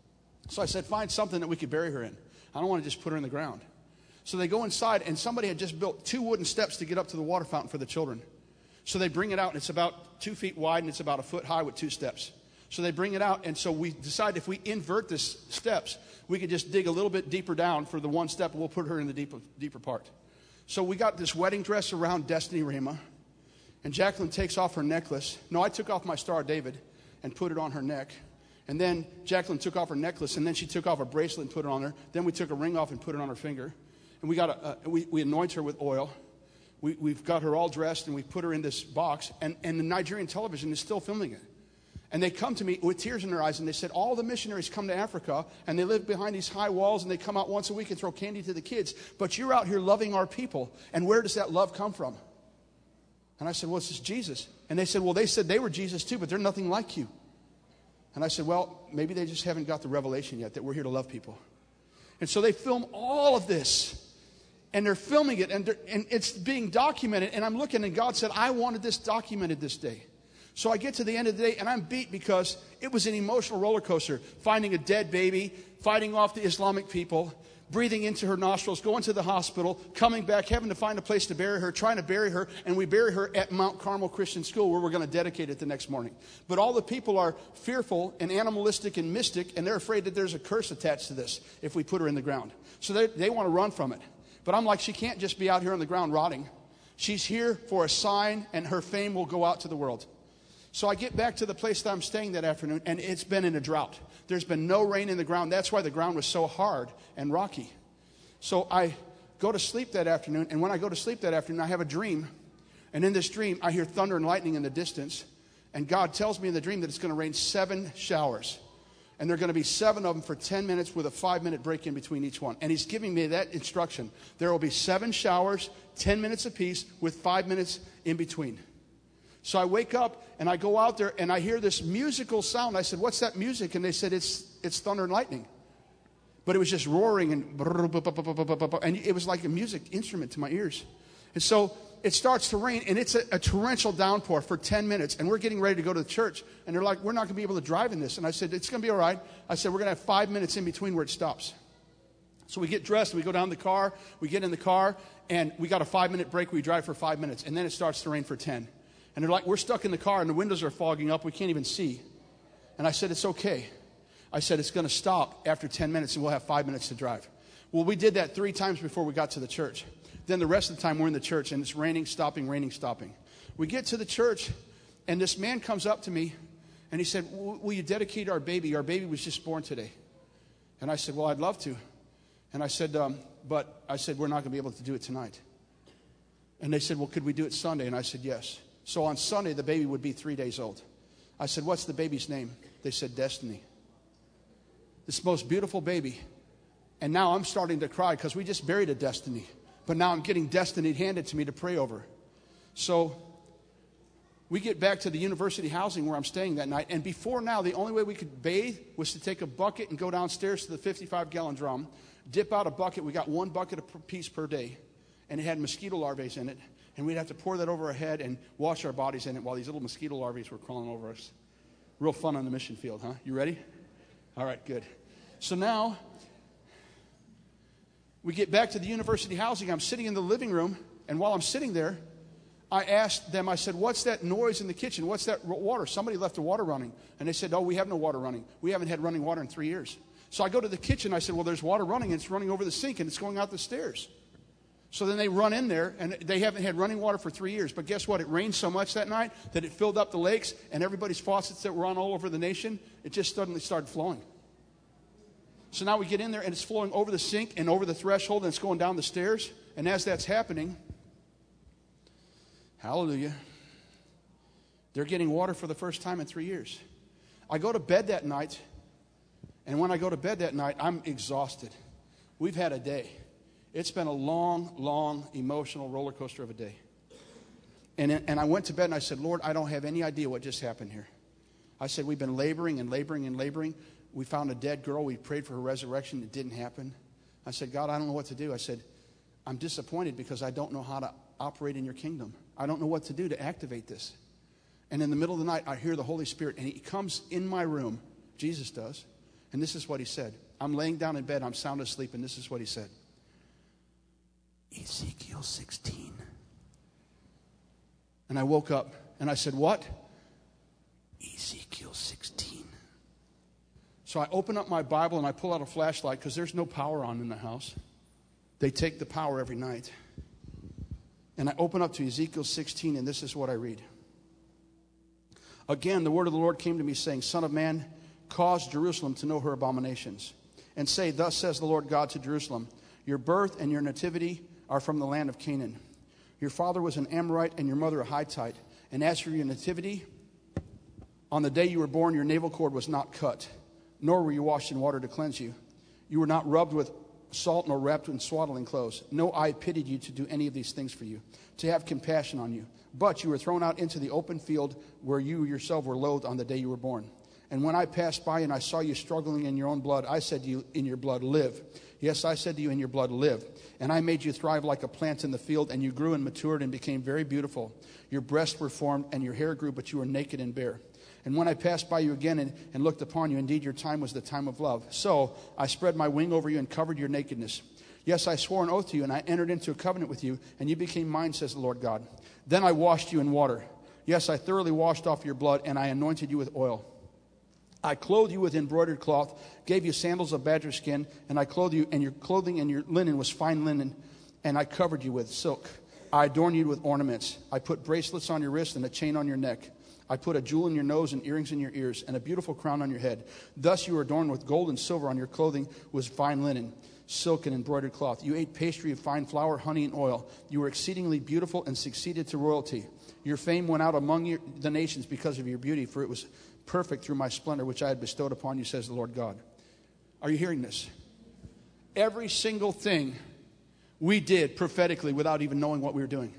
So I said, find something that we could bury her in. I don't want to just put her in the ground. So they go inside, and somebody had just built 2 wooden steps to get up to the water fountain for the children. So they bring it out, and it's about 2 feet wide, and it's about a foot high with 2 steps. So they bring it out, and so we decide if we invert this steps, we could just dig a little bit deeper down for the 1 step, and we'll put her in the deeper part. So we got this wedding dress around Destiny Rama, and Jacqueline takes off her necklace. No, I took off my Star of David and put it on her neck. And then Jacqueline took off her necklace, and then she took off her bracelet and put it on her. Then we took a ring off and put it on her finger. And we anoint her with oil. We've got her all dressed, and we put her in this box. And the Nigerian television is still filming it. And they come to me with tears in their eyes, and they said, all the missionaries come to Africa, and they live behind these high walls, and they come out once a week and throw candy to the kids. But you're out here loving our people. And where does that love come from? And I said, well, it's just Jesus. And they said, well, they said they were Jesus too, but they're nothing like you. And I said, well, maybe they just haven't got the revelation yet that we're here to love people. And so they film all of this. And they're filming it, and it's being documented. And I'm looking, and God said, I wanted this documented this day. So I get to the end of the day, and I'm beat because it was an emotional roller coaster. Finding a dead baby, fighting off the Islamic people, breathing into her nostrils, going to the hospital, coming back, having to find a place to bury her, trying to bury her, and we bury her at Mount Carmel Christian School where we're going to dedicate it the next morning. But all the people are fearful and animalistic and mystic, and they're afraid that there's a curse attached to this if we put her in the ground. So they want to run from it. But I'm like, she can't just be out here on the ground rotting. She's here for a sign, and her fame will go out to the world. So I get back to the place that I'm staying that afternoon, and it's been in a drought. There's been no rain in the ground. That's why the ground was so hard and rocky. So I go to sleep that afternoon, and when I go to sleep that afternoon, I have a dream. And in this dream, I hear thunder and lightning in the distance. And God tells me in the dream that it's going to rain 7 showers. And there are going to be 7 of them for 10 minutes with a 5-minute break in between each one. And He's giving me that instruction. There will be 7 showers, 10 minutes apiece, with 5 minutes in between. So I wake up, and I go out there, and I hear this musical sound. I said, what's that music? And they said, it's thunder and lightning. But it was just roaring, and it was like a music instrument to my ears. And so it starts to rain, and it's a torrential downpour for 10 minutes. And we're getting ready to go to the church. And they're like, we're not going to be able to drive in this. And I said, it's going to be all right. I said, we're going to have 5 minutes in between where it stops. So we get dressed, and we go down the car. We get in the car, and we got a 5-minute break. We drive for 5 minutes, and then it starts to rain for 10. And they're like, we're stuck in the car, and the windows are fogging up. We can't even see. And I said, it's okay. I said, it's going to stop after 10 minutes, and we'll have 5 minutes to drive. Well, we did that 3 times before we got to the church. Then the rest of the time, we're in the church, and it's raining, stopping, raining, stopping. We get to the church, and this man comes up to me, and he said, will you dedicate our baby? Our baby was just born today. And I said, well, I'd love to. And I said, but I said, we're not going to be able to do it tonight. And they said, well, could we do it Sunday? And I said, yes. So on Sunday, the baby would be 3 days old. I said, what's the baby's name? They said, Destiny. This most beautiful baby. And now I'm starting to cry because we just buried a Destiny. But now I'm getting Destiny handed to me to pray over. So we get back to the university housing where I'm staying that night. And before now, the only way we could bathe was to take a bucket and go downstairs to the 55-gallon drum, dip out a bucket. We got 1 bucket a piece per day. And it had mosquito larvae in it. And we'd have to pour that over our head and wash our bodies in it while these little mosquito larvae were crawling over us. Real fun on the mission field, huh? You ready? All right, good. So now we get back to the university housing. I'm sitting in the living room, and while I'm sitting there, I asked them, I said, what's that noise in the kitchen? What's that water? Somebody left the water running. And they said, oh, we have no water running. We haven't had running water in 3 years. So I go to the kitchen. I said, well, there's water running, and it's running over the sink, and it's going out the stairs. So then they run in there, and they haven't had running water for 3 years. But guess what? It rained so much that night that it filled up the lakes, and everybody's faucets that were on all over the nation, it just suddenly started flowing. So now we get in there, and it's flowing over the sink and over the threshold, and it's going down the stairs. And as that's happening, hallelujah, they're getting water for the first time in 3 years. I go to bed that night, and when I go to bed that night, I'm exhausted. We've had a day. It's been a long, long emotional roller coaster of a day. And I went to bed and I said, Lord, I don't have any idea what just happened here. I said, we've been laboring and laboring and laboring. We found a dead girl. We prayed for her resurrection. It didn't happen. I said, God, I don't know what to do. I said, I'm disappointed because I don't know how to operate in your kingdom. I don't know what to do to activate this. And in the middle of the night, I hear the Holy Spirit, and he comes in my room. Jesus does. And this is what he said. I'm laying down in bed. I'm sound asleep, and this is what he said. Ezekiel 16. And I woke up, and I said, what? Ezekiel 16. So I open up my Bible, and I pull out a flashlight because there's no power on in the house. They take the power every night. And I open up to Ezekiel 16, and this is what I read. Again, the word of the Lord came to me, saying, Son of man, cause Jerusalem to know her abominations, and say, Thus says the Lord God to Jerusalem, Your birth and your nativity are from the land of Canaan. Your father was an Amorite, and your mother a Hittite. And as for your nativity, on the day you were born, your navel cord was not cut, nor were you washed in water to cleanse you. You were not rubbed with salt, nor wrapped in swaddling clothes. No eye pitied you to do any of these things for you, to have compassion on you. But you were thrown out into the open field where you yourself were loathed on the day you were born. And when I passed by and I saw you struggling in your own blood, I said to you, in your blood, live. Yes, I said to you, in your blood, live. And I made you thrive like a plant in the field, and you grew and matured and became very beautiful. Your breasts were formed and your hair grew, but you were naked and bare. And when I passed by you again and looked upon you, indeed your time was the time of love. So I spread my wing over you and covered your nakedness. Yes, I swore an oath to you, and I entered into a covenant with you, and you became mine, says the Lord God. Then I washed you in water. Yes, I thoroughly washed off your blood, and I anointed you with oil. I clothed you with embroidered cloth, gave you sandals of badger skin, and I clothed you, and your clothing and your linen was fine linen, and I covered you with silk. I adorned you with ornaments. I put bracelets on your wrist and a chain on your neck. I put a jewel in your nose and earrings in your ears and a beautiful crown on your head. Thus you were adorned with gold and silver. On your clothing was fine linen, silk and embroidered cloth. You ate pastry of fine flour, honey, and oil. You were exceedingly beautiful and succeeded to royalty. Your fame went out among the nations because of your beauty, for it was perfect through my splendor, which I had bestowed upon you, says the Lord God. Are you hearing this? Every single thing we did prophetically without even knowing what we were doing.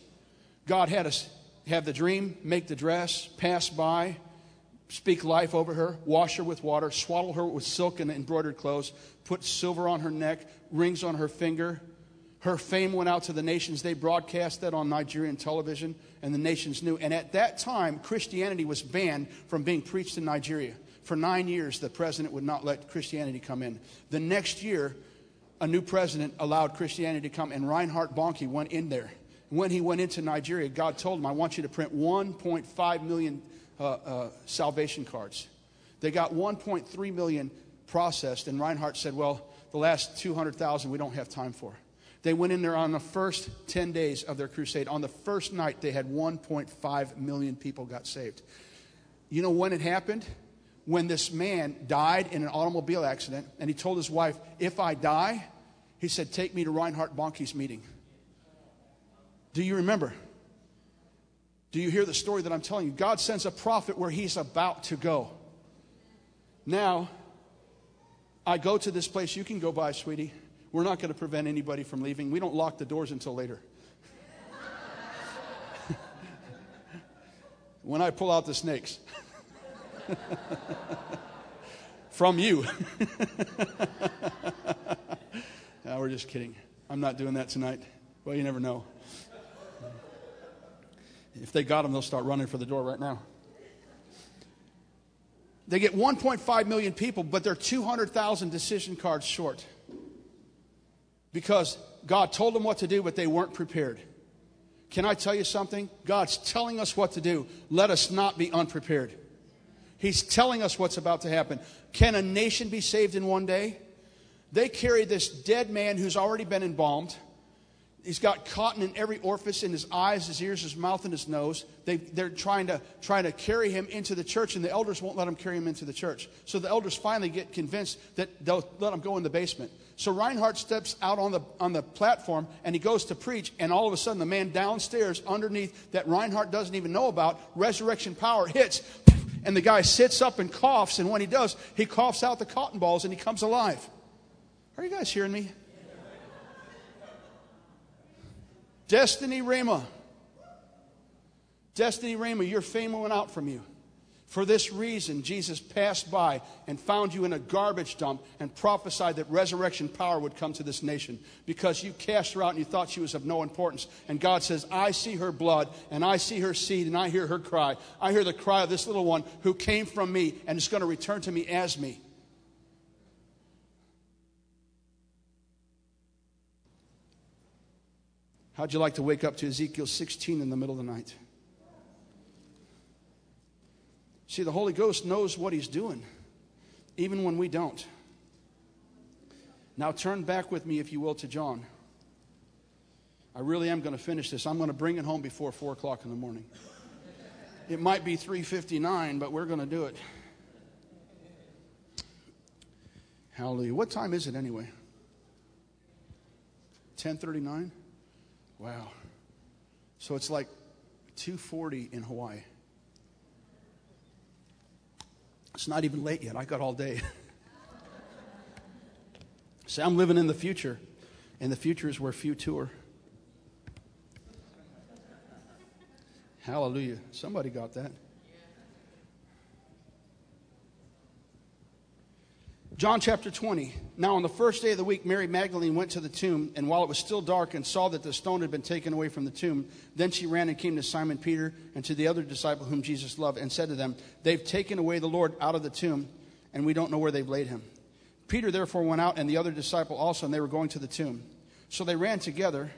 God had us have the dream, make the dress, pass by, speak life over her, wash her with water, swaddle her with silk and embroidered clothes, put silver on her neck, rings on her finger. Her fame went out to the nations. They broadcast that on Nigerian television, and the nations knew. And at that time, Christianity was banned from being preached in Nigeria. For 9 years, the president would not let Christianity come in. The next year, a new president allowed Christianity to come, and Reinhard Bonnke went in there. When he went into Nigeria, God told him, I want you to print 1.5 million salvation cards. They got 1.3 million processed, and Reinhardt said, well, the last 200,000 we don't have time for. They went in there on the first 10 days of their crusade. On the first night, they had 1.5 million people got saved. You know when it happened? When this man died in an automobile accident, and he told his wife, if I die, he said, take me to Reinhard Bonnke's meeting. Do you remember? Do you hear the story that I'm telling you? God sends a prophet where he's about to go. Now, I go to this place. You can go by, sweetie. We're not going to prevent anybody from leaving. We don't lock the doors until later. When I pull out the snakes. From you. No, we're just kidding. I'm not doing that tonight. Well, you never know. If they got them, they'll start running for the door right now. They get 1.5 million people, but they're 200,000 decision cards short. Because God told them what to do, but they weren't prepared. Can I tell you something? God's telling us what to do. Let us not be unprepared. He's telling us what's about to happen. Can a nation be saved in one day? They carry this dead man who's already been embalmed. He's got cotton in every orifice in his eyes, his ears, his mouth, and his nose. They're trying to carry him into the church, and the elders won't let him carry him into the church. So the elders finally get convinced that they'll let him go in the basement. So Reinhard steps out on the platform, and he goes to preach, and all of a sudden the man downstairs underneath that Reinhard doesn't even know about, resurrection power hits, and the guy sits up and coughs, and when he does, he coughs out the cotton balls, and he comes alive. Are you guys hearing me? Destiny Rhema. Destiny Rhema, your fame went out from you. For this reason, Jesus passed by and found you in a garbage dump and prophesied that resurrection power would come to this nation because you cast her out and you thought she was of no importance. And God says, I see her blood and I see her seed and I hear her cry. I hear the cry of this little one who came from me and is going to return to me as me. How'd you like to wake up to Ezekiel 16 in the middle of the night? See, the Holy Ghost knows what He's doing, even when we don't. Now turn back with me, if you will, to John. I really am going to finish this. I'm going to bring it home before 4 o'clock in the morning. It might be 3:59, but we're going to do it. Hallelujah. What time is it anyway? 10:39? Wow. So it's like 2:40 in Hawaii. It's not even late yet. I got all day. See, I'm living in the future, and the future is where few tour. Hallelujah. Somebody got that. John chapter 20. Now on the first day of the week, Mary Magdalene went to the tomb, and while it was still dark and saw that the stone had been taken away from the tomb, then she ran and came to Simon Peter and to the other disciple whom Jesus loved and said to them, they've taken away the Lord out of the tomb, and we don't know where they've laid him. Peter therefore went out, and the other disciple also, and they were going to the tomb. So they ran together,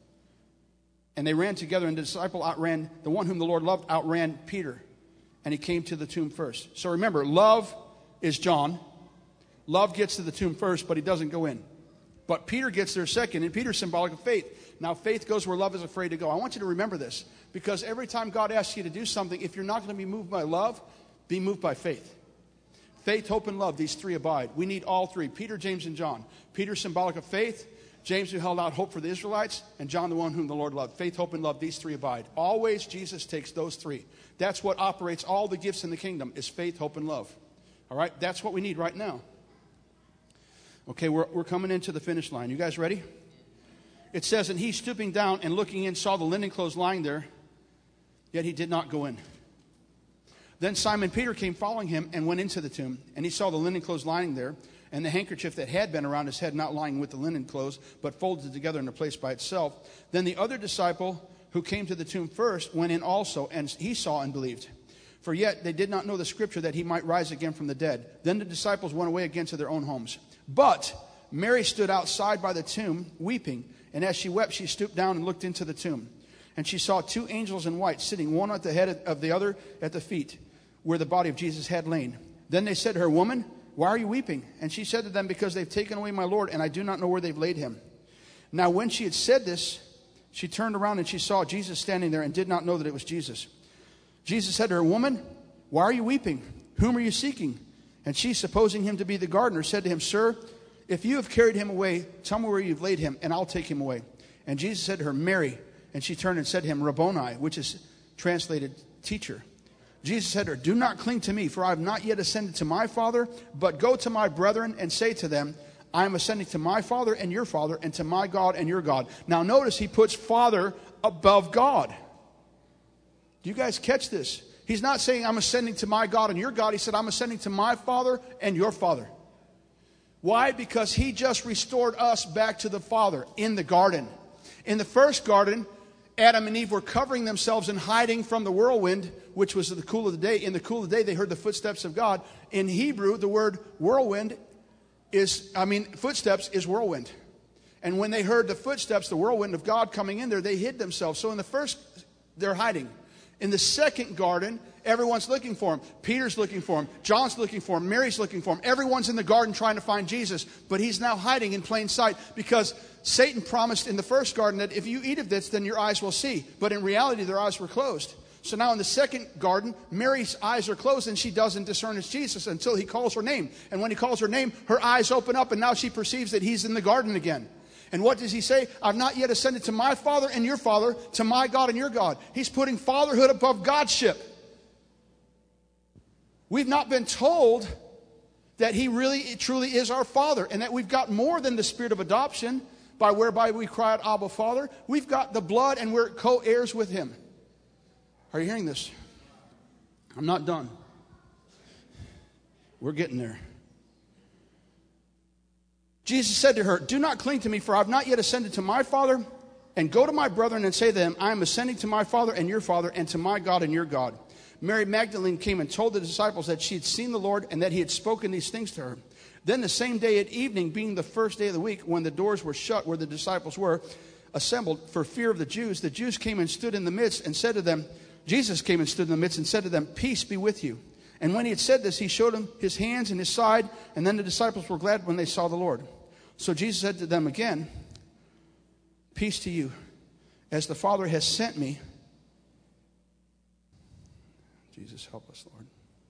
and the disciple outran, the one whom the Lord loved outran Peter, and he came to the tomb first. So remember, love is John. Love gets to the tomb first, but he doesn't go in. But Peter gets there second, and Peter's symbolic of faith. Now, faith goes where love is afraid to go. I want you to remember this, because every time God asks you to do something, if you're not going to be moved by love, be moved by faith. Faith, hope, and love, these three abide. We need all three, Peter, James, and John. Peter, symbolic of faith. James, who held out hope for the Israelites. And John, the one whom the Lord loved. Faith, hope, and love, these three abide. Always Jesus takes those three. That's what operates all the gifts in the kingdom, is faith, hope, and love. All right? That's what we need right now. Okay, we're coming into the finish line. You guys ready? It says, and he stooping down and looking in saw the linen clothes lying there, yet he did not go in. Then Simon Peter came following him and went into the tomb, and he saw the linen clothes lying there, and the handkerchief that had been around his head not lying with the linen clothes, but folded together in a place by itself. Then the other disciple who came to the tomb first went in also, and he saw and believed. For yet they did not know the scripture that he might rise again from the dead. Then the disciples went away again to their own homes. But Mary stood outside by the tomb, weeping. And as she wept, she stooped down and looked into the tomb. And she saw two angels in white, sitting one at the head of the other at the feet, where the body of Jesus had lain. Then they said to her, Woman, why are you weeping? And she said to them, Because they've taken away my Lord, and I do not know where they've laid him. Now when she had said this, she turned around and she saw Jesus standing there and did not know that it was Jesus. Jesus said to her, Woman, why are you weeping? Whom are you seeking? And she, supposing him to be the gardener, said to him, Sir, if you have carried him away, tell me where you've laid him, and I'll take him away. And Jesus said to her, Mary. And she turned and said to him, Rabboni, which is translated teacher. Jesus said to her, Do not cling to me, for I have not yet ascended to my Father, but go to my brethren and say to them, I am ascending to my Father and your Father, and to my God and your God. Now notice he puts Father above God. Do you guys catch this? He's not saying I'm ascending to my God and your God. He said I'm ascending to my Father and your Father. Why? Because he just restored us back to the Father in the garden. In the first garden, Adam and Eve were covering themselves and hiding from the whirlwind, which was the cool of the day. In the cool of the day, they heard the footsteps of God. In Hebrew, the word footsteps is whirlwind. And when they heard the footsteps, the whirlwind of God coming in there, they hid themselves. So in the first, they're hiding. In the second garden, everyone's looking for him. Peter's looking for him. John's looking for him. Mary's looking for him. Everyone's in the garden trying to find Jesus. But he's now hiding in plain sight because Satan promised in the first garden that if you eat of this, then your eyes will see. But in reality, their eyes were closed. So now in the second garden, Mary's eyes are closed and she doesn't discern it's Jesus until he calls her name. And when he calls her name, her eyes open up and now she perceives that he's in the garden again. And what does he say? I've not yet ascended to my Father and your Father, to my God and your God. He's putting fatherhood above Godship. We've not been told that he really, truly is our Father, and that we've got more than the spirit of adoption by whereby we cry out, Abba, Father. We've got the blood and we're co-heirs with him. Are you hearing this? I'm not done. We're getting there. Jesus said to her, do not cling to me, for I have not yet ascended to my Father, and go to my brethren and say to them, I am ascending to my Father and your Father, and to my God and your God. Mary Magdalene came and told the disciples that she had seen the Lord and that he had spoken these things to her. Then the same day at evening, being the first day of the week, when the doors were shut where the disciples were assembled for fear of the Jews came and stood in the midst and said to them, Jesus came and stood in the midst and said to them, peace be with you. And when he had said this, he showed them his hands and his side, and then the disciples were glad when they saw the Lord. So Jesus said to them again, peace to you. As the Father has sent me, Jesus, help us, Lord.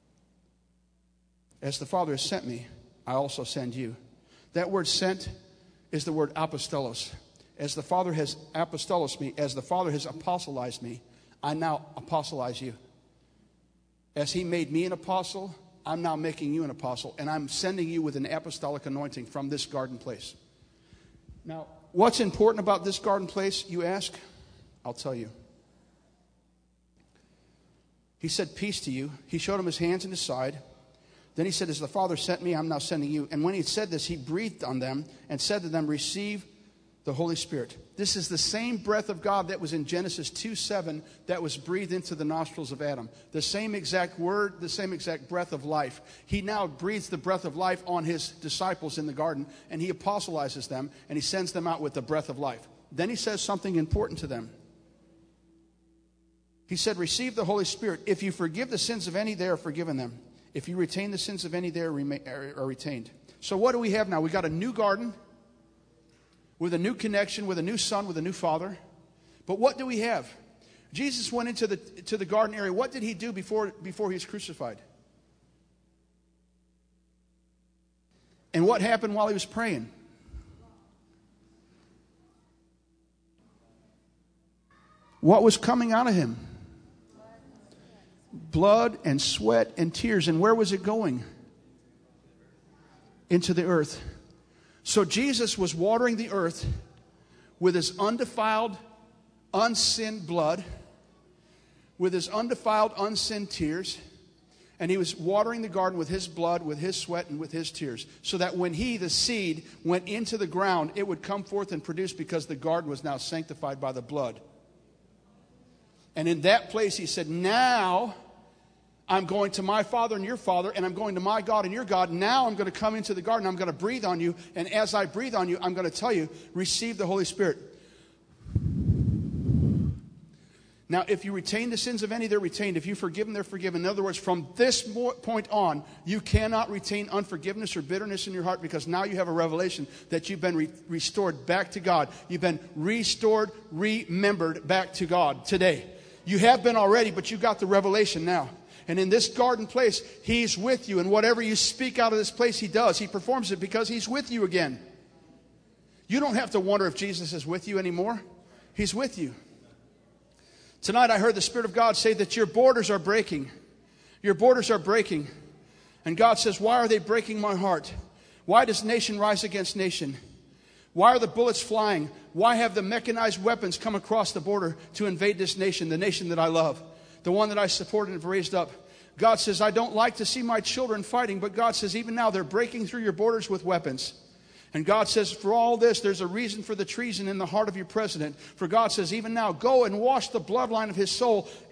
As the Father has sent me, I also send you. That word sent is the word apostolos. As the Father has apostolos me, as the Father has apostolized me, I now apostolize you. As he made me an apostle, I'm now making you an apostle, and I'm sending you with an apostolic anointing from this garden place. Now, what's important about this garden place, you ask? I'll tell you. He said, peace to you. He showed him his hands and his side. Then he said, as the Father sent me, I'm now sending you. And when he had said this, he breathed on them and said to them, receive the Holy Spirit. This is the same breath of God that was in Genesis 2:7 that was breathed into the nostrils of Adam. The same exact word, the same exact breath of life. He now breathes the breath of life on his disciples in the garden, and he apostolizes them, and he sends them out with the breath of life. Then he says something important to them. He said, receive the Holy Spirit. If you forgive the sins of any, they are forgiven them. If you retain the sins of any, they are retained. So what do we have now? We got a new garden with a new connection, with a new son, with a new father. But what do we have? Jesus went into the garden area. What did he do before he was crucified? And what happened while he was praying? What was coming out of him? Blood and sweat and tears. And where was it going? Into the earth. So Jesus was watering the earth with his undefiled, unsinned blood, with his undefiled, unsinned tears. And he was watering the garden with his blood, with his sweat, and with his tears. So that when he, the seed, went into the ground, it would come forth and produce because the garden was now sanctified by the blood. And in that place he said, now I'm going to my Father and your Father, and I'm going to my God and your God. Now I'm going to come into the garden. I'm going to breathe on you. And as I breathe on you, I'm going to tell you, receive the Holy Spirit. Now, if you retain the sins of any, they're retained. If you forgive them, they're forgiven. In other words, from this point on, you cannot retain unforgiveness or bitterness in your heart, because now you have a revelation that you've been restored back to God. You've been restored, remembered back to God today. You have been already, but you got the revelation now. And in this garden place, he's with you. And whatever you speak out of this place, he does. He performs it because he's with you again. You don't have to wonder if Jesus is with you anymore. He's with you. Tonight I heard the Spirit of God say that your borders are breaking. Your borders are breaking. And God says, why are they breaking my heart? Why does nation rise against nation? Why are the bullets flying? Why have the mechanized weapons come across the border to invade this nation, the nation that I love, the one that I supported and have raised up? God says, I don't like to see my children fighting, but God says, even now they're breaking through your borders with weapons. And God says, for all this, there's a reason for the treason in the heart of your president. For God says, even now, go and wash the bloodline of his soul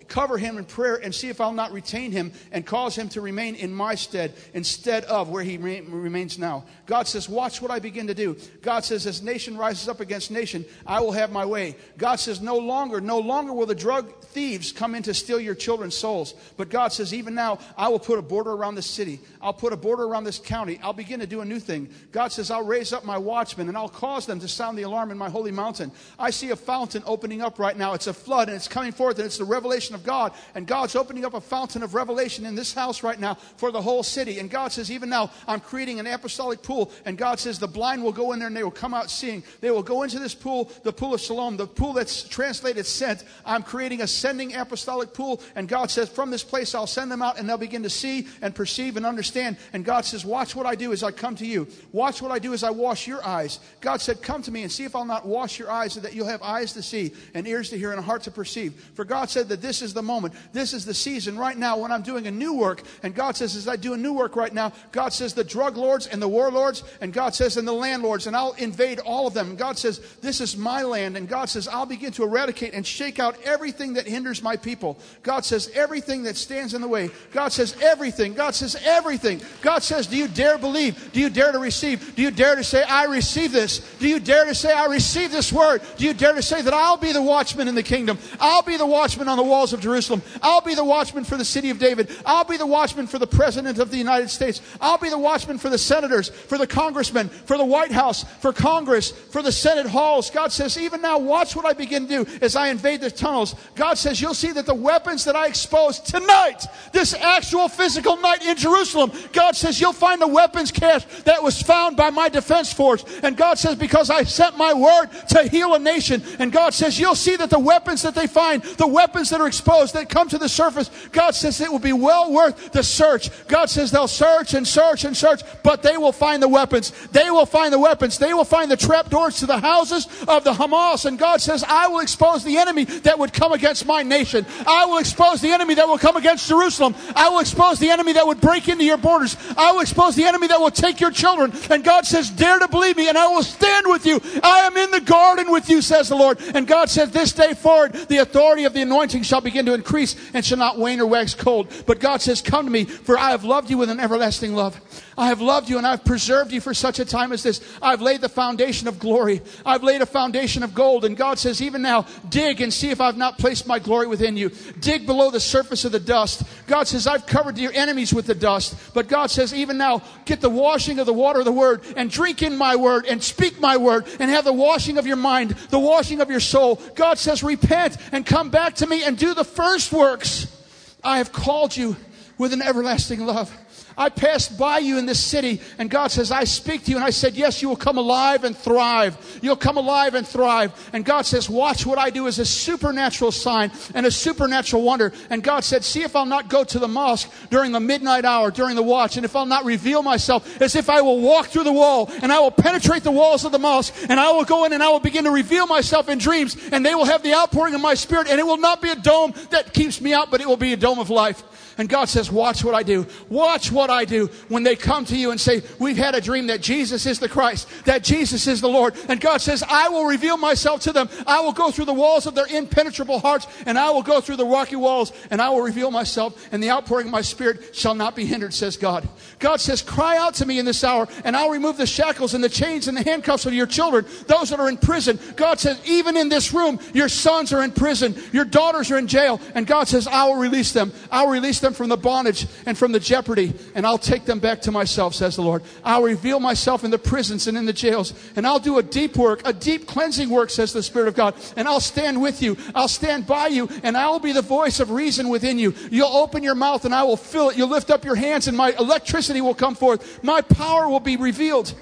cover him in prayer and see if I'll not retain him and cause him to remain in my stead instead of where he remains now. God says, watch what I begin to do. God says, as nation rises up against nation, I will have my way. God says, no longer will the drug thieves come in to steal your children's souls. But God says, even now, I will put a border around this city. I'll put a border around this county. I'll begin to do a new thing. God says, I'll raise up my watchmen and I'll cause them to sound the alarm in my holy mountain. I see a fountain opening up right now. It's a flood and it's coming forth and it's the revelation of God. And God's opening up a fountain of revelation in this house right now for the whole city. And God says, even now, I'm creating an apostolic pool. And God says, the blind will go in there and they will come out seeing. They will go into this pool, the pool of Siloam, the pool that's translated sent. I'm creating a sending apostolic pool. And God says, from this place, I'll send them out and they'll begin to see and perceive and understand. And God says, watch what I do as I come to you. Watch what I do as I wash your eyes. God said, come to me and see if I'll not wash your eyes so that you'll have eyes to see and ears to hear and a heart to perceive. For God said that this is the moment. This is the season right now when I'm doing a new work. And God says, as I do a new work right now, God says the drug lords and the warlords, and God says and the landlords, and I'll invade all of them. And God says, this is my land. And God says, I'll begin to eradicate and shake out everything that hinders my people. God says, everything that stands in the way. God says, everything. God says, everything. God says, do you dare believe? Do you dare to receive? Do you dare to say, I receive this? Do you dare to say, I receive this word? Do you dare to say that I'll be the watchman in the kingdom? I'll be the watchman on the walls of Jerusalem. I'll be the watchman for the city of David. I'll be the watchman for the president of the United States. I'll be the watchman for the senators, for the congressmen, for the White House, for Congress, for the Senate halls. God says, even now, watch what I begin to do as I invade the tunnels. God says, you'll see that the weapons that I expose tonight, this actual physical night in Jerusalem, God says, you'll find the weapons cache that was found by my defense force. And God says, because I sent my word to heal a nation. And God says, you'll see that the weapons that they find, the weapons that are exposed, that come to the surface, God says it will be well worth the search. God says they'll search and search and search, but they will find the weapons. They will find the weapons. They will find the trapdoors to the houses of the Hamas. And God says, I will expose the enemy that would come against my nation. I will expose the enemy that will come against Jerusalem. I will expose the enemy that would break into your borders. I will expose the enemy that will take your children. And God says, dare to believe me, and I will stand with you. I am in the garden with you, says the Lord. And God said, this day forward, the authority of the anointing shall begin to increase and shall not wane or wax cold. But God says, come to me, for I have loved you with an everlasting love. I have loved you and I've preserved you for such a time as this. I've laid the foundation of glory. I've laid a foundation of gold. And God says, even now, dig and see if I've not placed my glory within you. Dig below the surface of the dust. God says, I've covered your enemies with the dust. But God says, even now, get the washing of the water of the word and drink in my word and speak my word and have the washing of your mind, the washing of your soul. God says, repent and come back to me and do the first works. I have called you with an everlasting love. I passed by you in this city, and God says, I speak to you. And I said, yes, you will come alive and thrive. You'll come alive and thrive. And God says, watch what I do as a supernatural sign and a supernatural wonder. And God said, see if I'll not go to the mosque during the midnight hour, during the watch, and if I'll not reveal myself, as if I will walk through the wall, and I will penetrate the walls of the mosque, and I will go in and I will begin to reveal myself in dreams, and they will have the outpouring of my spirit, and it will not be a dome that keeps me out, but it will be a dome of life. And God says, watch what I do. Watch what I do when they come to you and say, we've had a dream that Jesus is the Christ, that Jesus is the Lord. And God says, I will reveal myself to them. I will go through the walls of their impenetrable hearts, and I will go through the rocky walls, and I will reveal myself, and the outpouring of my spirit shall not be hindered, says God. God says, cry out to me in this hour, and I'll remove the shackles and the chains and the handcuffs of your children, those that are in prison. God says, even in this room, your sons are in prison, your daughters are in jail. And God says, I will release them. I will release them from the bondage and from the jeopardy, and I'll take them back to myself, says the Lord. I'll reveal myself in the prisons and in the jails, and I'll do a deep work, a deep cleansing work, says the Spirit of God. And I'll stand with you. I'll stand by you, and I will be the voice of reason within you. You'll open your mouth, and I will fill it. You'll lift up your hands, and my electricity will come forth. My power will be revealed.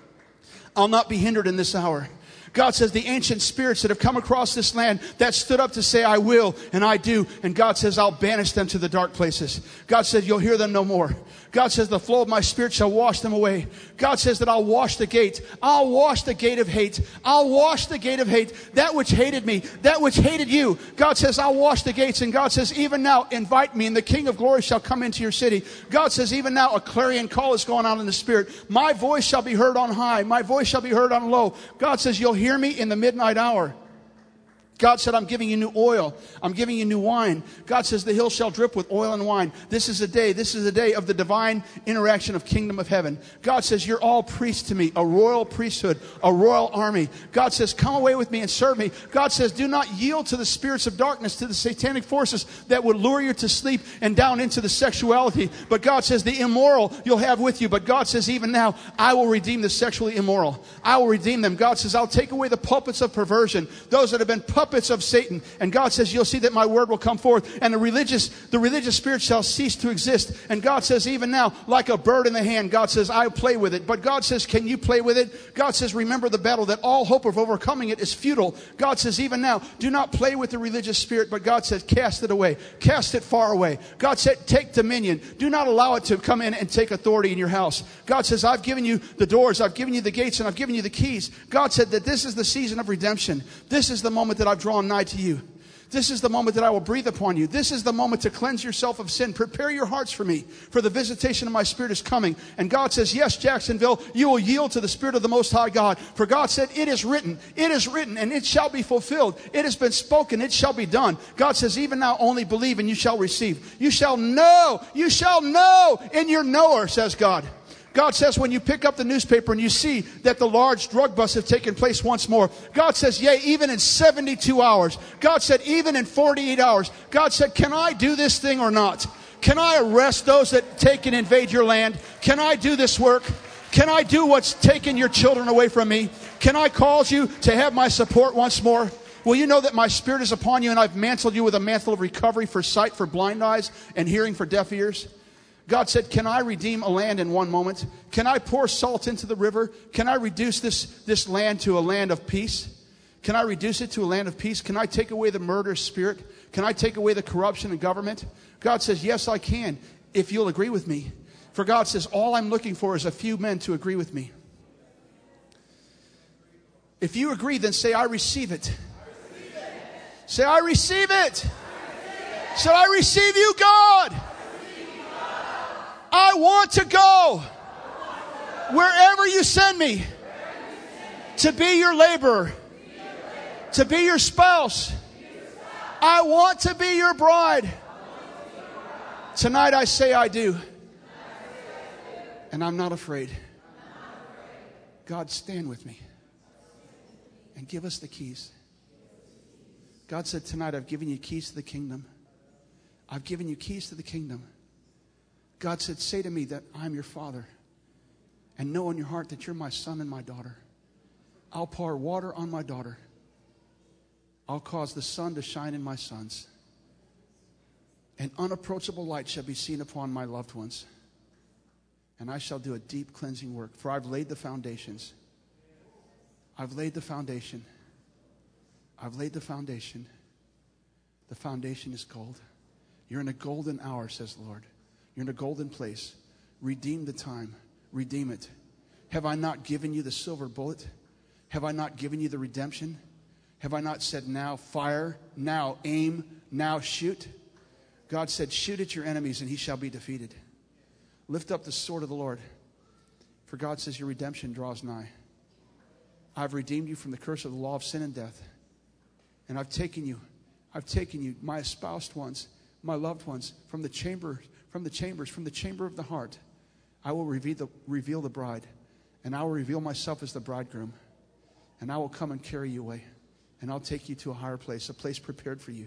I'll not be hindered in this hour. God says the ancient spirits that have come across this land that stood up to say, I will and I do. And God says, I'll banish them to the dark places. God says, you'll hear them no more. God says, the flow of my spirit shall wash them away. God says that I'll wash the gate. I'll wash the gate of hate. I'll wash the gate of hate. That which hated me, that which hated you. God says, I'll wash the gates. And God says, even now, invite me, and the King of glory shall come into your city. God says, even now, a clarion call is going on in the spirit. My voice shall be heard on high. My voice shall be heard on low. God says, you'll hear me in the midnight hour. God said, I'm giving you new oil. I'm giving you new wine. God says, the hill shall drip with oil and wine. This is a day of the divine interaction of kingdom of heaven. God says, you're all priests to me, a royal priesthood, a royal army. God says, come away with me and serve me. God says, do not yield to the spirits of darkness, to the satanic forces that would lure you to sleep and down into the sexuality. But God says, the immoral you'll have with you. But God says, even now, I will redeem the sexually immoral. I will redeem them. God says, I'll take away the pulpits of perversion, those that have been puppets of Satan. And God says, you'll see that my word will come forth, and the religious spirit shall cease to exist. And God says, even now, like a bird in the hand, God says, I play with it. But God says, can you play with it? God says, remember the battle, that all hope of overcoming it is futile. God says, even now, do not play with the religious spirit, but God says, cast it away. Cast it far away. God said, take dominion. Do not allow it to come in and take authority in your house. God says, I've given you the doors, I've given you the gates, and I've given you the keys. God said that this is the season of redemption. This is the moment that I've drawn nigh to you. This is the moment that I will breathe upon you. This is the moment to cleanse yourself of sin. Prepare your hearts for me, for the visitation of my Spirit is coming. And God says, yes, Jacksonville, you will yield to the Spirit of the Most High God. For God said, it is written, and it shall be fulfilled. It has been spoken, it shall be done. God says, even now only believe and you shall receive. You shall know in your knower, says God. God says, when you pick up the newspaper and you see that the large drug busts have taken place once more, God says, yea, even in 72 hours. God said, even in 48 hours. God said, can I do this thing or not? Can I arrest those that take and invade your land? Can I do this work? Can I do what's taken your children away from me? Can I cause you to have my support once more? Well, you know that my Spirit is upon you, and I've mantled you with a mantle of recovery for sight for blind eyes and hearing for deaf ears. God said, can I redeem a land in one moment? Can I pour salt into the river? Can I reduce this land to a land of peace? Can I reduce it to a land of peace? Can I take away the murderous spirit? Can I take away the corruption in government? God says, yes, I can, if you'll agree with me. For God says, all I'm looking for is a few men to agree with me. If you agree, then say, I receive it. Say, I receive it. Say, I receive you, God. I want to go wherever you send me to be your laborer, to be your spouse. I want to be your bride. Tonight I say I do. And I'm not afraid. God, stand with me and give us the keys. God said, tonight I've given you keys to the kingdom. I've given you keys to the kingdom. God said, say to me that I'm your father, and know in your heart that you're my son and my daughter. I'll pour water on my daughter. I'll cause the sun to shine in my sons. An unapproachable light shall be seen upon my loved ones. And I shall do a deep cleansing work, for I've laid the foundations. I've laid the foundation. I've laid the foundation. The foundation is gold. You're in a golden hour, says the Lord. You're in a golden place. Redeem the time. Redeem it. Have I not given you the silver bullet? Have I not given you the redemption? Have I not said, now fire, now aim, now shoot? God said, shoot at your enemies and he shall be defeated. Lift up the sword of the Lord. For God says, your redemption draws nigh. I've redeemed you from the curse of the law of sin and death. And I've taken you, my espoused ones, my loved ones, from the chamber of the heart. I will reveal the bride, and I will reveal myself as the bridegroom, and I will come and carry you away, and I'll take you to a higher place, a place prepared for you.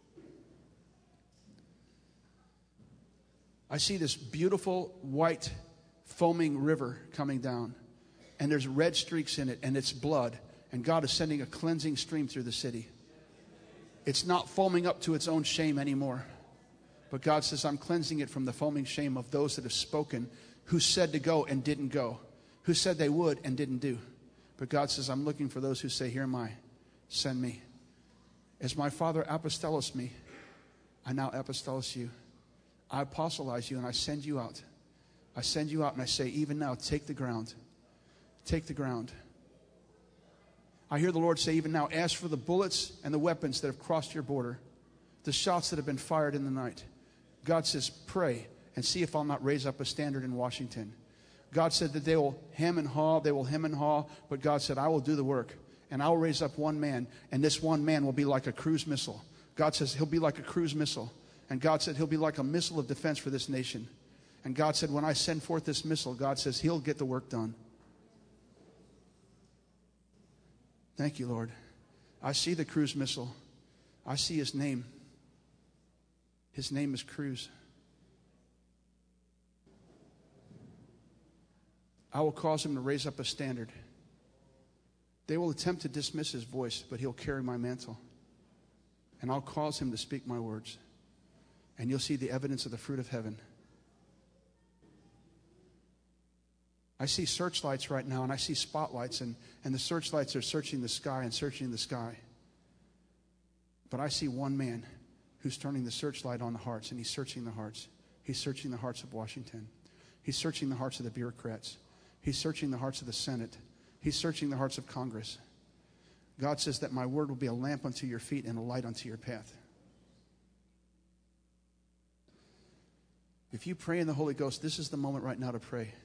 I see this beautiful white foaming river coming down, and there's red streaks in it, and it's blood, and God is sending a cleansing stream through the city. It's not foaming up to its own shame anymore. But God says, I'm cleansing it from the foaming shame of those that have spoken, who said to go and didn't go, who said they would and didn't do. But God says, I'm looking for those who say, here am I, send me. As my Father apostolos me, I now apostolos you. I apostolize you and I send you out. I send you out and I say, even now, take the ground. Take the ground. I hear the Lord say, even now, ask for the bullets and the weapons that have crossed your border, the shots that have been fired in the night. God says, pray and see if I'll not raise up a standard in Washington. God said that they will hem and haw, but God said, I will do the work. And I'll raise up one man, and this one man will be like a cruise missile. God says he'll be like a cruise missile. And God said he'll be like a missile of defense for this nation. And God said when I send forth this missile, God says he'll get the work done. Thank you, Lord. I see the cruise missile. I see his name. His name is Cruz. I will cause him to raise up a standard. They will attempt to dismiss his voice, but he'll carry my mantle. And I'll cause him to speak my words. And you'll see the evidence of the fruit of heaven. I see searchlights right now, and I see spotlights, and the searchlights are searching the sky and searching the sky. But I see one man who's turning the searchlight on the hearts, and he's searching the hearts. He's searching the hearts of Washington. He's searching the hearts of the bureaucrats. He's searching the hearts of the Senate. He's searching the hearts of Congress. God says that my word will be a lamp unto your feet and a light unto your path. If you pray in the Holy Ghost, this is the moment right now to pray.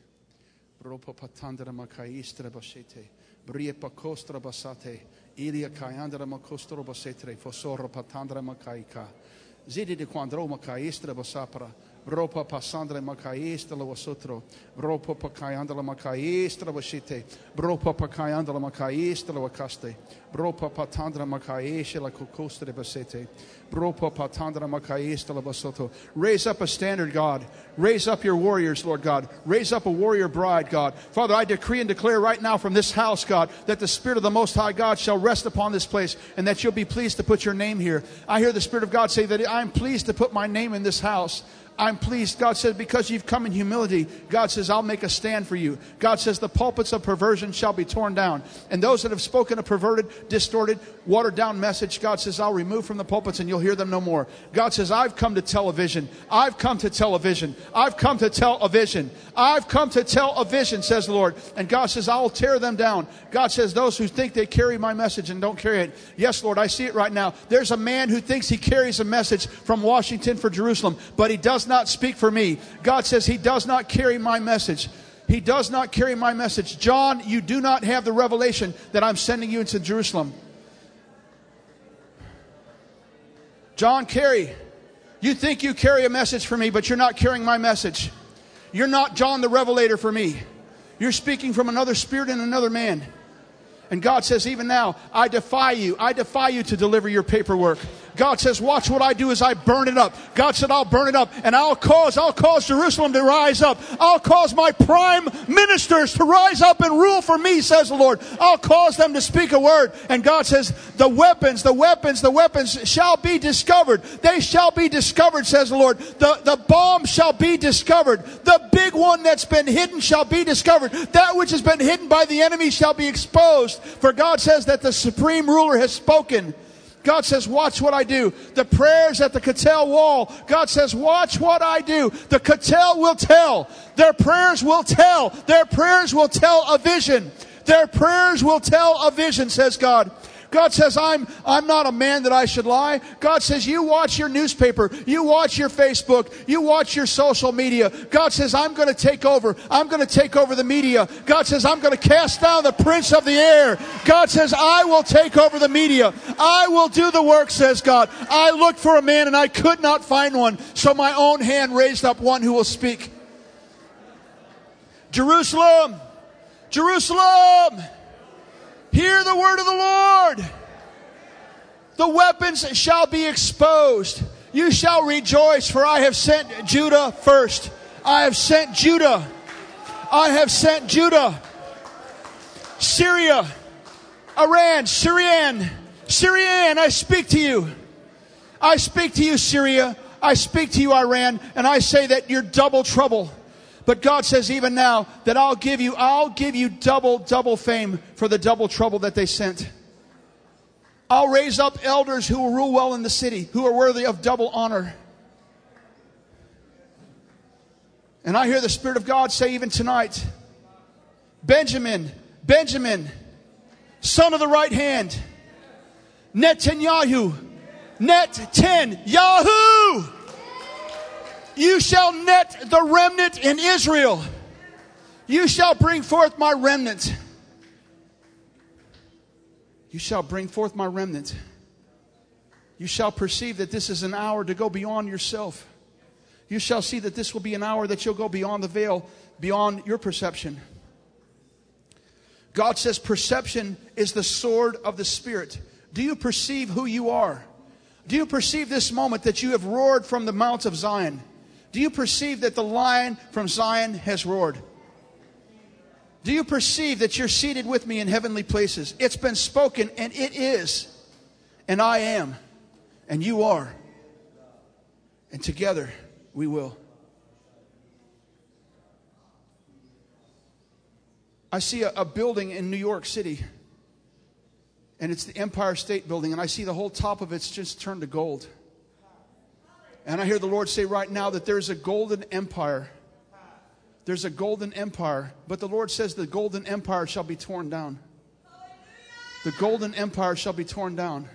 Zidi de quandro macaistra basapra. Bropa passandra macaistra wasotro. Bropa pacayandra macaistra wasite. Bropa pacayandra macaistra wacaste. Bropa patandra macaistra la cocostra basete. Bropa patandra macaistra basoto. Raise up a standard, God. Raise up your warriors, Lord God. Raise up a warrior bride, God. Father, I decree and declare right now from this house, God, that the Spirit of the Most High God shall rest upon this place and that you'll be pleased to put your name here. I hear the Spirit of God say that I'm pleased to put my name in this house. I'm pleased. God says, because you've come in humility, God says, I'll make a stand for you. God says, the pulpits of perversion shall be torn down. And those that have spoken a perverted, distorted, watered down message, God says, I'll remove from the pulpits and you'll hear them no more. God says, I've come to tell a vision. I've come to tell a vision. I've come to tell a vision. I've come to tell a vision, says the Lord. And God says, I'll tear them down. God says, those who think they carry my message and don't carry it. Yes, Lord, I see it right now. There's a man who thinks he carries a message from Washington for Jerusalem, but he does not speak for me. God says he does not carry my message. He does not carry my message. John, you do not have the revelation that I'm sending you into Jerusalem. John Kerry, you think you carry a message for me, but you're not carrying my message. You're not John the Revelator for me. You're speaking from another spirit and another man. And God says, even now, I defy you. I defy you to deliver your paperwork. God says, watch what I do as I burn it up. God said, I'll burn it up and I'll cause Jerusalem to rise up. I'll cause my prime ministers to rise up and rule for me, says the Lord. I'll cause them to speak a word. And God says, the weapons shall be discovered. They shall be discovered, says the Lord. The bomb shall be discovered. The big one that's been hidden shall be discovered. That which has been hidden by the enemy shall be exposed. For God says that the supreme ruler has spoken. God says, watch what I do. The prayers at the Cattell wall. God says, watch what I do. The Cattell will tell. Their prayers will tell. Their prayers will tell a vision. Their prayers will tell a vision, says God. God says, I'm not a man that I should lie. God says, you watch your newspaper. You watch your Facebook. You watch your social media. God says, I'm going to take over. I'm going to take over the media. God says, I'm going to cast down the prince of the air. God says, I will take over the media. I will do the work, says God. I looked for a man and I could not find one. So my own hand raised up one who will speak. Jerusalem, Jerusalem, hear the word of the Lord. The weapons shall be exposed. You shall rejoice, for I have sent Judah first. I have sent Judah. I have sent Judah. Syria, Iran, Syrian, I speak to you. I speak to you, Syria. I speak to you, Iran, and I say that you're double trouble. But God says even now that I'll give you double fame for the double trouble that they sent. I'll raise up elders who will rule well in the city, who are worthy of double honor. And I hear the Spirit of God say even tonight, Benjamin, son of the right hand, Netanyahu, you shall net the remnant in Israel. You shall bring forth my remnant. You shall bring forth my remnant. You shall perceive that this is an hour to go beyond yourself. You shall see that this will be an hour that you'll go beyond the veil, beyond your perception. God says perception is the sword of the Spirit. Do you perceive who you are? Do you perceive this moment that you have roared from the Mount of Zion? Do you perceive that the lion from Zion has roared? Do you perceive that you're seated with me in heavenly places? It's been spoken, and it is. And I am. And you are. And together we will. I see a building in New York City. And it's the Empire State Building. And I see the whole top of it's just turned to gold. And I hear the Lord say right now that there's a golden empire. There's a golden empire. But the Lord says the golden empire shall be torn down. The golden empire shall be torn down.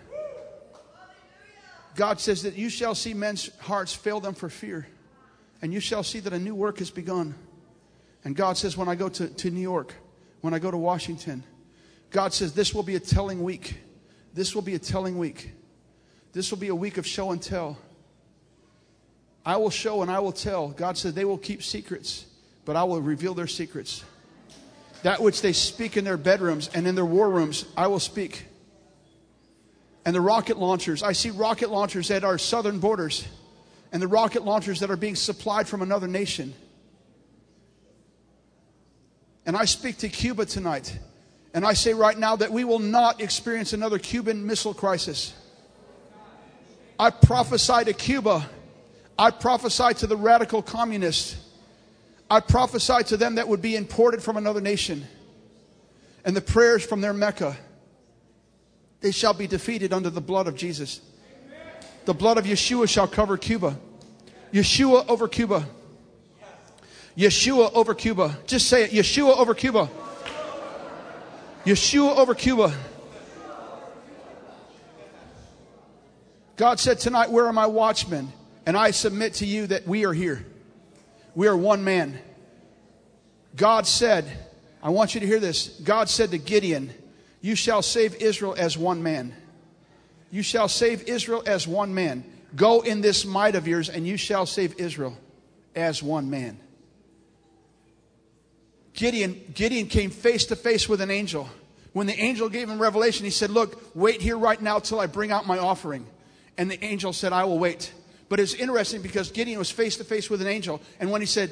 God says that you shall see men's hearts fail them for fear. And you shall see that a new work has begun. And God says when I go to New York, when I go to Washington, God says this will be a telling week. This will be a telling week. This will be a week of show and tell. I will show and I will tell. God said they will keep secrets, but I will reveal their secrets. That which they speak in their bedrooms and in their war rooms, I will speak. And the rocket launchers, I see rocket launchers at our southern borders. And the rocket launchers that are being supplied from another nation. And I speak to Cuba tonight. And I say right now that we will not experience another Cuban Missile Crisis. I prophesy to Cuba. I prophesy to the radical communists. I prophesy to them that would be imported from another nation. And the prayers from their Mecca, they shall be defeated under the blood of Jesus. The blood of Yeshua shall cover Cuba. Yeshua over Cuba. Yeshua over Cuba. Just say it. Yeshua over Cuba. Yeshua over Cuba. God said tonight, where are my watchmen? And I submit to you that we are here. We are one man. God said, I want you to hear this. God said to Gideon, you shall save Israel as one man. You shall save Israel as one man. Go in this might of yours and you shall save Israel as one man. Gideon came face to face with an angel. When the angel gave him revelation, he said, look, wait here right now till I bring out my offering. And the angel said, I will wait. But it's interesting because Gideon was face to face with an angel. And when he said,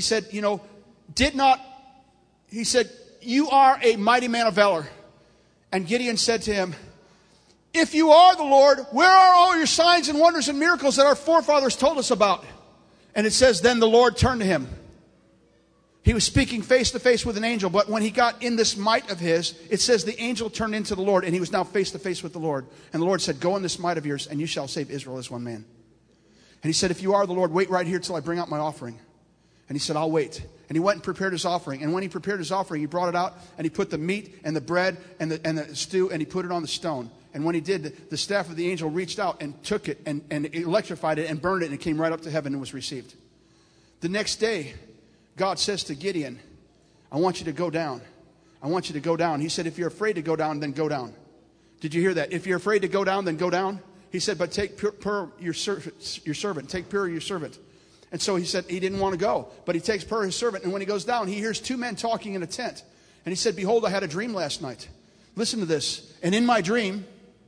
you are a mighty man of valor. And Gideon said to him, if you are the Lord, where are all your signs and wonders and miracles that our forefathers told us about? And it says, then the Lord turned to him. He was speaking face to face with an angel, but when he got in this might of his, it says the angel turned into the Lord, and he was now face to face with the Lord. And the Lord said, go in this might of yours, and you shall save Israel as one man. And he said, if you are the Lord, wait right here till I bring out my offering. And he said, I'll wait. And he went and prepared his offering. And when he prepared his offering, he brought it out, and he put the meat and the bread and the stew, and he put it on the stone. And when he did, the staff of the angel reached out and took it and electrified it and burned it, and it came right up to heaven and was received. The next day, God says to Gideon, I want you to go down. I want you to go down. He said, if you're afraid to go down, then go down. Did you hear that? If you're afraid to go down, then go down. He said, but take Pur, your servant. Take Pur, your servant. And so he said he didn't want to go. But he takes Pur, his servant. And when he goes down, he hears two men talking in a tent. And he said, behold, I had a dream last night. Listen to this. And in my dream,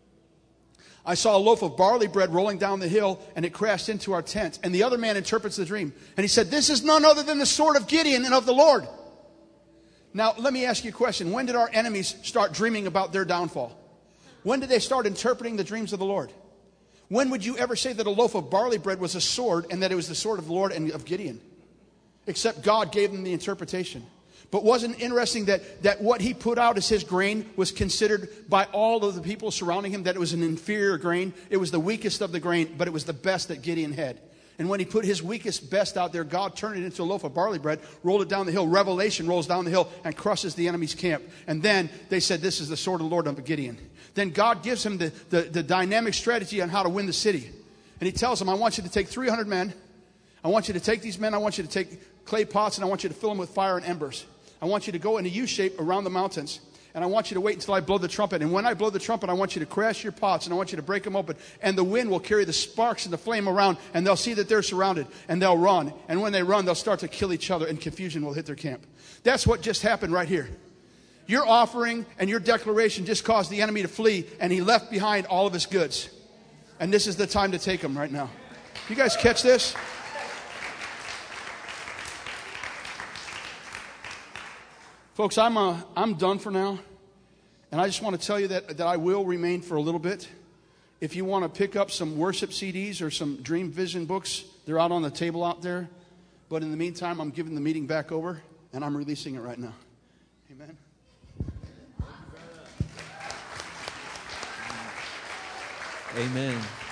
I saw a loaf of barley bread rolling down the hill, and it crashed into our tent. And the other man interprets the dream. And he said, this is none other than the sword of Gideon and of the Lord. Now, let me ask you a question. When did our enemies start dreaming about their downfall? When did they start interpreting the dreams of the Lord? When would you ever say that a loaf of barley bread was a sword and that it was the sword of the Lord and of Gideon? Except God gave them the interpretation. But wasn't it interesting that what he put out as his grain was considered by all of the people surrounding him that it was an inferior grain? It was the weakest of the grain, but it was the best that Gideon had. And when he put his weakest best out there, God turned it into a loaf of barley bread, rolled it down the hill. Revelation rolls down the hill and crushes the enemy's camp. And then they said, this is the sword of the Lord of Gideon. Then God gives him the dynamic strategy on how to win the city. And he tells him, I want you to take 300 men. I want you to take these men. I want you to take clay pots, and I want you to fill them with fire and embers. I want you to go in a U shape around the mountains. and I want you to wait until I blow the trumpet. And when I blow the trumpet, I want you to crash your pots, and I want you to break them open. And the wind will carry the sparks and the flame around, and they'll see that they're surrounded, and they'll run. And when they run, they'll start to kill each other, and confusion will hit their camp. That's what just happened right here. Your offering and your declaration just caused the enemy to flee, and he left behind all of his goods. And this is the time to take them right now. You guys catch this? Folks, I'm done for now. And I just want to tell you that I will remain for a little bit. If you want to pick up some worship CDs or some Dream Vision books, they're out on the table out there. But in the meantime, I'm giving the meeting back over, and I'm releasing it right now. Amen. Amen.